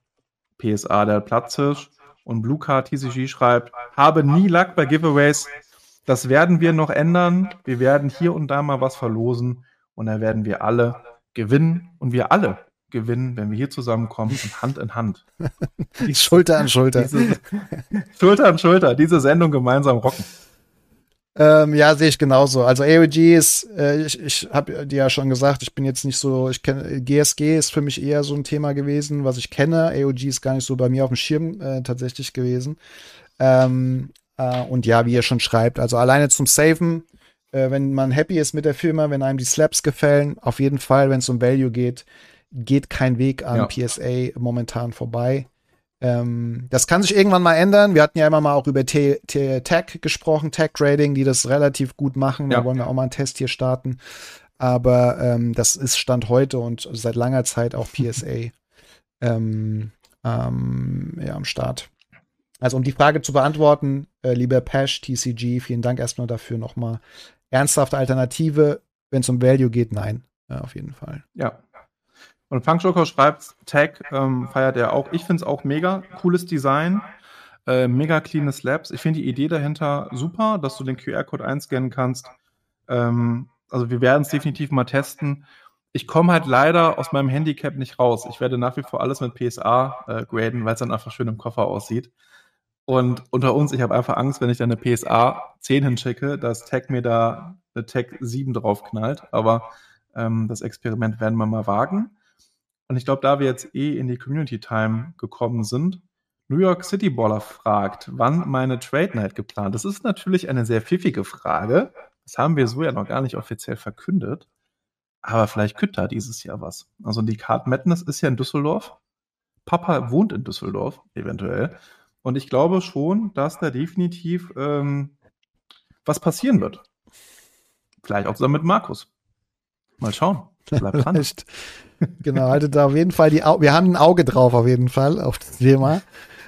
P S A der Platzhirsch. Und Blue Card T C G schreibt, habe nie Luck bei Giveaways. Das werden wir noch ändern. Wir werden hier und da mal was verlosen. Und dann werden wir alle gewinnen. Und wir alle gewinnen, wenn wir hier zusammenkommen und Hand in Hand. Diese, Schulter an Schulter. Diese, Schulter an Schulter. Diese Sendung gemeinsam rocken. Ähm, ja, sehe ich genauso. Also A O G ist, äh, ich, ich habe dir ja schon gesagt, ich bin jetzt nicht so, ich kenne, G S G ist für mich eher so ein Thema gewesen, was ich kenne. A O G ist gar nicht so bei mir auf dem Schirm äh, tatsächlich gewesen. Ähm, äh, und ja, wie ihr schon schreibt, also alleine zum Saven, äh, wenn man happy ist mit der Firma, wenn einem die Slaps gefallen, auf jeden Fall, wenn es um Value geht, geht kein Weg an ja. P S A momentan vorbei. Ähm, das kann sich irgendwann mal ändern. Wir hatten ja immer mal auch über T- T- Tag gesprochen, Tag Trading, die das relativ gut machen. Ja. Da wollen wir auch mal einen Test hier starten. Aber ähm, das ist Stand heute und seit langer Zeit auch P S A ähm, ähm, ja, am Start. Also um die Frage zu beantworten, äh, lieber Pash, T C G, vielen Dank erstmal dafür nochmal. Ernsthafte Alternative, wenn es um Value geht, nein, ja, auf jeden Fall. Ja. Und Funk Joker schreibt, Tag ähm, feiert er auch. Ich finde es auch mega. Cooles Design, äh, mega cleane Slabs. Ich finde die Idee dahinter super, dass du den Q R-Code einscannen kannst. Ähm, also wir werden es definitiv mal testen. Ich komme halt leider aus meinem Handicap nicht raus. Ich werde nach wie vor alles mit P S A äh, graden, weil es dann einfach schön im Koffer aussieht. Und unter uns, ich habe einfach Angst, wenn ich da eine P S A zehn hinschicke, dass Tag mir da eine Tag sieben draufknallt. Aber ähm, das Experiment werden wir mal wagen. Und ich glaube, da wir jetzt eh in die Community Time gekommen sind, New York City Baller fragt, wann meine Trade Night geplant ist. Das ist natürlich eine sehr pfiffige Frage. Das haben wir so ja noch gar nicht offiziell verkündet. Aber vielleicht kütt da dieses Jahr was. Also die Card Madness ist ja in Düsseldorf. Papa wohnt in Düsseldorf, eventuell. Und ich glaube schon, dass da definitiv ähm, was passieren wird. Vielleicht auch zusammen mit Markus. Mal schauen. Bleibt dran. Genau, haltet da auf jeden Fall die Au- wir haben ein Auge drauf auf jeden Fall auf das Thema.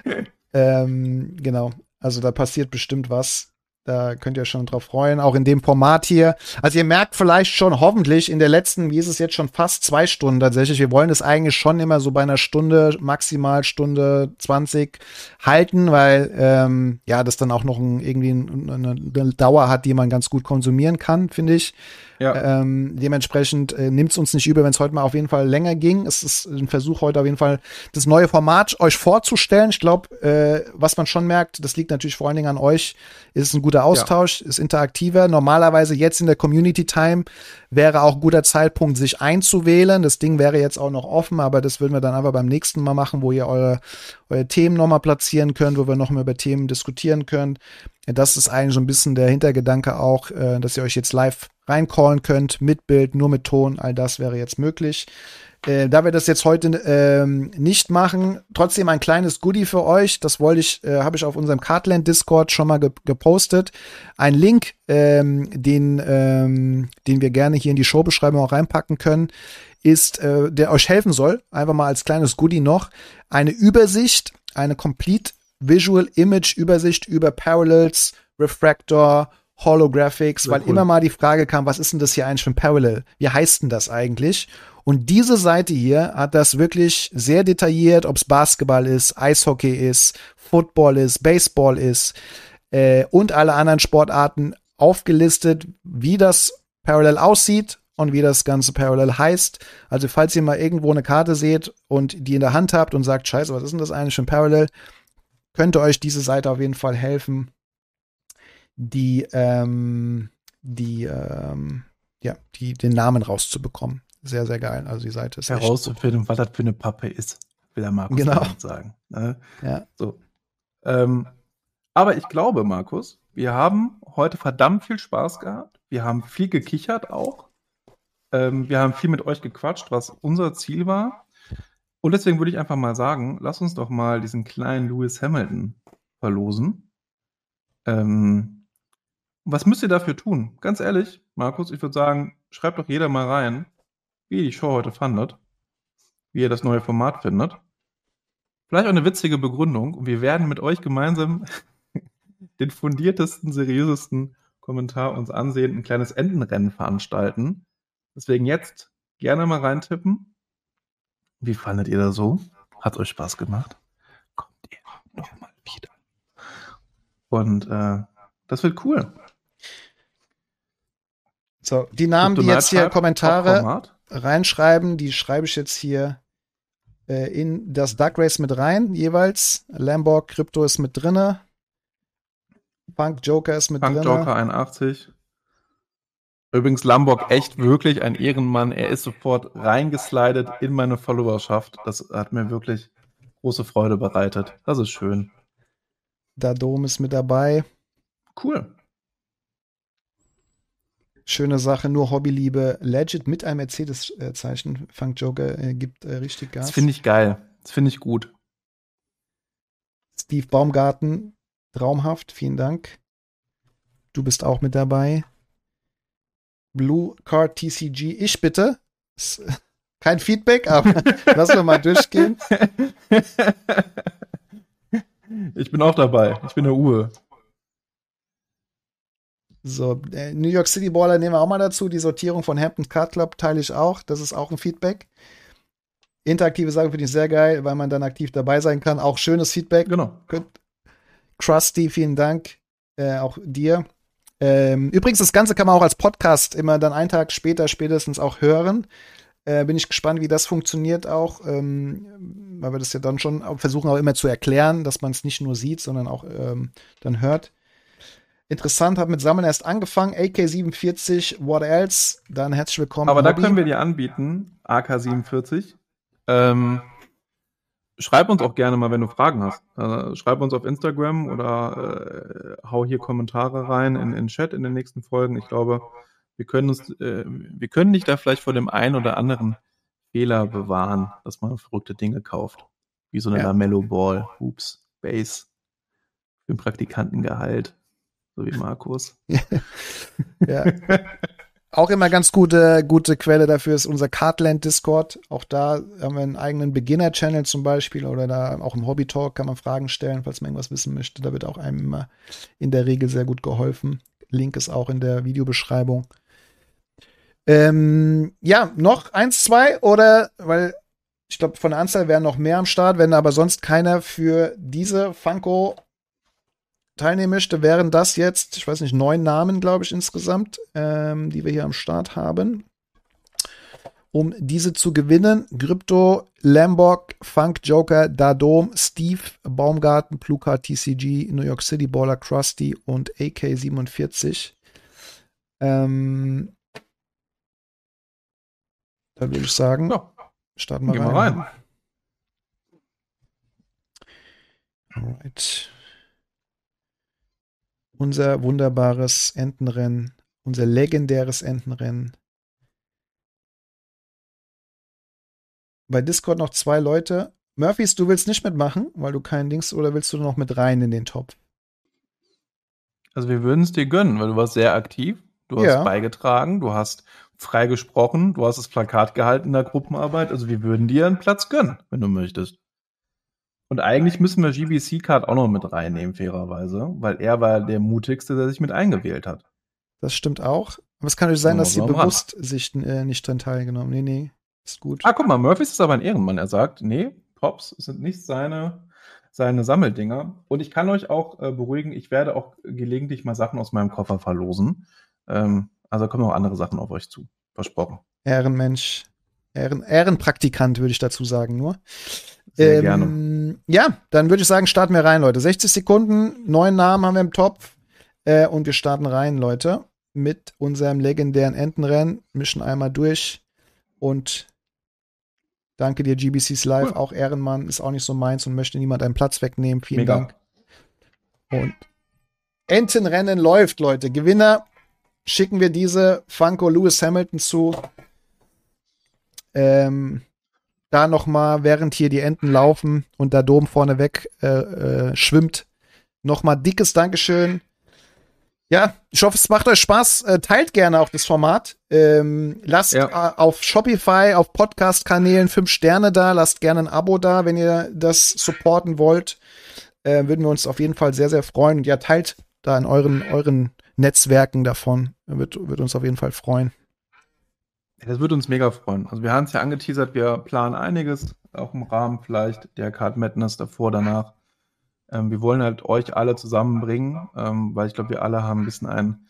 ähm, genau, also da passiert bestimmt was. Da könnt ihr schon drauf freuen, auch in dem Format hier. Also ihr merkt vielleicht schon hoffentlich in der letzten, wie ist es jetzt schon fast zwei Stunden tatsächlich. Wir wollen es eigentlich schon immer so bei einer Stunde, maximal Stunde zwanzig halten, weil ähm, ja das dann auch noch ein, irgendwie eine, eine Dauer hat, die man ganz gut konsumieren kann, finde ich. Ja. Ähm, dementsprechend äh, nimmt es uns nicht übel, wenn es heute mal auf jeden Fall länger ging. Es ist ein Versuch heute auf jeden Fall, das neue Format euch vorzustellen. Ich glaube, äh, was man schon merkt, das liegt natürlich vor allen Dingen an euch, ist ein guter Austausch, ja. Ist interaktiver. Normalerweise jetzt in der Community Time wäre auch ein guter Zeitpunkt, sich einzuwählen. Das Ding wäre jetzt auch noch offen, aber das würden wir dann einfach beim nächsten Mal machen, wo ihr eure, eure Themen nochmal platzieren könnt, wo wir noch mal über Themen diskutieren können. Das ist eigentlich so ein bisschen der Hintergedanke auch, äh, dass ihr euch jetzt live reincallen könnt, mit Bild, nur mit Ton, all das wäre jetzt möglich. Äh, da wir das jetzt heute ähm, nicht machen, trotzdem ein kleines Goodie für euch, das wollte ich, äh, habe ich auf unserem Cardland Discord schon mal ge- gepostet. Ein Link, ähm, den, ähm, den wir gerne hier in die Showbeschreibung auch reinpacken können, ist, äh, der euch helfen soll, einfach mal als kleines Goodie noch, eine Übersicht, eine Complete Visual Image Übersicht über Parallels, Refractor, Holographics, Sehr weil cool. immer mal die Frage kam, was ist denn das hier eigentlich für ein Parallel? Wie heißt denn das eigentlich? Und diese Seite hier hat das wirklich sehr detailliert, ob es Basketball ist, Eishockey ist, Football ist, Baseball ist äh, und alle anderen Sportarten aufgelistet, wie das Parallel aussieht und wie das ganze Parallel heißt. Also falls ihr mal irgendwo eine Karte seht und die in der Hand habt und sagt, scheiße, was ist denn das eigentlich für ein Parallel? Könnte euch diese Seite auf jeden Fall helfen, die, ähm, die, ähm, ja, die, den Namen rauszubekommen. Sehr, sehr geil. Also die Seite ist herauszufinden, was das für eine Pappe ist, will der Markus genau. damit sagen. Ne? Ja. So. Ähm, aber ich glaube, Markus, wir haben heute verdammt viel Spaß gehabt. Wir haben viel gekichert auch. Ähm, wir haben viel mit euch gequatscht, was unser Ziel war. Und deswegen würde ich einfach mal sagen, lass uns doch mal diesen kleinen Lewis Hamilton verlosen. Ähm, was müsst ihr dafür tun? Ganz ehrlich, Markus, ich würde sagen, schreibt doch jeder mal rein, wie ihr die Show heute fandet, wie ihr das neue Format findet. Vielleicht auch eine witzige Begründung. Und wir werden mit euch gemeinsam den fundiertesten, seriösesten Kommentar uns ansehen, ein kleines Entenrennen veranstalten. Deswegen jetzt gerne mal reintippen. Wie fandet ihr das so? Hat euch Spaß gemacht? Kommt ihr nochmal wieder? Und äh, das wird cool. So, die Namen, die jetzt hier Kommentare reinschreiben, die schreibe ich jetzt hier äh, in das Duck Race mit rein, jeweils. Lamborg Crypto ist mit drinne. Funk Joker ist mit Funk drinne. Joker einundachtzig. Übrigens Lamborg echt wirklich ein Ehrenmann. Er ist sofort reingeslidet in meine Followerschaft. Das hat mir wirklich große Freude bereitet. Das ist schön. Dadom ist mit dabei. Cool. Schöne Sache, nur Hobbyliebe. Legit mit einem Mercedes-Zeichen. Funk Joker äh, gibt äh, richtig Gas. Das finde ich geil. Das finde ich gut. Steve Baumgarten, traumhaft. Vielen Dank. Du bist auch mit dabei. Blue Card T C G, ich bitte. Ist kein Feedback, aber lassen wir mal durchgehen. Ich bin auch dabei. Ich bin der Uwe. So, äh, New York City Baller nehmen wir auch mal dazu. Die Sortierung von Hampton Card Club teile ich auch. Das ist auch ein Feedback. Interaktive Sachen finde ich sehr geil, weil man dann aktiv dabei sein kann. Auch schönes Feedback. Genau. Krusty, vielen Dank. Äh, auch dir. Ähm, übrigens, das Ganze kann man auch als Podcast immer dann einen Tag später spätestens auch hören. Äh, bin ich gespannt, wie das funktioniert auch, ähm, weil wir das ja dann schon auch versuchen auch immer zu erklären, dass man es nicht nur sieht, sondern auch ähm, dann hört. Interessant, habe mit Sammeln erst angefangen. A K siebenundvierzig, what else? Dann herzlich willkommen. Aber da Hobby. können wir dir anbieten, A K siebenundvierzig. Ähm, schreib uns auch gerne mal, wenn du Fragen hast. Äh, schreib uns auf Instagram oder äh, hau hier Kommentare rein in den Chat in den nächsten Folgen. Ich glaube, wir können uns, äh, wir können dich da vielleicht vor dem einen oder anderen Fehler bewahren, dass man verrückte Dinge kauft. Wie so eine Ja. Lamello Ball, Hoops, Base, für den Praktikantengehalt, so wie Markus. Ja. Auch immer ganz gute, gute Quelle dafür ist unser Cardland Discord. Auch da haben wir einen eigenen Beginner-Channel zum Beispiel oder da auch im Hobby-Talk kann man Fragen stellen, falls man irgendwas wissen möchte. Da wird auch einem immer in der Regel sehr gut geholfen. Link ist auch in der Videobeschreibung. Ähm, ja, noch eins, zwei oder, weil ich glaube, von der Anzahl wären noch mehr am Start, wenn aber sonst keiner für diese Funko teilnehmen möchte, wären das jetzt, ich weiß nicht, neun Namen, glaube ich, insgesamt, ähm, die wir hier am Start haben. Um diese zu gewinnen, Krypto, Lamborg, Funk Joker, Dadom, Steve, Baumgarten, Pluka, T C G, New York City Baller, Krusty und A K siebenundvierzig. Ähm, da würde ich sagen, Ja. starten wir Gehen rein. wir rein. Alright. Unser wunderbares Entenrennen, unser legendäres Entenrennen. Bei Discord noch zwei Leute. Murphys, du willst nicht mitmachen, weil du keinen Dings, oder willst du noch mit rein in den Top? Also wir würden es dir gönnen, weil du warst sehr aktiv, du hast Ja. beigetragen, du hast frei gesprochen, du hast das Plakat gehalten in der Gruppenarbeit, also wir würden dir einen Platz gönnen, wenn du möchtest. Und eigentlich müssen wir G B C-Card auch noch mit reinnehmen, fairerweise, weil er war der mutigste, der sich mit eingewählt hat. Das stimmt auch. Aber es kann natürlich sein, Nur dass sie so am bewusst sich äh, nicht dran teilgenommen. Nee, nee, ist gut. Ah, guck mal, Murphys ist aber ein Ehrenmann. Er sagt, nee, Pops sind nicht seine, seine Sammeldinger. Und ich kann euch auch äh, beruhigen, ich werde auch gelegentlich mal Sachen aus meinem Koffer verlosen. Ähm, also kommen auch andere Sachen auf euch zu. Versprochen. Ehrenmensch. Ehren, Ehrenpraktikant, würde ich dazu sagen, nur. Sehr ähm, gerne. Ja, dann würde ich sagen, starten wir rein, Leute. sechzig Sekunden, neun Namen haben wir im Topf. Äh, und wir starten rein, Leute. mit unserem legendären Entenrennen, mischen einmal durch und danke dir, G B Cs Live, cool. Auch Ehrenmann, ist auch nicht so meins und möchte niemand einen Platz wegnehmen. Vielen Mega. Dank. Und Entenrennen läuft, Leute. Gewinner schicken wir diese Funko Lewis Hamilton zu. Ähm, da nochmal, während hier die Enten laufen und der Dom vorne weg äh, äh, schwimmt, nochmal dickes Dankeschön. Ja, ich hoffe, es macht euch Spaß. Äh, teilt gerne auch das Format. Ähm, lasst ja. äh, auf Shopify, auf Podcast-Kanälen fünf Sterne da. Lasst gerne ein Abo da, wenn ihr das supporten wollt. Äh, würden wir uns auf jeden Fall sehr, sehr freuen. Und ja, teilt da in euren, euren Netzwerken davon. Wird, wird uns auf jeden Fall freuen. Das würde uns mega freuen. Also wir haben es ja angeteasert, wir planen einiges, auch im Rahmen vielleicht der Card Madness davor, danach. Ähm, wir wollen halt euch alle zusammenbringen, ähm, weil ich glaube, wir alle haben ein bisschen einen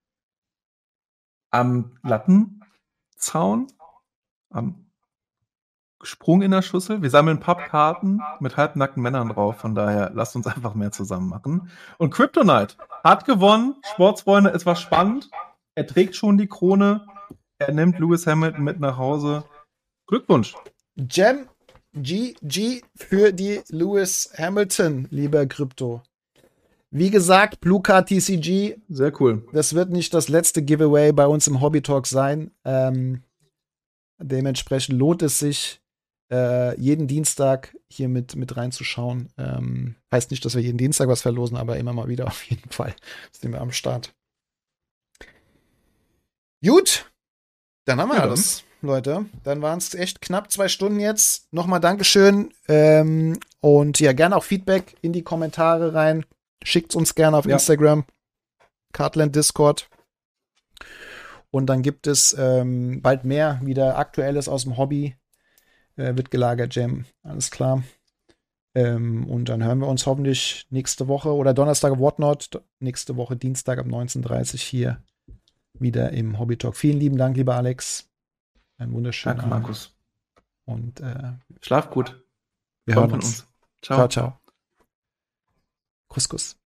am Lattenzaun, am Sprung in der Schüssel. Wir sammeln Pappkarten mit halbnackten Männern drauf, von daher lasst uns einfach mehr zusammen machen. Und Kryptonite hat gewonnen, Sportsfreunde, es war spannend. Er trägt schon die Krone. Er nimmt Lewis Hamilton mit nach Hause. Glückwunsch. Gem G G für die Lewis Hamilton, lieber Krypto. Wie gesagt, Blue Card T C G. Sehr cool. Das wird nicht das letzte Giveaway bei uns im Hobby Talk sein. Ähm, dementsprechend lohnt es sich, äh, jeden Dienstag hier mit, mit reinzuschauen. Ähm, heißt nicht, dass wir jeden Dienstag was verlosen, aber immer mal wieder auf jeden Fall sind wir am Start. Gut. Dann haben wir ja, alles, Leute. Dann waren es echt knapp zwei Stunden jetzt. Nochmal Dankeschön. Ähm, und ja, gerne auch Feedback in die Kommentare rein. Schickt's uns gerne auf ja. Instagram. Cardland Discord. Und dann gibt es ähm, bald mehr wieder Aktuelles aus dem Hobby. Äh, wird gelagert, Jam. Alles klar. Ähm, und dann hören wir uns hoffentlich nächste Woche oder Donnerstag Whatnot. Nächste Woche Dienstag ab neunzehn Uhr dreißig hier wieder im Hobby Talk. Vielen lieben Dank, lieber Alex. Ein wunderschöner Danke, Markus. Und äh, schlaf gut. Wir hören uns. Ciao, ciao. Kuss, Kuss.